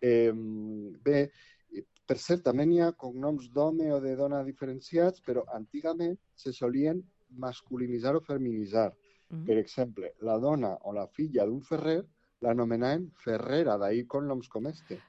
Bé, per cert, també hi ha cognoms d'home o de dona diferenciats, però antigament se solien masculinitzar o feminitzar. Per exemple, la dona o la filla d'un ferrer l'anomenaven Ferrera, d'ahir cognoms com este.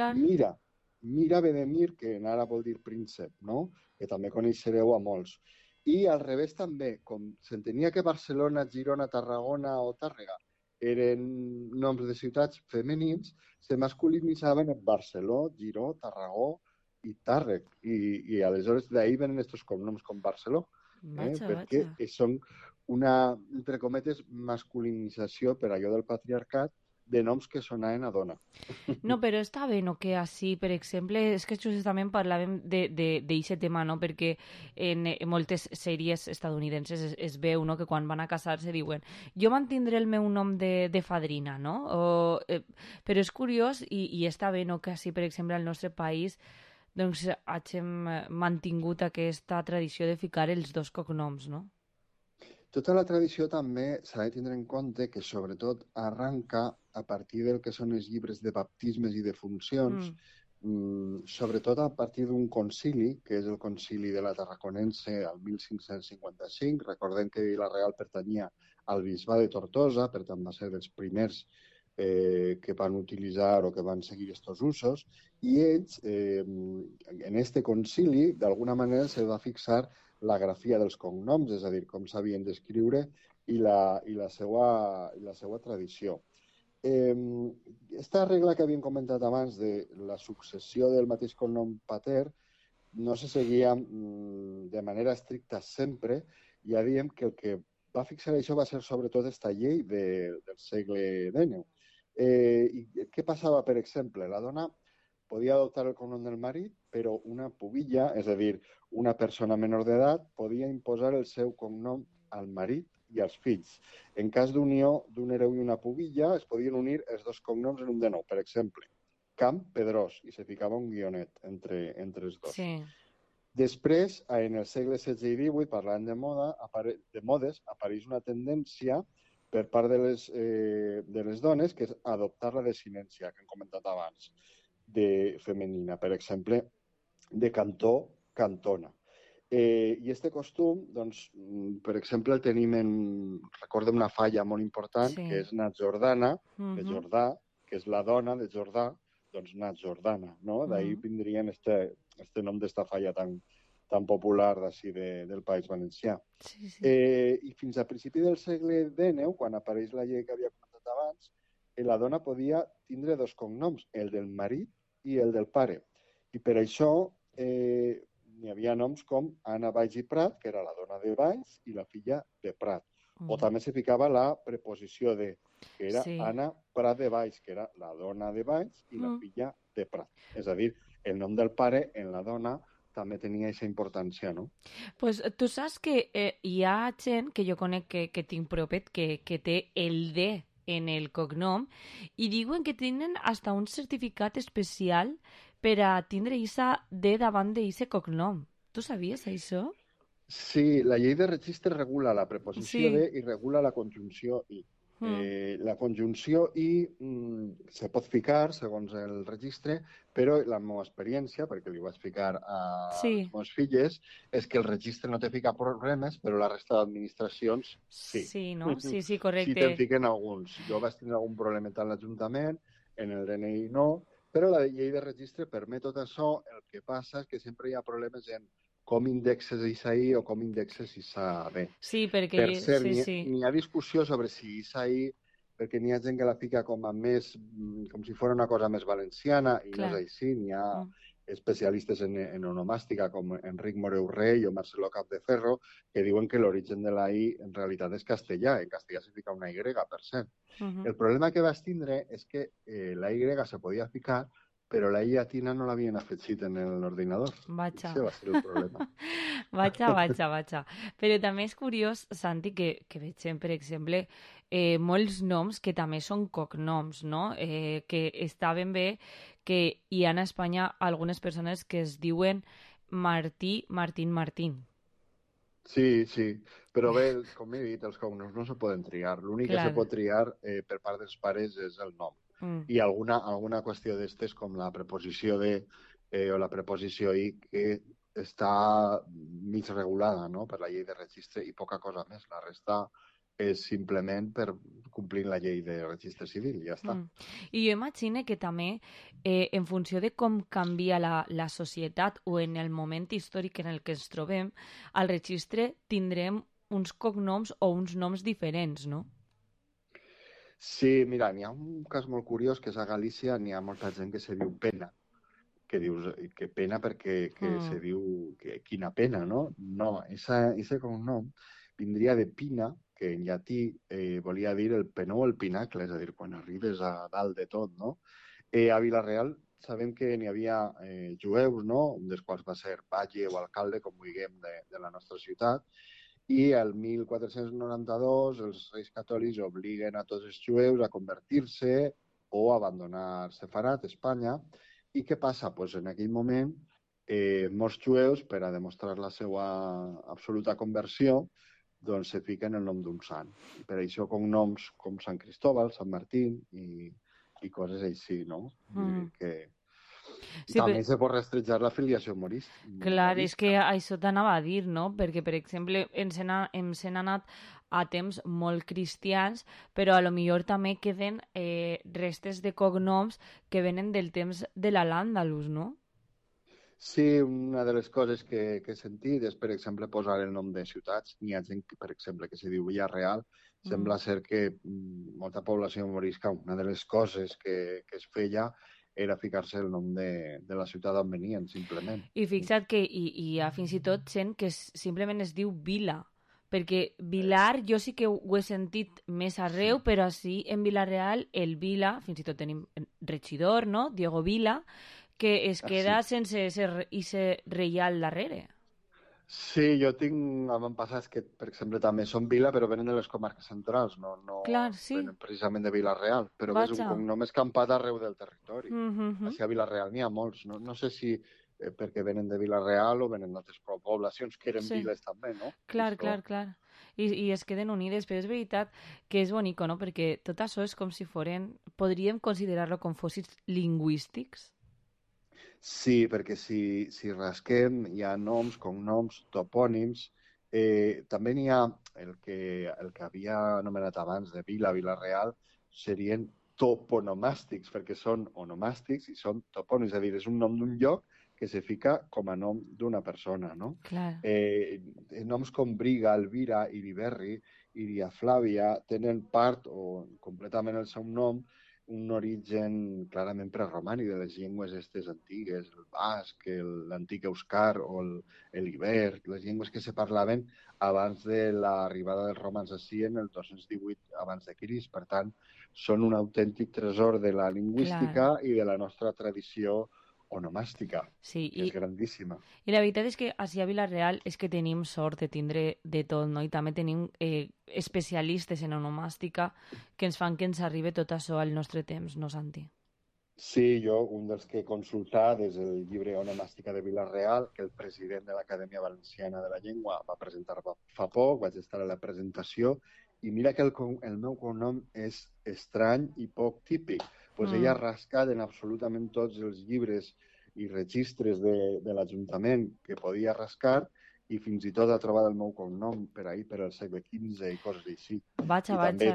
Mira ve de Mir, que en àrab vol dir príncep, no? Que també coneixereu a molts. I al revés també, com s'entenia que Barcelona, Girona, Tarragona o Tàrrega eren noms de ciutats femenins, se masculinitzaven en Barceló, Giró, Tarragó i Tàrrec. I aleshores d'ahir venen aquests cognoms com Barceló, perquè són una, entre cometes, masculinització per allò del patriarcat de noms que sonaven a dona. No, però està bé, no, que així, per exemple, és que justament parlàvem d'aquest tema, no?, perquè en moltes sèries estadounidenses es veu, no?, que quan van a casar-se diuen jo mantindré el meu nom de fadrina, no? Però és curiós i està bé, no?, que així, per exemple, al nostre país doncs hàgim mantingut aquesta tradició de ficar els 2 cognoms, no? Tota la tradició també s'ha de tindre en compte que sobretot arranca a partir del que són els llibres de baptismes i de funcions, sobretot a partir d'un concili, que és el concili de la Tarraconense al 1555. Recordem que Vila-real pertanyia al bisbe de Tortosa, per tant va ser dels primers que van utilitzar o que van seguir aquests usos, i ells, en este concili, d'alguna manera se va fixar la grafia dels cognoms, és a dir, com s'havien d'escriure i la seva tradició. Esta regla que havíem comentat abans de la successió del mateix cognom pater no se seguia de manera estricta sempre. Ja diem que el que va fixar això va ser sobretot esta llei del segle XIX. I què passava, per exemple? La dona podia adoptar el cognom del marit, però una pubilla, és a dir, una persona menor d'edat, podia imposar el seu cognom al marit i als fills. En cas d'unió d'un hereu i una pubilla, es podien unir els 2 cognoms en un de nou. Per exemple, Camp Pedrós, i se ficava un guionet entre els 2. Sí. Després, en el segle XVI i XVIII, parlant de modes, apareix una tendència per part de les dones, que és adoptar la desinència, que hem comentat abans, de femenina, per exemple, de cantó, cantona. I este costum, doncs, per exemple, el tenim recordem una falla molt important, que és Nat Jordana, de Jordà, que és la dona de Jordà, doncs Nat Jordana, no? D'ahir vindrien este nom d'esta falla tan popular d'ací del País Valencià. I fins a principi del segle XIX, quan apareix la llei que havia comentat abans, la dona podia tindre 2 cognoms, el del marit i el del pare. I per això n'hi havia noms com Anna Valls i Prat, que era la dona de Valls i la filla de Prat. O també se ficava la preposició de, que era Anna Prat de Valls, que era la dona de Valls i la filla de Prat. És a dir, el nom del pare en la dona també tenia aquesta importància, no? Pues tu saps que hi ha gent que jo conec que tinc propet que té el D en el cognom i diuen que tenen hasta un certificat especial per a tindre aquesta D davant d'aquest cognom. Tu sabies això? Sí, la llei de registre regula la preposició de i regula la conjunció i. La conjunció i se pot ficar segons el registre, però la meva experiència, perquè li vaig ficar a les meves filles, és que el registre no te fica problemes, però la resta d'administracions sí. Sí, no? Sí, correcte. Sí te'n fiquen alguns. Jo vaig tenir algun problema a l'Ajuntament, en el DNI no, però la llei de registre permet tot això. El que passa és que sempre hi ha problemes en com indexes ISAI o com indexes ISAB. Sí, perquè... Per cert, n'hi ha discussió sobre si ISAI, perquè n'hi ha gent que la fica com a més, com si fos una cosa més valenciana, i no és així. N'hi ha especialistes en onomàstica, com Enric Moreu Rey o Marcelo Capdeferro, que diuen que l'origen de la I en realitat és castellà. En castellà se fica una Y, per cert. El problema que vaig tindre és que la Y se podia ficar, però la I llatina no l'havien afegit en l'ordinador. Vaja. Això va ser el problema. Vaja. Però també és curiós, Santi, que veiem, per exemple, molts noms que també són cognoms, no? Que està ben bé que hi ha a Espanya algunes persones que es diuen Martín. Sí, però bé, com he dit, els cognoms no se poden triar. L'únic que se pot triar per part dels pares és el nom. I alguna qüestió d'estes com la preposició de o la preposició i que està mig regulada, no?, per la llei de registre i poca cosa més. La resta és simplement per complir la llei de registre civil i ja està. I jo imagino que també en funció de com canvia la societat o en el moment històric en el que ens trobem, al registre tindrem uns cognoms o uns noms diferents, no? Sí, mira, n'hi ha un cas molt curiós que és a Galícia, n'hi ha molta gent que se diu Pena, que dius que pena perquè se diu que quina pena, no? No, ese cognom vindria de Pina, que en llatí volia dir el penó o el pinacle, és a dir, quan arribes a dalt de tot, no? A Vila-real sabem que n'hi havia jueus, no?, un dels quals va ser batlle o alcalde, com vulguem, de la nostra ciutat, i el 1492 els reis catòlics obliguen a tots els jueus a convertir-se o a abandonar Sefarat, Espanya. I què passa? Pues en aquell moment, molts jueus, per a demostrar la seva absoluta conversió, doncs se fiquen el nom d'un sant. I per això cognoms com Sant Cristóbal, Sant Martín i coses així, no? Sí, també se pot rastrejar la filiació humorística. Clar, és que això t'anava a dir, no? Perquè, per exemple, ens hem anat a temps molt cristians, però a lo millor també queden restes de cognoms que venen del temps de l'Al-Àndalus, no? Sí, una de les coses que he sentit és, per exemple, posar el nom de ciutats. N'hi ha gent, per exemple, que se diu Villarreal. Sembla ser que molta població humorística, una de les coses que es feia era ficar-se el nom de la ciutat on venien, simplement. I fixa't que hi ha fins i tot gent que simplement es diu Vila, perquè Vilar jo sí que ho he sentit més arreu, però sí en Vila-real el Vila, fins i tot tenim regidor, no?, Diego Vila, que es queda sense ese reial darrere. Sí, jo tinc avantpassats que, per exemple, també són Vila, però venen de les comarques centrals, no venen precisament de Vila-real, però és un cognom escampat arreu del territori. Així a Vila-real n'hi ha molts. No sé si perquè venen de Vila-real o venen d'altres poblacions que eren viles també, no? Clar. I es queden unides, però és veritat que és bonic, no? Perquè tot això és com si foren... Podríem considerar-lo com fòssils lingüístics? Sí, perquè si rasquem hi ha noms, cognoms, topònims. També n'hi ha el que havia anomenat abans de Vila, Vila-real, serien toponomàstics, perquè són onomàstics i són topònims, és a dir, és un nom d'un lloc que se fica com a nom d'una persona, no? Clar. Noms com Briga, Elvira, Iriberri, Iria Flàvia, tenen part o completament el seu nom un origen clarament preromànic de les llengües aquestes antigues, el basc, l'antic euscar o l'iber, les llengües que se parlaven abans de l'arribada dels romans ací en el 218 abans de Crist. Per tant, són un autèntic tresor de la lingüística i de la nostra tradició onomàstica, sí, que és grandíssima. I la veritat és que ací a Vila-real és que tenim sort de tindre de tot, no? I també tenim especialistes en onomàstica que ens fan que ens arribi tot això al nostre temps, no, Santi? Sí, jo, un dels que he consultat és el llibre Onomàstica de Vila-real, que el president de l'Acadèmia Valenciana de la Llengua va presentar fa poc, vaig estar a la presentació, i mira que el meu cognom és estrany i poc típic. Pues ella ha rascat en absolutament tots els llibres i registres de l'Ajuntament que podia rascar i fins i tot ha trobat el meu cognom per ahir, per al segle XV i coses així. També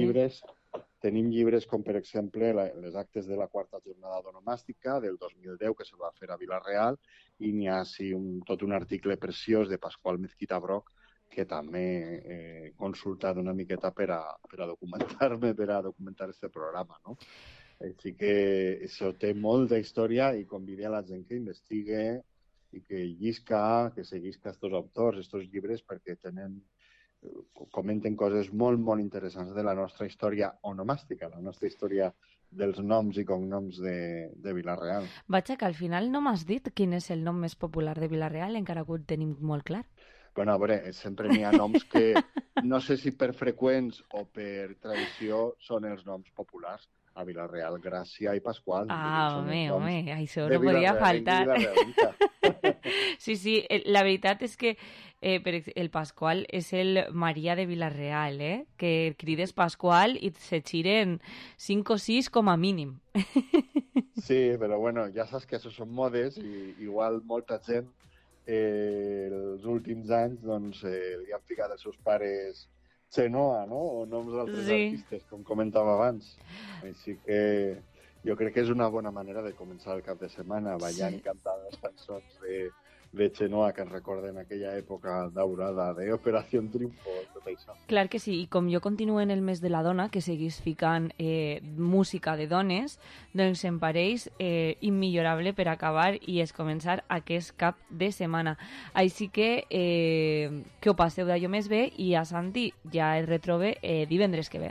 tenim llibres com, per exemple, les actes de la quarta jornada d'onomàstica del 2010 que se va fer a Vila-real i n'hi ha tot un article preciós de Pasqual Mezquita Broc que també he consultat una miqueta per a documentar-me, per a documentar aquest programa, no? Així que això té molta història i convido a la gent que investigue i que llisca, que seguisca aquests autors, aquests llibres, perquè comenten coses molt, molt interessants de la nostra història onomàstica, la nostra història dels noms i cognoms de Vila-real. Vaja, que al final no m'has dit quin és el nom més popular de Vila-real, encara que ho tenim molt clar. Bueno, a veure, sempre n'hi ha noms que no sé si per freqüents o per tradició són els noms populars. A Vila-real, Gràcia i Pasqual. Ah, home, això no podia faltar. Sí, la veritat és que el Pasqual és el Maria de Vila-real, que crides Pasqual i se xiren 5 o 6 com a mínim. Sí, però bueno, ja saps que això són modes i igual molta gent els últims anys doncs, li han ficat els seus pares Chenoa, no? O noms d'altres artistes, com comentava abans. Així que jo crec que és una bona manera de començar el cap de setmana ballant i cantant les cançons de Chenoa que ens recorden aquella època daurada d'Operació Triunfo i tot això. Clar que sí, i com jo continuo en el mes de la dona, que seguís ficant música de dones, doncs em pareix immillorable per acabar i és començar aquest cap de setmana. Així que ho passeu d'allò més bé i a Santi ja el retrobe divendres que ve.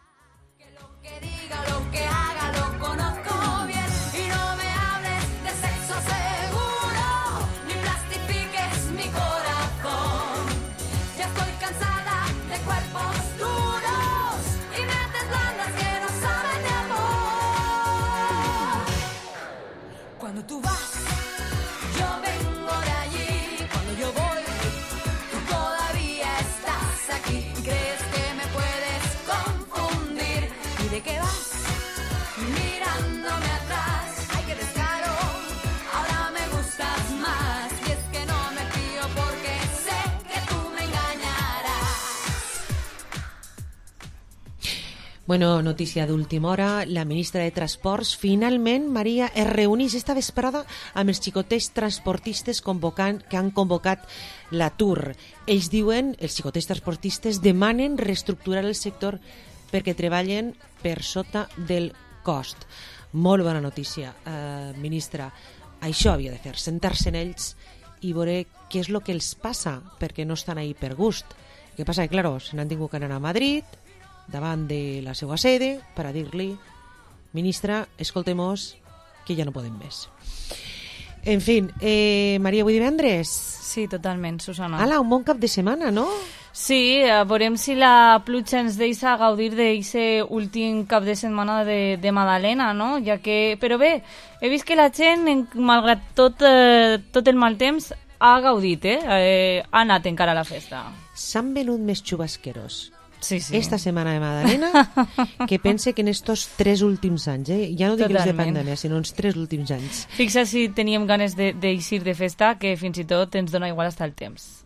Cuando tú vas, yo vengo de allí. Cuando yo voy, tú todavía estás aquí. ¿Crees que me puedes confundir? ¿Y de qué vas? Mirándome atrás. Ay, qué descaro, ahora me gustas más. Y es que no me fío porque sé que tú me engañarás. Bueno, notícia d'última hora. La ministra de Transports finalment, Maria, es reuneix esta vesprada amb els xicotets transportistes que han convocat l'atur. Ells diuen, els xicotets transportistes demanen reestructurar el sector perquè treballen per sota del cost. Molt bona notícia, ministra. Això havia de fer, sentar-se en ells i veure què és el que els passa, perquè no estan ahí per gust. El que passa que, claro, se n'han tingut que anar a Madrid davant de la seva sede per a dir-li, ministra, escoltem-nos que ja no podem més. En fi, Maria, avui divendres? Sí, totalment, Susana. Ala, un bon cap de setmana, no? Sí, veurem si la pluja ens deixa gaudir d'aquest últim cap de setmana de Madalena, no? Ja que... Però bé, he vist que la gent, malgrat tot el mal temps, ha gaudit, ha anat encara a la festa. S'han venut més xubasqueros sí. esta setmana de Madalena que pense que en estos 3 últims anys, ja no dic els de pandèmia, sinó els 3 últims anys. Fixa si teníem ganes d'eixir de festa, que fins i tot ens dona igual hasta el temps.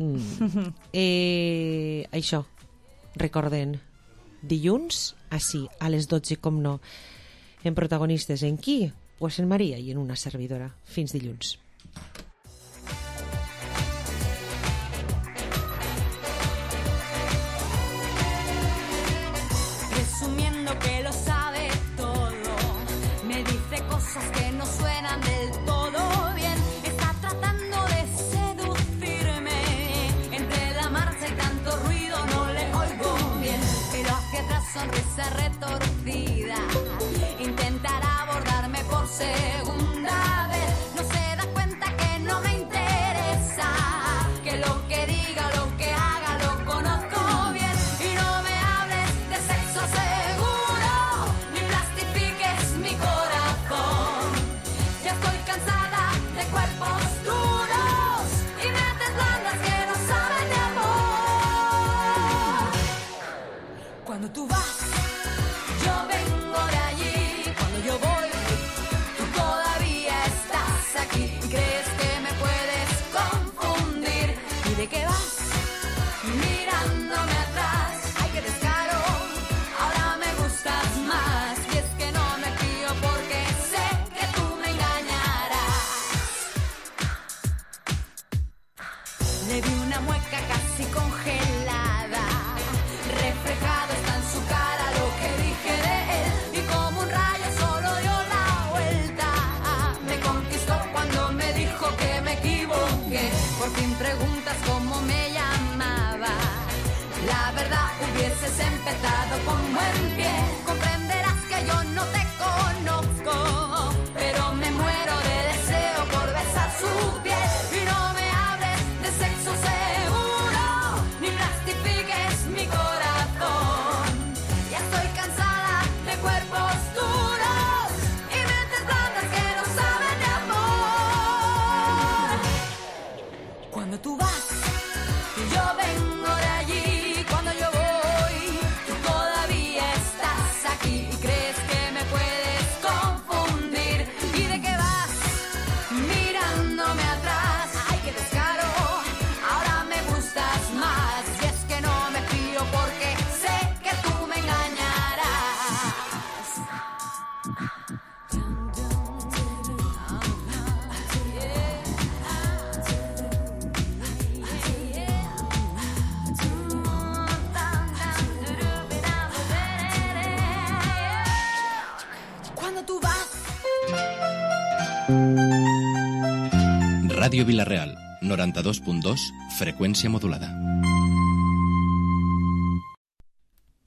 Això, recorden, dilluns, així, a les 12, com no, en protagonistes, en qui? Pues en Maria i en una servidora. Fins dilluns. Presumiendo que lo sabe todo. empezado con buen pie. Comprenderás que yo no te conozco, pero me muero de deseo por besar su piel. Y no me hables de sexo seguro, ni plastifiques mi corazón. Ya estoy cansada de cuerpos duros y mentes blandas que no saben de amor. Cuando tú vas, yo vengo de allí. Cuando yo voy, tú todavía estás aquí. Y crees que me puedes confundir. ¿Y de qué vas? Mirándome atrás. Ay, qué descaro, ahora me gustas más. Y es que no me fío porque sé que tú me engañarás. Cuando tú vas. Ràdio Vila-real, 92.2, freqüència modulada.